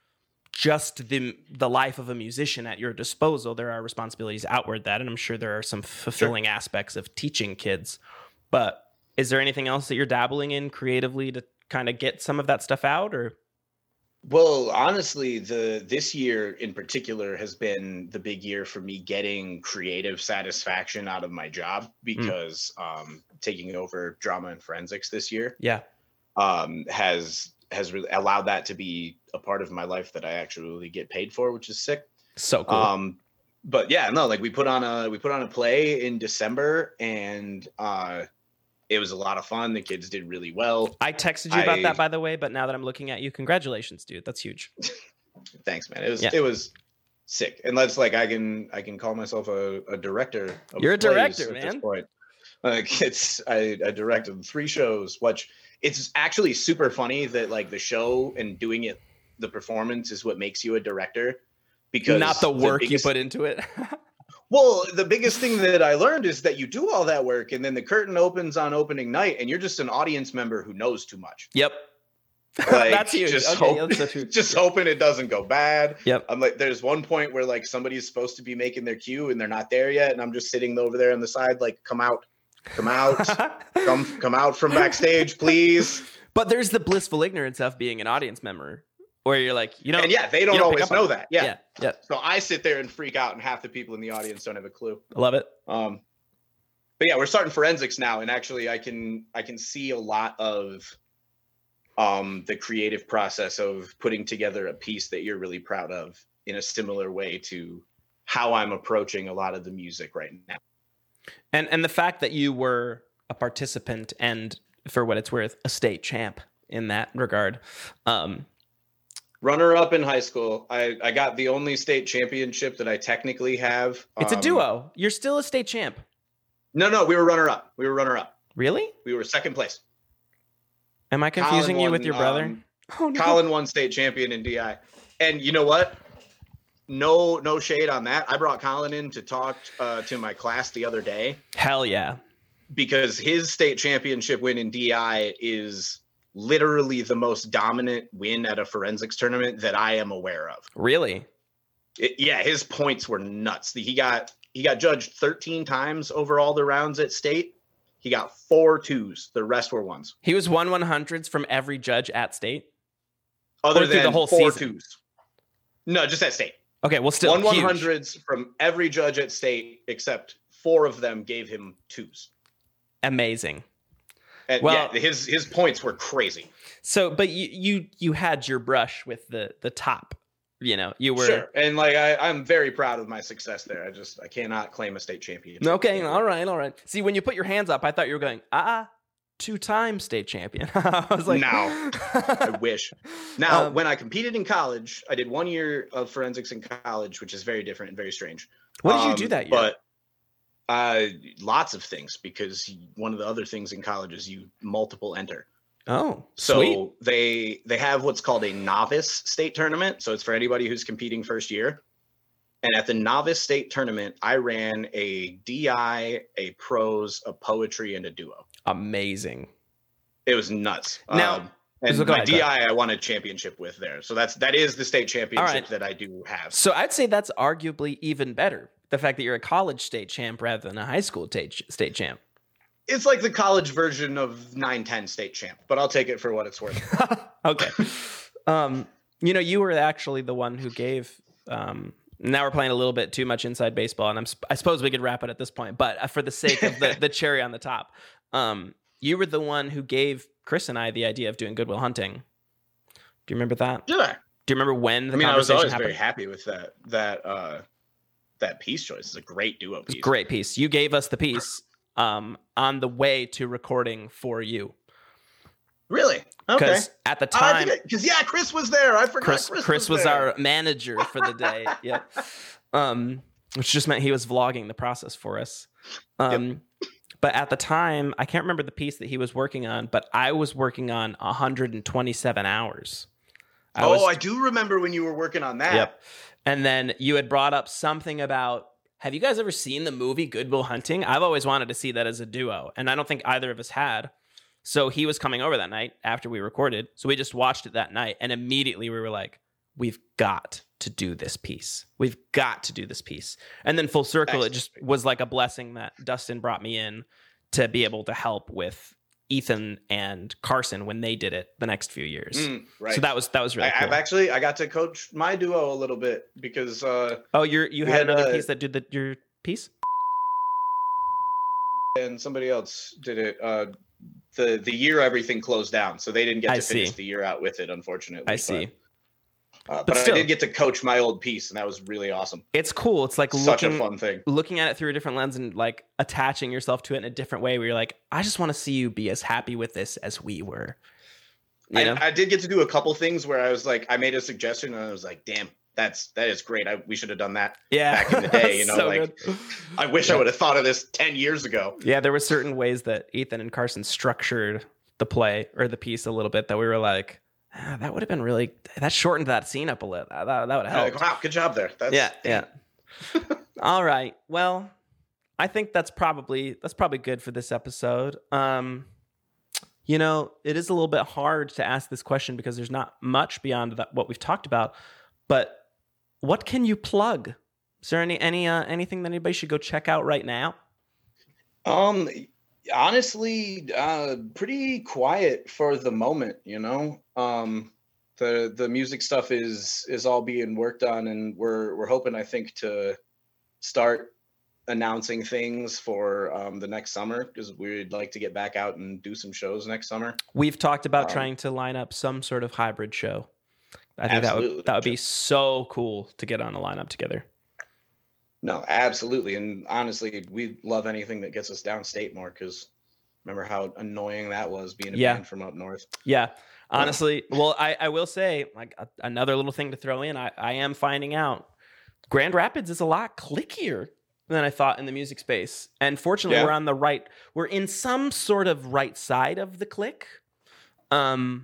just the the life of a musician at your disposal. There are responsibilities outward that, and I'm sure there are some fulfilling sure. aspects of teaching kids. But is there anything else that you're dabbling in creatively to kind of get some of that stuff out? Or well, honestly, the this year in particular has been the big year for me getting creative satisfaction out of my job, because mm. um, taking over drama and forensics this year, yeah, um, has has really allowed that to be a part of my life that I actually get paid for, which is sick. So cool. Um, but yeah, no, like we put on a, we put on a play in December, and uh, it was a lot of fun. The kids did really well. I texted you about I, that, by the way, but now that I'm looking at you, congratulations, dude. That's huge. Thanks, man. It was, yeah. it was sick. And that's like, I can, I can call myself a, a director. Of You're a director, at man. This point. Like it's, I, I directed three shows, which it's actually super funny that like the show and doing it, the performance is what makes you a director, because not the work the biggest, you put into it. Well, the biggest thing that I learned is that you do all that work, and then the curtain opens on opening night, and you're just an audience member who knows too much. Yep. Like, that's huge. Just, okay, hope, that's so true. just hoping it doesn't go bad. Yep. I'm like, there's one point where like somebody's supposed to be making their cue and they're not there yet, and I'm just sitting over there on the side, like, come out, come out, come, come out from backstage, please. But there's the blissful ignorance of being an audience member, where you're like, you know, and yeah, they don't, don't always know that. Yeah. yeah, yeah. So I sit there and freak out, and half the people in the audience don't have a clue. I love it. Um, but yeah, we're starting forensics now, and actually, I can I can see a lot of um, the creative process of putting together a piece that you're really proud of in a similar way to how I'm approaching a lot of the music right now. And and the fact that you were a participant and, for what it's worth, a state champ in that regard. Um, Runner up in high school. I, I got the only state championship that I technically have. It's um, a duo. You're still a state champ. No, no, we were runner up. We were runner up. Really? We were second place. Am I confusing Colin you won, with your brother? Um, oh, no. Colin won state champion in D I. And you know what? No, no shade on that. I brought Colin in to talk uh, to my class the other day. Hell yeah. Because his state championship win in D I is literally the most dominant win at a forensics tournament that I am aware of. Really? It, yeah, his points were nuts. He got he got judged thirteen times over all the rounds at state. He got four twos. The rest were ones. He was one one hundreds from every judge at state? Other or than the whole four season? twos. No, just at state. Okay, well, still one one huge. hundreds from every judge at state, except four of them gave him twos. Amazing. And well, yeah, his his points were crazy. So, but you you you had your brush with the the top. You know, you were Sure, and like I, I'm very proud of my success there. I just I cannot claim a state championship. Okay, all right, all right. See, when you put your hands up, I thought you were going ah, two-time state champion. I was like, no, I wish. Now, Um, when I competed in college, I did one year of forensics in college, which is very different and very strange. What did you Um, do that year? But uh, lots of things, because one of the other things in college is you multiple enter. Oh, So sweet. they they have what's called a novice state tournament. So it's for anybody who's competing first year. And at the novice state tournament, I ran a D I, a prose, a poetry, and a duo. Amazing. It was nuts. Now- um, and so go my ahead, go D I, I won a championship with there. So that's that is the state championship right. that I do have. So I'd say that's arguably even better. The fact that you're a college state champ rather than a high school state state champ. It's like the college version of nine ten state champ, but I'll take it for what it's worth. Okay. Um, you know, you were actually the one who gave. Um, now we're playing a little bit too much inside baseball, and I'm. I suppose we could wrap it at this point. But for the sake of the, the cherry on the top, um, you were the one who gave Chris and I the idea of doing Good Will Hunting. Do you remember that? Did I? Do you remember when the I mean, I was conversation always happened? very happy with that that uh, that piece choice. It's a great duo piece. Great piece. You gave us the piece um, on the way to recording for you. Really? Okay. Because at the time, Because yeah, Chris was there. I forgot. Chris, Chris, Chris was, there. our manager for the day. Yep. Um, which just meant he was vlogging the process for us. Um, yep. But at the time, I can't remember the piece that he was working on, but I was working on one hundred twenty-seven hours. I oh, was, I do remember when you were working on that. Yep. And then you had brought up something about, have you guys ever seen the movie Good Will Hunting? I've always wanted to see that as a duo, and I don't think either of us had. So he was coming over that night after we recorded. So we just watched it that night, and immediately we were like, we've got to do this piece. We've got to do this piece. And then full circle, it just was like a blessing that Dustin brought me in to be able to help with Ethan and Carson when they did it the next few years. Mm, right. So that was that was really I, cool. I've actually I got to coach my duo a little bit because uh, oh, you're you we had, had, another uh, piece that did the, your piece? and somebody else did it. Uh, the the year everything closed down, so they didn't get I to finish see. the year out with it, unfortunately. I see. But, uh, But but still. I did get to coach my old piece, and that was really awesome. It's cool. It's like Such looking, a fun thing. looking at it through a different lens and like attaching yourself to it in a different way where you're like, I just want to see you be as happy with this as we were. You know? I, I did get to do a couple things where I was like, I made a suggestion, and I was like, damn, that's that is great. I, we should have done that Yeah. back in the day. You know, So like good. I wish I would have thought of this ten years ago. Yeah, there were certain ways that Ethan and Carson structured the play or the piece a little bit that we were like, ah, that would have been really, that shortened that scene up a little. That, that would have helped. Like, wow, good job there. That's, yeah, yeah. All right. Well, I think that's probably that's probably good for this episode. Um, you know, it is a little bit hard to ask this question because there's not much beyond that what we've talked about. But what can you plug? Is there any any uh, anything that anybody should go check out right now? Um, honestly, uh, pretty quiet for the moment. You know, um, the the music stuff is is all being worked on, and we're we're hoping, I think, to start announcing things for um, the next summer, because we'd like to get back out and do some shows next summer. We've talked about Um, trying to line up some sort of hybrid show. I think that Absolutely. would that would be so cool to get on a lineup together. No, absolutely. And honestly, we love anything that gets us downstate more, because remember how annoying that was being a Yeah. band from up north. Yeah, honestly. Well, I, I will say, like a, another little thing to throw in, I, I am finding out Grand Rapids is a lot clickier than I thought in the music space. And fortunately, Yeah. we're on the right, we're in some sort of right side of the click. Um,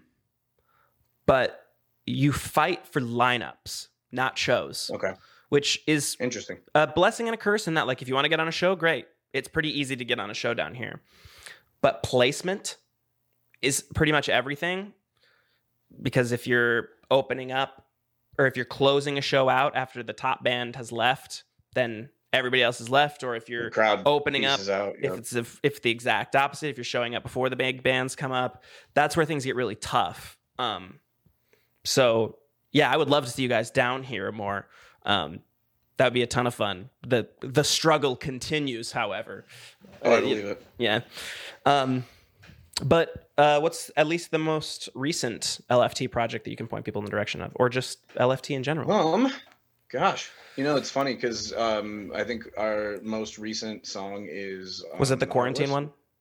but you fight for lineups, not shows, Okay. which is Interesting. a blessing and a curse in that, like, if you want to get on a show, great. It's pretty easy to get on a show down here. But placement is pretty much everything, because if you're opening up or if you're closing a show out after the top band has left, then everybody else is left. Or if you're The crowd opening up, pieces out. if Yep. it's if, if the exact opposite, if you're showing up before the big bands come up, that's where things get really tough. Um, so yeah, I would love to see you guys down here more. Um, that would be a ton of fun. The the struggle continues, however. Oh, I Uh, believe it. Yeah. Um, but uh, what's at least the most recent L F T project that you can point people in the direction of, or just L F T in general? Um, gosh, you know, it's funny because um, I think our most recent song is. Um, Was it the quarantine Marvelous. one?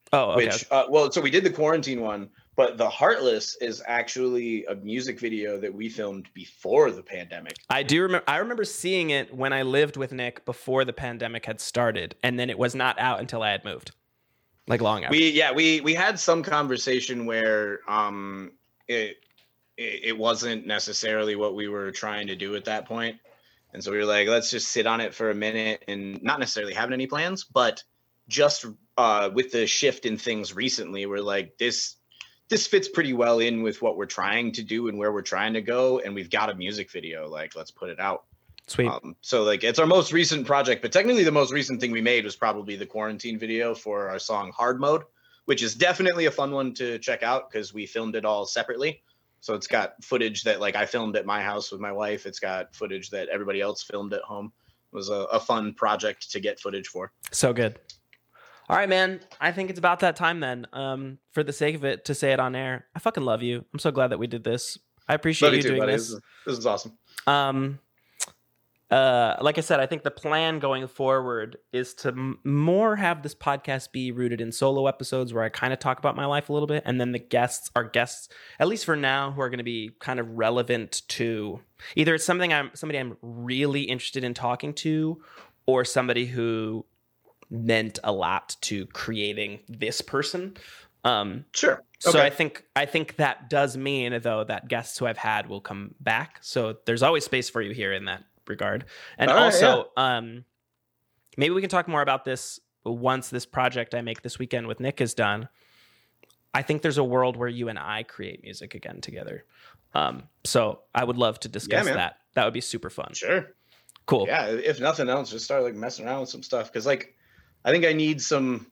Oh, okay. Which, uh, well, so we did the quarantine one, but the Heartless is actually a music video that we filmed before the pandemic. I do remember. I remember seeing it when I lived with Nick before the pandemic had started, and then it was not out until I had moved, like long after. We yeah we we had some conversation where um it it, it wasn't necessarily what we were trying to do at that point, and so we were like, let's just sit on it for a minute and not necessarily having any plans, but just uh, with the shift in things recently, we're like, this this fits pretty well in with what we're trying to do and where we're trying to go, and we've got a music video. Like, let's put it out. Sweet. Um, so like, it's our most recent project, but technically the most recent thing we made was probably the quarantine video for our song Hard Mode, which is definitely a fun one to check out because we filmed it all separately. So it's got footage that like I filmed at my house with my wife. It's got footage that everybody else filmed at home. It was a, a fun project to get footage for. So good. All right, man. I think it's about that time then. Um, for the sake of it, to say it on air, I fucking love you. I'm so glad that we did this. I appreciate Love you too, doing buddy. this. This is, this is awesome. Um, uh, like I said, I think the plan going forward is to m- more have this podcast be rooted in solo episodes where I kind of talk about my life a little bit, and then the guests, our guests, at least for now, who are going to be kind of relevant to either it's something I'm somebody I'm really interested in talking to, or somebody who meant a lot to creating this person. Um, Sure. So Okay. I think I think that does mean, though, that guests who I've had will come back. So there's always space for you here in that regard. And All right, also, um, maybe we can talk more about this once this project I make this weekend with Nick is done. I think there's a world where you and I create music again together. Um, so I would love to discuss man. that. That would be super fun. Sure. Cool. Yeah. If nothing else, just start like messing around with some stuff. Cause like, I think I need some,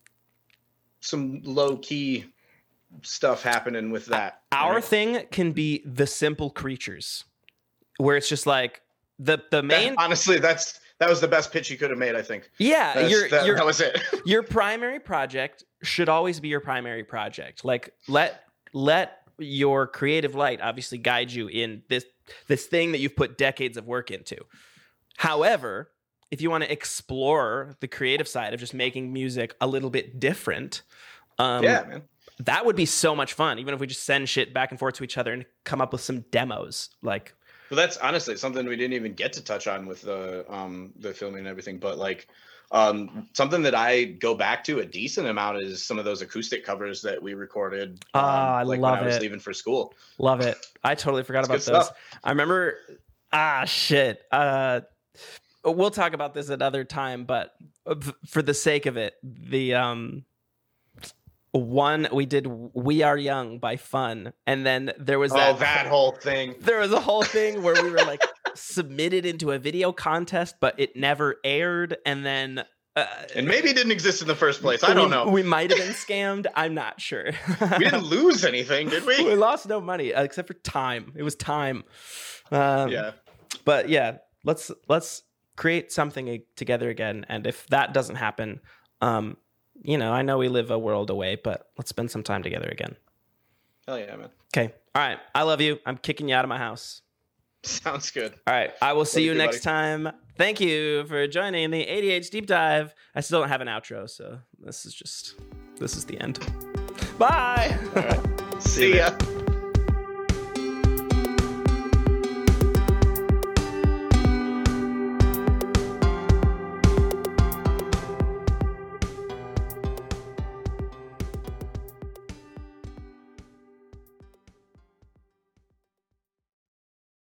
some low key stuff happening with that. Our right? thing can be the simple creatures, where it's just like the the main. That- honestly, that's that was the best pitch you could have made. I think. Yeah, That's- your that, your that was it. your primary project should always be your primary project. Like let let your creative light obviously guide you in this this thing that you've put decades of work into. However, if you want to explore the creative side of just making music a little bit different, um, yeah, man. that would be so much fun. Even if we just send shit back and forth to each other and come up with some demos, like. Well, that's honestly something we didn't even get to touch on with the um the filming and everything, but like um something that I go back to a decent amount is some of those acoustic covers that we recorded. Um, Ah, I like love when I was it. leaving for school. Love it. I totally forgot It's about good those. stuff. I remember. Ah, shit. Uh, we'll talk about this another time, but f- for the sake of it, the um, one we did "We Are Young" by Fun, and then there was that oh, that whole thing. there was a whole thing where we were like submitted into a video contest, but it never aired, and then. Uh, And maybe it didn't exist in the first place. I don't we, know. We might have been scammed. I'm not sure. We didn't lose anything, did we? We lost no money uh, except for time. It was time. Um, Yeah. But yeah, let's let's create something a- together again. And if that doesn't happen, um, you know, I know we live a world away, but let's spend some time together again. Hell yeah, man. Okay. All right. I love you. I'm kicking you out of my house. Sounds good. All right. I will see Love you you, next buddy. time. Thank you for joining the A D H Deep Dive. I still don't have an outro, so this is just this is the end. Bye. All right. See you ya.